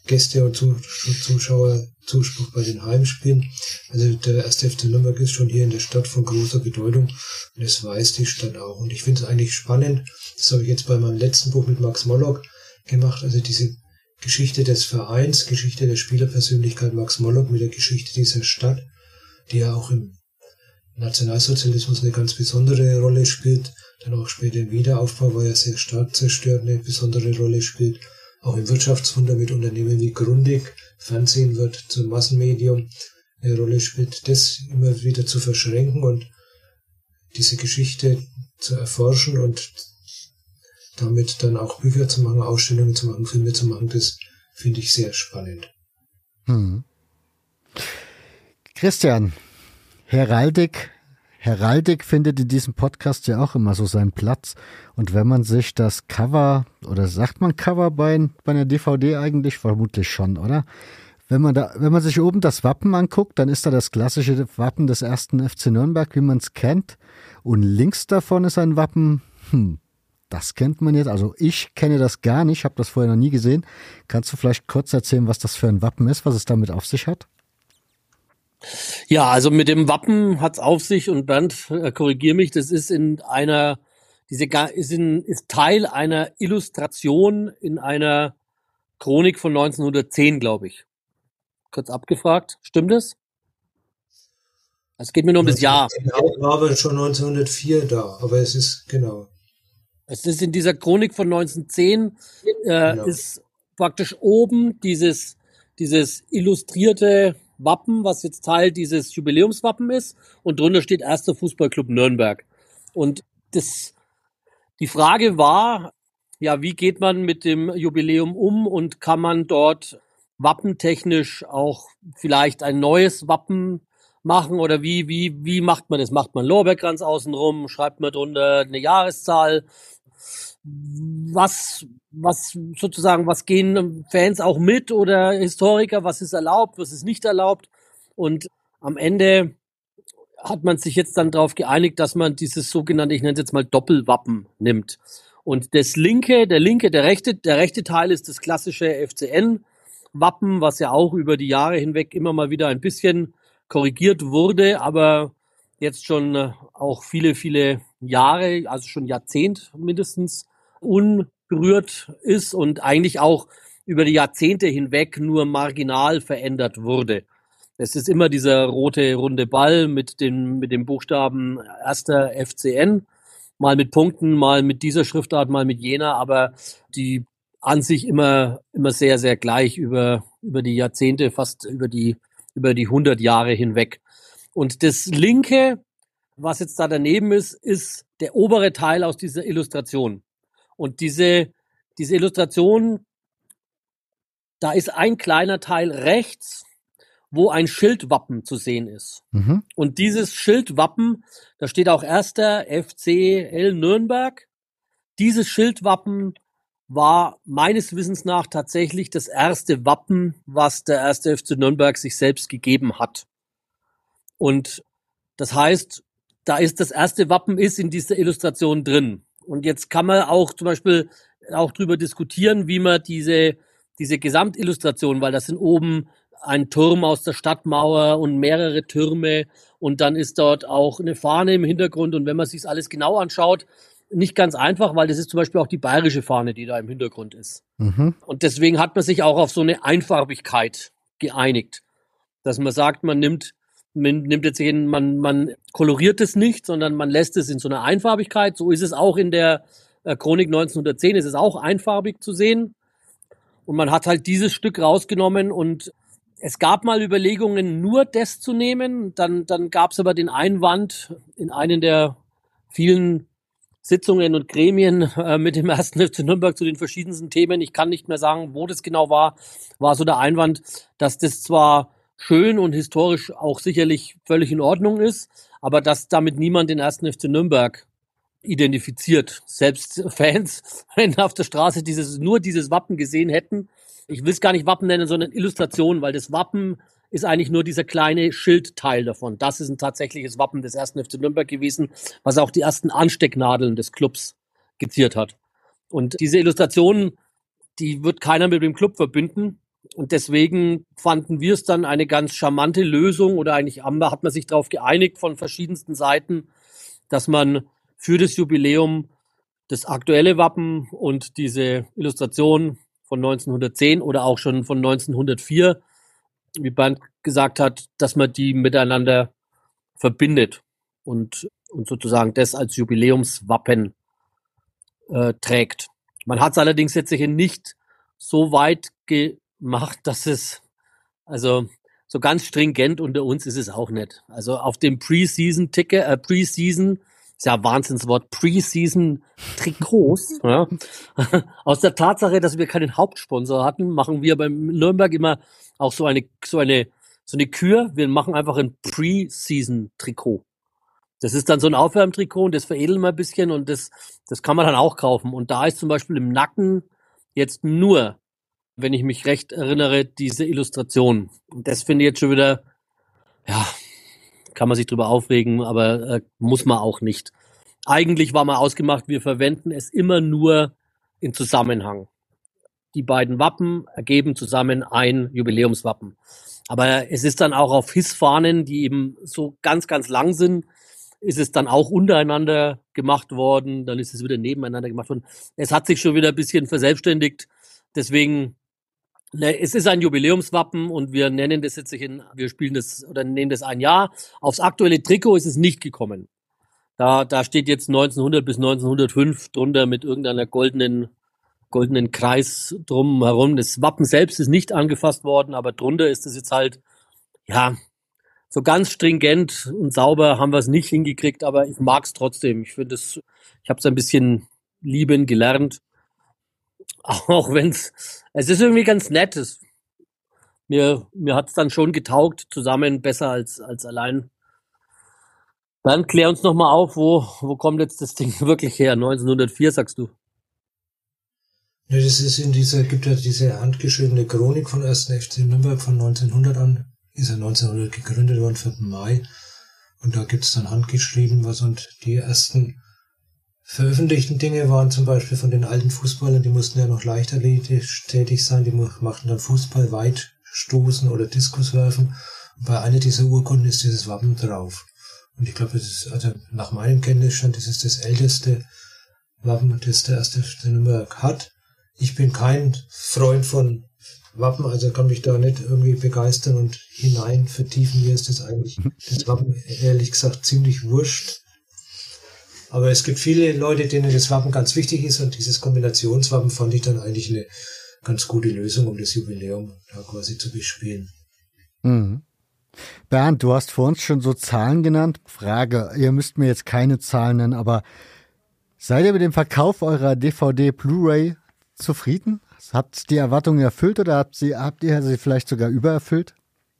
Gäste- und Zuschauerzuspruch bei den Heimspielen. Also der 1. FC Nürnberg ist schon hier in der Stadt von großer Bedeutung und das weiß die Stadt auch. Und ich finde es eigentlich spannend, das habe ich jetzt bei meinem letzten Buch mit Max Mollock gemacht, also diese Geschichte des Vereins, Geschichte der Spielerpersönlichkeit Max Mollock mit der Geschichte dieser Stadt, die ja auch im Nationalsozialismus eine ganz besondere Rolle spielt, dann auch später im Wiederaufbau, war ja sehr stark zerstört, eine besondere Rolle spielt. Auch im Wirtschaftswunder mit Unternehmen wie Grundig, Fernsehen wird zum Massenmedium eine Rolle spielt, das immer wieder zu verschränken und diese Geschichte zu erforschen und damit dann auch Bücher zu machen, Ausstellungen zu machen, Filme zu machen, das finde ich sehr spannend. Christian, Heraldik findet in diesem Podcast ja auch immer so seinen Platz. Und wenn man sich das Cover, oder sagt man Cover bei einer DVD eigentlich? Vermutlich schon, oder? Wenn man sich oben das Wappen anguckt, dann ist da das klassische Wappen des 1. FC Nürnberg, wie man es kennt. Und links davon ist ein Wappen, das kennt man jetzt. Also ich kenne das gar nicht, habe das vorher noch nie gesehen. Kannst du vielleicht kurz erzählen, was das für ein Wappen ist, was es damit auf sich hat? Ja, also mit dem Wappen hat's auf sich, und Bernd, korrigier mich, das ist ist Teil einer Illustration in einer Chronik von 1910, glaube ich. Kurz abgefragt, stimmt das? Es geht mir nur um das Jahr. War aber schon 1904 da, aber es ist, genau. Es ist in dieser Chronik von 1910, Genau. ist praktisch oben dieses illustrierte Wappen, was jetzt Teil dieses Jubiläumswappen ist, und drunter steht 1. Fußballclub Nürnberg. Und die Frage war, ja, wie geht man mit dem Jubiläum um, und kann man dort wappentechnisch auch vielleicht ein neues Wappen machen, oder wie macht man das? Macht man Lorbeerkranz außenrum, schreibt man drunter eine Jahreszahl? Was sozusagen, was gehen Fans auch mit, oder Historiker, was ist erlaubt, was ist nicht erlaubt? Und am Ende hat man sich jetzt dann darauf geeinigt, dass man dieses sogenannte, ich nenne es jetzt mal Doppelwappen nimmt. Und der rechte Teil ist das klassische FCN-Wappen, was ja auch über die Jahre hinweg immer mal wieder ein bisschen korrigiert wurde, aber jetzt schon auch viele, viele Jahre, also schon Jahrzehnt mindestens, unberührt ist und eigentlich auch über die Jahrzehnte hinweg nur marginal verändert wurde. Es ist immer dieser rote runde Ball mit dem Buchstaben 1. FCN, mal mit Punkten, mal mit dieser Schriftart, mal mit jener, aber die an sich immer sehr, sehr gleich über die Jahrzehnte, fast über die 100 Jahre hinweg. Und das linke, was jetzt da daneben ist der obere Teil aus dieser Illustration. Und diese Illustration, da ist ein kleiner Teil rechts, wo ein Schildwappen zu sehen ist. Mhm. Und dieses Schildwappen, da steht auch 1. FCL Nürnberg. Dieses Schildwappen war meines Wissens nach tatsächlich das erste Wappen, was der 1. FC Nürnberg sich selbst gegeben hat. Und das heißt, das erste Wappen ist in dieser Illustration drin. Und jetzt kann man auch zum Beispiel auch drüber diskutieren, wie man diese Gesamtillustration, weil das sind oben ein Turm aus der Stadtmauer und mehrere Türme, und dann ist dort auch eine Fahne im Hintergrund, und wenn man sich alles genau anschaut, nicht ganz einfach, weil das ist zum Beispiel auch die bayerische Fahne, die da im Hintergrund ist. Mhm. Und deswegen hat man sich auch auf so eine Einfarbigkeit geeinigt, dass man sagt, man nimmt jetzt man koloriert es nicht, sondern man lässt es in so einer Einfarbigkeit. So ist es auch in der Chronik 1910, ist es auch einfarbig zu sehen. Und man hat halt dieses Stück rausgenommen, und es gab mal Überlegungen, nur das zu nehmen. Dann gab es aber den Einwand in einen der vielen Sitzungen und Gremien mit dem 1. FC Nürnberg zu den verschiedensten Themen. Ich kann nicht mehr sagen, wo das genau war so der Einwand, dass das zwar schön und historisch auch sicherlich völlig in Ordnung ist, aber dass damit niemand den 1. FC Nürnberg identifiziert. Selbst Fans, wenn auf der Straße nur dieses Wappen gesehen hätten, ich will es gar nicht Wappen nennen, sondern Illustration, weil das Wappen ist eigentlich nur dieser kleine Schildteil davon. Das ist ein tatsächliches Wappen des 1. FC Nürnberg gewesen, was auch die ersten Anstecknadeln des Clubs skizziert hat. Und diese Illustration, die wird keiner mit dem Club verbinden. Und deswegen fanden wir es dann eine ganz charmante Lösung oder eigentlich hat man sich darauf geeinigt von verschiedensten Seiten, dass man für das Jubiläum das aktuelle Wappen und diese Illustration von 1910 oder auch schon von 1904, wie Bernd gesagt hat, dass man die miteinander verbindet und sozusagen das als Jubiläumswappen trägt. Man hat es allerdings jetzt sicher nicht so weit gemacht, dass es, also so ganz stringent unter uns ist es auch nicht. Also auf dem Preseason-Ticket, Preseason, ist ja ein Wahnsinnswort, Preseason-Trikots, ja. Aus der Tatsache, dass wir keinen Hauptsponsor hatten, machen wir beim Nürnberg immer auch so eine Kür. Wir machen einfach ein Preseason-Trikot. Das ist dann so ein Aufwärmtrikot und das veredeln wir ein bisschen und das kann man dann auch kaufen. Und da ist zum Beispiel im Nacken jetzt nur, wenn ich mich recht erinnere, diese Illustration. Und das finde ich jetzt schon wieder, ja, kann man sich drüber aufregen, aber muss man auch nicht. Eigentlich war mal ausgemacht, wir verwenden es immer nur in Zusammenhang. Die beiden Wappen ergeben zusammen ein Jubiläumswappen. Aber es ist dann auch auf Hissfahnen, die eben so ganz, ganz lang sind, ist es dann auch untereinander gemacht worden, dann ist es wieder nebeneinander gemacht worden. Es hat sich schon wieder ein bisschen verselbstständigt. Deswegen, es ist ein Jubiläumswappen und wir nennen das jetzt wir spielen das oder nehmen das ein Jahr. Aufs aktuelle Trikot ist es nicht gekommen. Da steht jetzt 1900 bis 1905 drunter mit irgendeiner goldenen Kreis drum herum. Das Wappen selbst ist nicht angefasst worden, aber drunter ist es jetzt halt, ja, so ganz stringent und sauber haben wir es nicht hingekriegt, aber ich mag es trotzdem. Ich habe es ein bisschen lieben gelernt. Auch wenn es ist irgendwie ganz nett. Mir hat es dann schon getaugt, zusammen besser als allein. Dann klär uns nochmal auf, wo kommt jetzt das Ding wirklich her? 1904, sagst du? Ja, das ist gibt ja diese handgeschriebene Chronik von 1. FC Nürnberg von 1900 an. Ist ja 1900 gegründet worden, 4. Mai. Und da gibt's dann handgeschrieben was und die ersten veröffentlichten Dinge waren zum Beispiel von den alten Fußballern, die mussten ja noch leichtathletisch tätig sein, die machten dann Fußball, Weitstoßen oder Diskus werfen. Und bei einer dieser Urkunden ist dieses Wappen drauf. Und ich glaube, das ist, also nach meinem Kenntnisstand, das ist das älteste Wappen, das der 1. FC Nürnberg hat. Ich bin kein Freund von Wappen, also kann mich da nicht irgendwie begeistern und hinein vertiefen. Mir ist das eigentlich, das Wappen ehrlich gesagt ziemlich wurscht. Aber es gibt viele Leute, denen das Wappen ganz wichtig ist und dieses Kombinationswappen fand ich dann eigentlich eine ganz gute Lösung, um das Jubiläum da quasi zu bespielen. Mhm. Bernd, du hast vor uns schon so Zahlen genannt. Frage, ihr müsst mir jetzt keine Zahlen nennen, aber seid ihr mit dem Verkauf eurer DVD Blu-ray zufrieden? Habt die Erwartungen erfüllt oder habt ihr sie vielleicht sogar übererfüllt?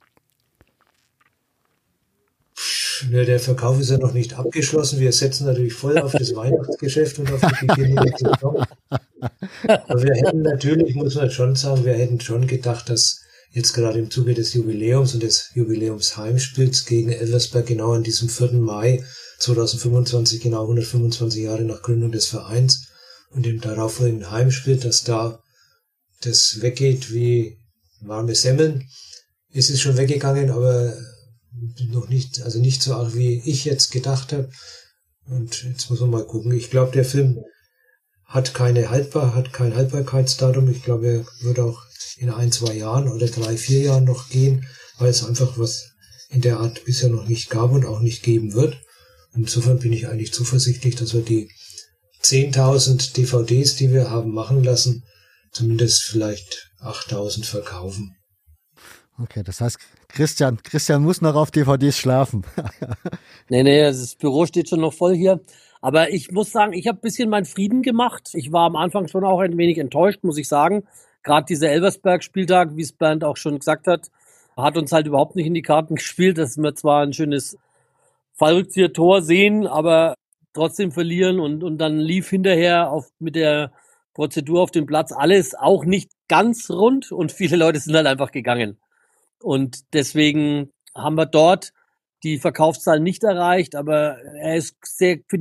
Ja, der Verkauf ist ja noch nicht abgeschlossen. Wir setzen natürlich voll auf das Weihnachtsgeschäft und auf die Beginnung der Saison. Aber wir hätten natürlich, muss man schon sagen, wir hätten schon gedacht, dass jetzt gerade im Zuge des Jubiläums und des Jubiläumsheimspiels gegen Elversberg genau an diesem 4. Mai 2025, genau 125 Jahre nach Gründung des Vereins und dem darauffolgenden Heimspiel, dass da das weggeht wie warme Semmeln. Es ist schon weggegangen, aber noch nicht, also nicht so arg, wie ich jetzt gedacht habe. Und jetzt muss man mal gucken. Ich glaube, der Film hat kein Haltbarkeitsdatum. Ich glaube, er wird auch in 1-2 Jahren oder 3-4 Jahren noch gehen, weil es einfach was in der Art bisher noch nicht gab und auch nicht geben wird. Und insofern bin ich eigentlich zuversichtlich, dass wir die 10.000 DVDs, die wir haben machen lassen, zumindest vielleicht 8.000 verkaufen. Okay, das heißt, Christian muss noch auf DVDs schlafen. Nee, das Büro steht schon noch voll hier. Aber ich muss sagen, ich habe ein bisschen meinen Frieden gemacht. Ich war am Anfang schon auch ein wenig enttäuscht, muss ich sagen. Gerade dieser Elversberg-Spieltag, wie es Bernd auch schon gesagt hat, hat uns halt überhaupt nicht in die Karten gespielt, dass wir zwar ein schönes Fallrückzieher-Tor sehen, aber trotzdem verlieren und dann lief hinterher mit der Prozedur auf dem Platz alles auch nicht ganz rund und viele Leute sind halt einfach gegangen. Und deswegen haben wir dort die Verkaufszahlen nicht erreicht, aber er ist sehr, finde ich,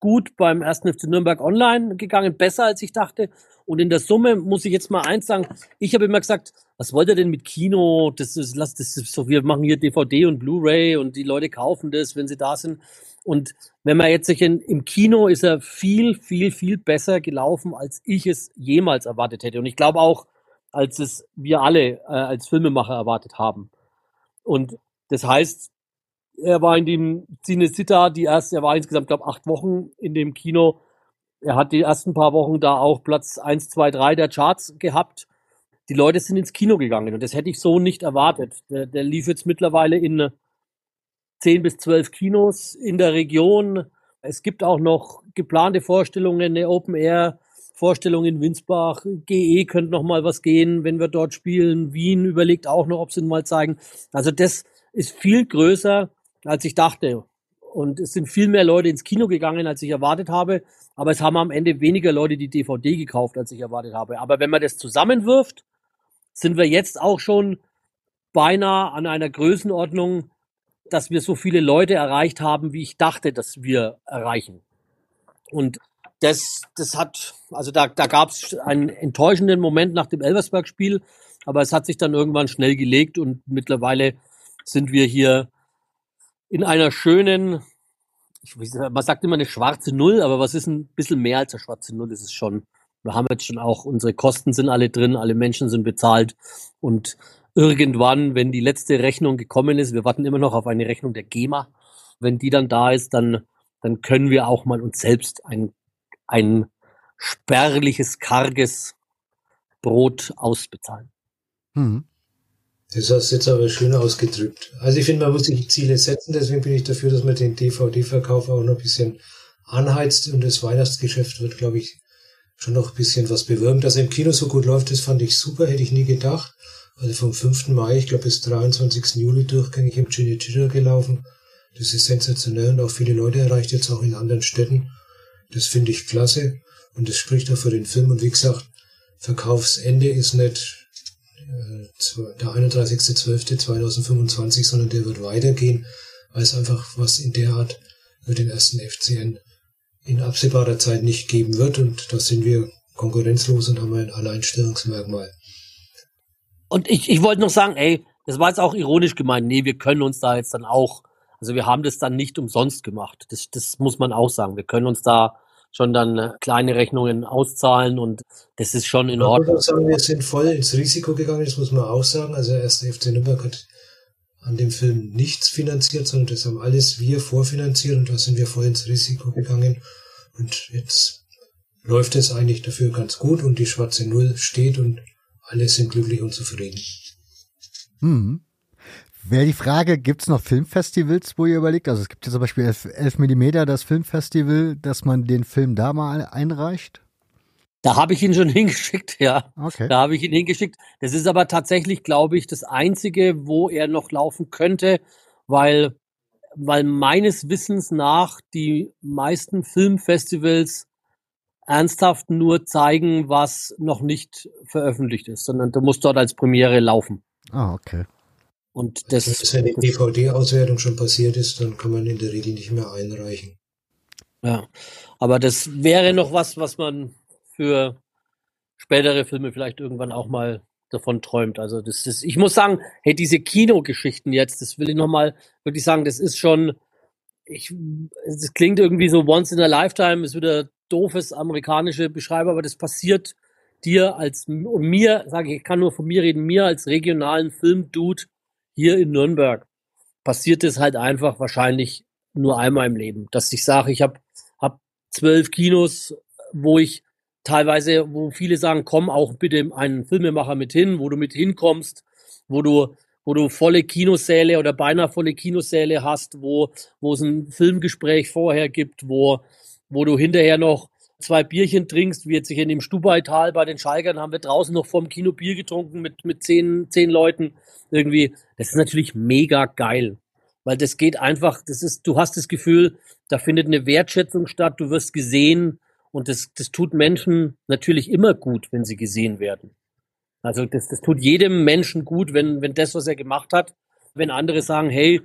gut beim 1. FC Nürnberg online gegangen, besser als ich dachte. Und in der Summe muss ich jetzt mal eins sagen, ich habe immer gesagt, was wollt ihr denn mit Kino? Das ist so, wir machen hier DVD und Blu-ray und die Leute kaufen das, wenn sie da sind. Und wenn man jetzt sich im Kino ist er viel, viel, viel besser gelaufen, als ich es jemals erwartet hätte. Und ich glaube auch, als es wir alle als Filmemacher erwartet haben. Und das heißt, er war in dem Cinecittà, er war insgesamt, glaube ich, 8 Wochen in dem Kino. Er hat die ersten paar Wochen da auch Platz 1, 2, 3 der Charts gehabt. Die Leute sind ins Kino gegangen und das hätte ich so nicht erwartet. Der lief jetzt mittlerweile in 10 bis 12 Kinos in der Region. Es gibt auch noch geplante Vorstellungen, eine Open-Air-Vorstellung in Winsbach. GE könnte noch mal was gehen, wenn wir dort spielen. Wien überlegt auch noch, ob sie ihn mal zeigen. Also das ist viel größer, als ich dachte. Und es sind viel mehr Leute ins Kino gegangen, als ich erwartet habe. Aber es haben am Ende weniger Leute die DVD gekauft, als ich erwartet habe. Aber wenn man das zusammenwirft, sind wir jetzt auch schon beinahe an einer Größenordnung, dass wir so viele Leute erreicht haben, wie ich dachte, dass wir erreichen. Und das hat, also da gab es einen enttäuschenden Moment nach dem Elversberg-Spiel, aber es hat sich dann irgendwann schnell gelegt und mittlerweile sind wir hier in einer schönen, man sagt immer eine schwarze Null, aber was ist ein bisschen mehr als eine schwarze Null ist es schon. Wir haben jetzt schon auch, unsere Kosten sind alle drin, alle Menschen sind bezahlt und irgendwann, wenn die letzte Rechnung gekommen ist, wir warten immer noch auf eine Rechnung der GEMA, wenn die dann da ist, dann können wir auch mal uns selbst ein spärliches, karges Brot ausbezahlen. Das hast du jetzt aber schön ausgedrückt. Also ich finde, man muss sich Ziele setzen, deswegen bin ich dafür, dass man den DVD-Verkauf auch noch ein bisschen anheizt und das Weihnachtsgeschäft wird, glaube ich, schon noch ein bisschen was bewirken. Dass er im Kino so gut läuft, das fand ich super, hätte ich nie gedacht. Also vom 5. Mai, ich glaube, bis 23. Juli durchgängig im Cinecittà gelaufen. Das ist sensationell und auch viele Leute erreicht, jetzt auch in anderen Städten. Das finde ich klasse und das spricht auch für den Film. Und wie gesagt, Verkaufsende ist nicht der 31.12.2025, sondern der wird weitergehen, weil es einfach was in der Art für den 1. FCN in absehbarer Zeit nicht geben wird. Und da sind wir konkurrenzlos und haben ein Alleinstellungsmerkmal. Und ich wollte noch sagen, das war jetzt auch ironisch gemeint, wir können uns da jetzt dann auch, also wir haben das dann nicht umsonst gemacht. Das muss man auch sagen. Wir können uns da schon dann kleine Rechnungen auszahlen und das ist schon in Ordnung. Ich würde sagen, wir sind voll ins Risiko gegangen, das muss man auch sagen. Also der 1. FC Nürnberg hat an dem Film nichts finanziert, sondern das haben alles wir vorfinanziert und da sind wir voll ins Risiko gegangen. Und jetzt läuft es eigentlich dafür ganz gut und die schwarze Null steht und alle sind glücklich und zufrieden. Wäre die Frage, gibt es noch Filmfestivals, wo ihr überlegt? Also es gibt ja zum Beispiel 11 mm, das Filmfestival, dass man den Film da mal einreicht? Da habe ich ihn schon hingeschickt, ja. Okay. Da habe ich ihn hingeschickt. Das ist aber tatsächlich, glaube ich, das Einzige, wo er noch laufen könnte, weil meines Wissens nach die meisten Filmfestivals ernsthaft nur zeigen, was noch nicht veröffentlicht ist, sondern du musst dort als Premiere laufen. Ah, okay. Und wenn eine DVD-Auswertung schon passiert ist, dann kann man in der Regel nicht mehr einreichen. Ja, aber das wäre noch was man für spätere Filme vielleicht irgendwann auch mal davon träumt. Also ich muss sagen, diese Kinogeschichten jetzt, das will ich nochmal wirklich sagen, das ist schon, das klingt irgendwie so once in a lifetime, ist wieder doofes amerikanische Beschreiber, aber das passiert dir mir, sage ich kann nur von mir reden, mir als regionalen Filmdude hier in Nürnberg passiert es halt einfach wahrscheinlich nur einmal im Leben, dass ich sage, ich habe 12 Kinos, wo viele sagen, komm auch bitte einen Filmemacher mit hin, wo du mit hinkommst, wo du volle Kinosäle oder beinahe volle Kinosäle hast, wo es ein Filmgespräch vorher gibt, wo du hinterher noch 2 Bierchen trinkst, wie jetzt hier in dem Stubaital bei den Schalkern haben wir draußen noch vorm Kino Bier getrunken mit 10 Leuten irgendwie. Das ist natürlich mega geil, weil das geht einfach, du hast das Gefühl, da findet eine Wertschätzung statt, du wirst gesehen und das tut Menschen natürlich immer gut, wenn sie gesehen werden. Also das tut jedem Menschen gut, wenn das, was er gemacht hat, wenn andere sagen, hey,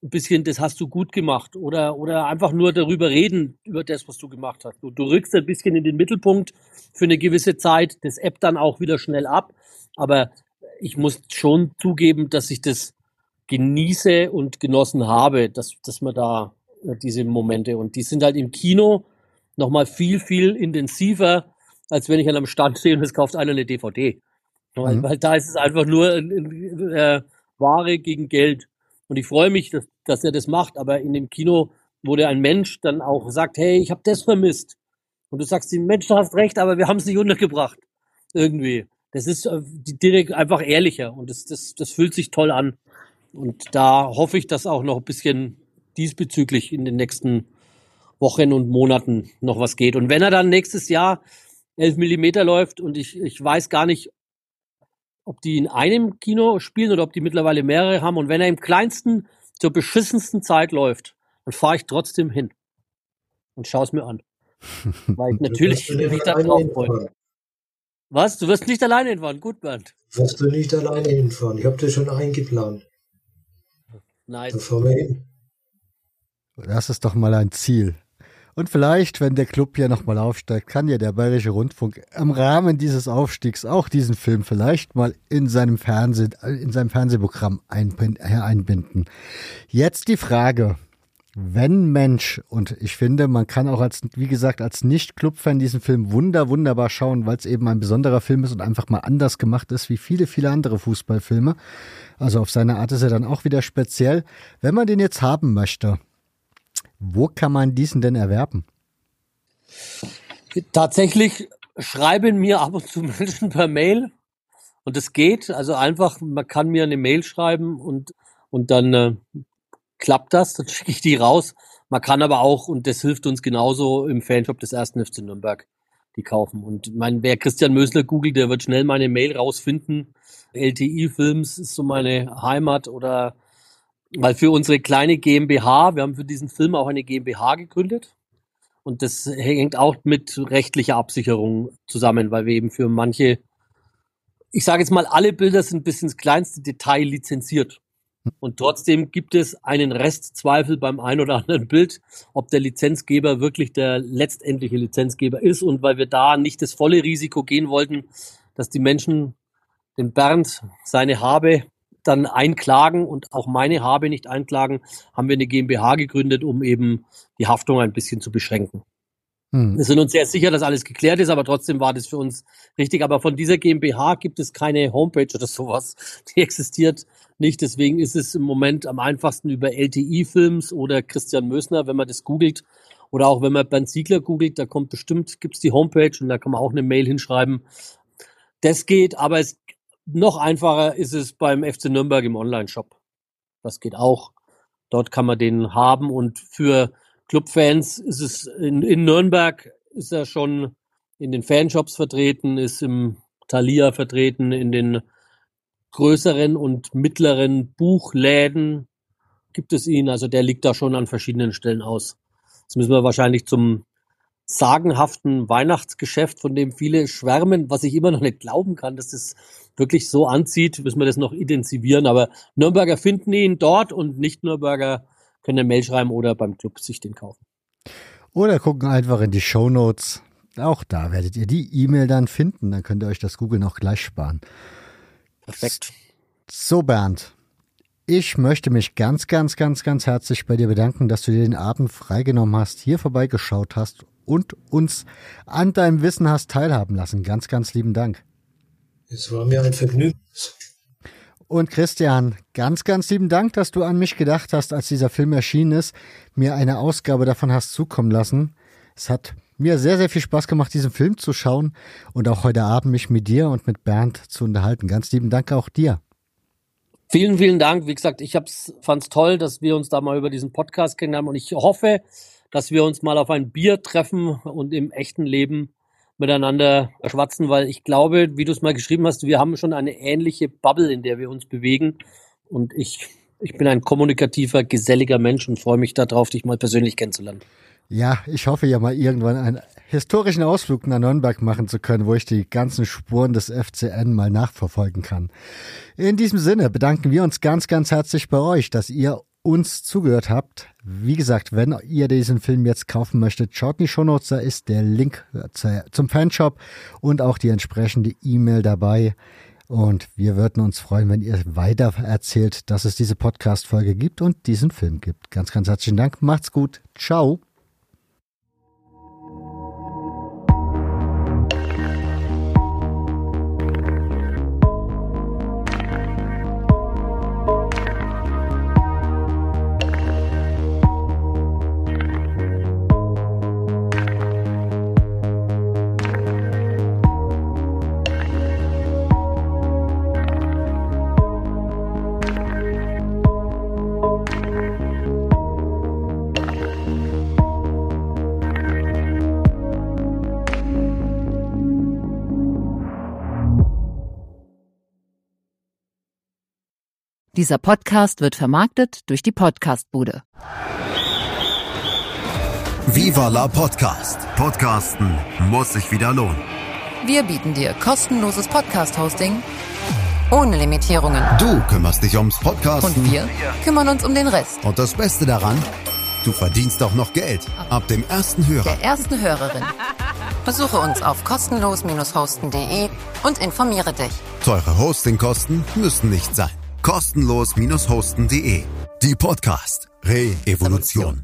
ein bisschen, das hast du gut gemacht oder einfach nur darüber reden, über das, was du gemacht hast. Du rückst ein bisschen in den Mittelpunkt für eine gewisse Zeit, das ebbt dann auch wieder schnell ab, aber ich muss schon zugeben, dass ich das genieße und genossen habe, dass man da diese Momente, und die sind halt im Kino nochmal viel, viel intensiver, als wenn ich an einem Stand stehe und es kauft einer eine DVD. Weil da ist es einfach nur Ware gegen Geld. Und ich freue mich, dass er das macht, aber in dem Kino, wo der ein Mensch dann auch sagt, hey, ich habe das vermisst. Und du sagst ihm, Mensch, du hast recht, aber wir haben es nicht untergebracht. Irgendwie. Das ist direkt einfach ehrlicher und das fühlt sich toll an. Und da hoffe ich, dass auch noch ein bisschen diesbezüglich in den nächsten Wochen und Monaten noch was geht. Und wenn er dann nächstes Jahr 11 Millimeter läuft und ich weiß gar nicht, ob die in einem Kino spielen oder ob die mittlerweile mehrere haben. Und wenn er im kleinsten, zur beschissensten Zeit läuft, dann fahre ich trotzdem hin und schaue es mir an. Weil ich natürlich mich da drauf freue. Was? Du wirst nicht alleine hinfahren? Gut, Bernd. Wirst du nicht alleine hinfahren? Ich habe das schon eingeplant. Nice. Da fahren wir hin. Das ist doch mal ein Ziel. Und vielleicht, wenn der Club hier nochmal aufsteigt, kann ja der Bayerische Rundfunk im Rahmen dieses Aufstiegs auch diesen Film vielleicht mal in seinem Fernsehprogramm einbinden. Jetzt die Frage, wenn Mensch, und ich finde, man kann auch als Nicht-Club-Fan diesen Film wunderbar schauen, weil es eben ein besonderer Film ist und einfach mal anders gemacht ist, wie viele, viele andere Fußballfilme. Also auf seine Art ist er dann auch wieder speziell. Wenn man den jetzt haben möchte, wo kann man diesen denn erwerben? Tatsächlich schreiben mir ab und zu Menschen per Mail und es geht. Also einfach, man kann mir eine Mail schreiben und dann klappt das, dann schicke ich die raus. Man kann aber auch, und das hilft uns genauso, im Fanshop des 1. FC Nürnberg die kaufen. Und wer Christian Mösler googelt, der wird schnell meine Mail rausfinden. LTI Films ist so meine Heimat, oder weil für unsere kleine GmbH, wir haben für diesen Film auch eine GmbH gegründet. Und das hängt auch mit rechtlicher Absicherung zusammen, weil wir eben für manche, ich sage jetzt mal, alle Bilder sind bis ins kleinste Detail lizenziert. Und trotzdem gibt es einen Restzweifel beim ein oder anderen Bild, ob der Lizenzgeber wirklich der letztendliche Lizenzgeber ist. Und weil wir da nicht das volle Risiko gehen wollten, dass die Menschen den Bernd seine Habe dann einklagen und auch meine Habe nicht einklagen, haben wir eine GmbH gegründet, um eben die Haftung ein bisschen zu beschränken. Wir sind uns sehr sicher, dass alles geklärt ist, aber trotzdem war das für uns richtig. Aber von dieser GmbH gibt es keine Homepage oder sowas. Die existiert nicht. Deswegen ist es im Moment am einfachsten über LTI Films oder Christian Mösner, wenn man das googelt. Oder auch wenn man Bernd Ziegler googelt, da gibt's die Homepage und da kann man auch eine Mail hinschreiben. Das geht, aber noch einfacher ist es beim FC Nürnberg im Online-Shop. Das geht auch. Dort kann man den haben, und für Clubfans ist es in Nürnberg, ist er schon in den Fanshops vertreten, ist im Thalia vertreten, in den größeren und mittleren Buchläden gibt es ihn. Also der liegt da schon an verschiedenen Stellen aus. Jetzt müssen wir wahrscheinlich zum sagenhaften Weihnachtsgeschäft, von dem viele schwärmen, was ich immer noch nicht glauben kann, dass das wirklich so anzieht, müssen wir das noch intensivieren. Aber Nürnberger finden ihn dort und Nicht-Nürnberger können eine Mail schreiben oder beim Club sich den kaufen. Oder gucken einfach in die Shownotes. Auch da werdet ihr die E-Mail dann finden. Dann könnt ihr euch das Google noch gleich sparen. Perfekt. So, Bernd, ich möchte mich ganz herzlich bei dir bedanken, dass du dir den Abend freigenommen hast, hier vorbeigeschaut hast und uns an deinem Wissen hast teilhaben lassen. Ganz lieben Dank. Es war mir ein Vergnügen. Und Christian, ganz lieben Dank, dass du an mich gedacht hast, als dieser Film erschienen ist, mir eine Ausgabe davon hast zukommen lassen. Es hat mir sehr viel Spaß gemacht, diesen Film zu schauen und auch heute Abend mich mit dir und mit Bernd zu unterhalten. Ganz lieben Dank auch dir. Vielen Dank. Wie gesagt, ich fand's toll, dass wir uns da mal über diesen Podcast kennenlernen, und ich hoffe, dass wir uns mal auf ein Bier treffen und im echten Leben miteinander schwatzen, weil ich glaube, wie du es mal geschrieben hast, wir haben schon eine ähnliche Bubble, in der wir uns bewegen, und ich bin ein kommunikativer, geselliger Mensch und freue mich darauf, dich mal persönlich kennenzulernen. Ja, ich hoffe ja mal irgendwann einen historischen Ausflug nach Nürnberg machen zu können, wo ich die ganzen Spuren des FCN mal nachverfolgen kann. In diesem Sinne bedanken wir uns ganz herzlich bei euch, dass ihr uns zugehört habt. Wie gesagt, wenn ihr diesen Film jetzt kaufen möchtet, schaut in die Shownotes, da ist der Link zum Fanshop und auch die entsprechende E-Mail dabei. Und wir würden uns freuen, wenn ihr weiter erzählt, dass es diese Podcast-Folge gibt und diesen Film gibt. Ganz, ganz herzlichen Dank. Macht's gut. Ciao. Dieser Podcast wird vermarktet durch die Podcast-Bude. Viva la Podcast. Podcasten muss sich wieder lohnen. Wir bieten dir kostenloses Podcast-Hosting ohne Limitierungen. Du kümmerst dich ums Podcasten. Und wir kümmern uns um den Rest. Und das Beste daran, du verdienst auch noch Geld. Ab dem ersten Hörer. Der ersten Hörerin. Besuche uns auf kostenlos-hosten.de und informiere dich. Teure Hostingkosten müssen nicht sein. Kostenlos-hosten.de. Die Podcast Re-Evolution.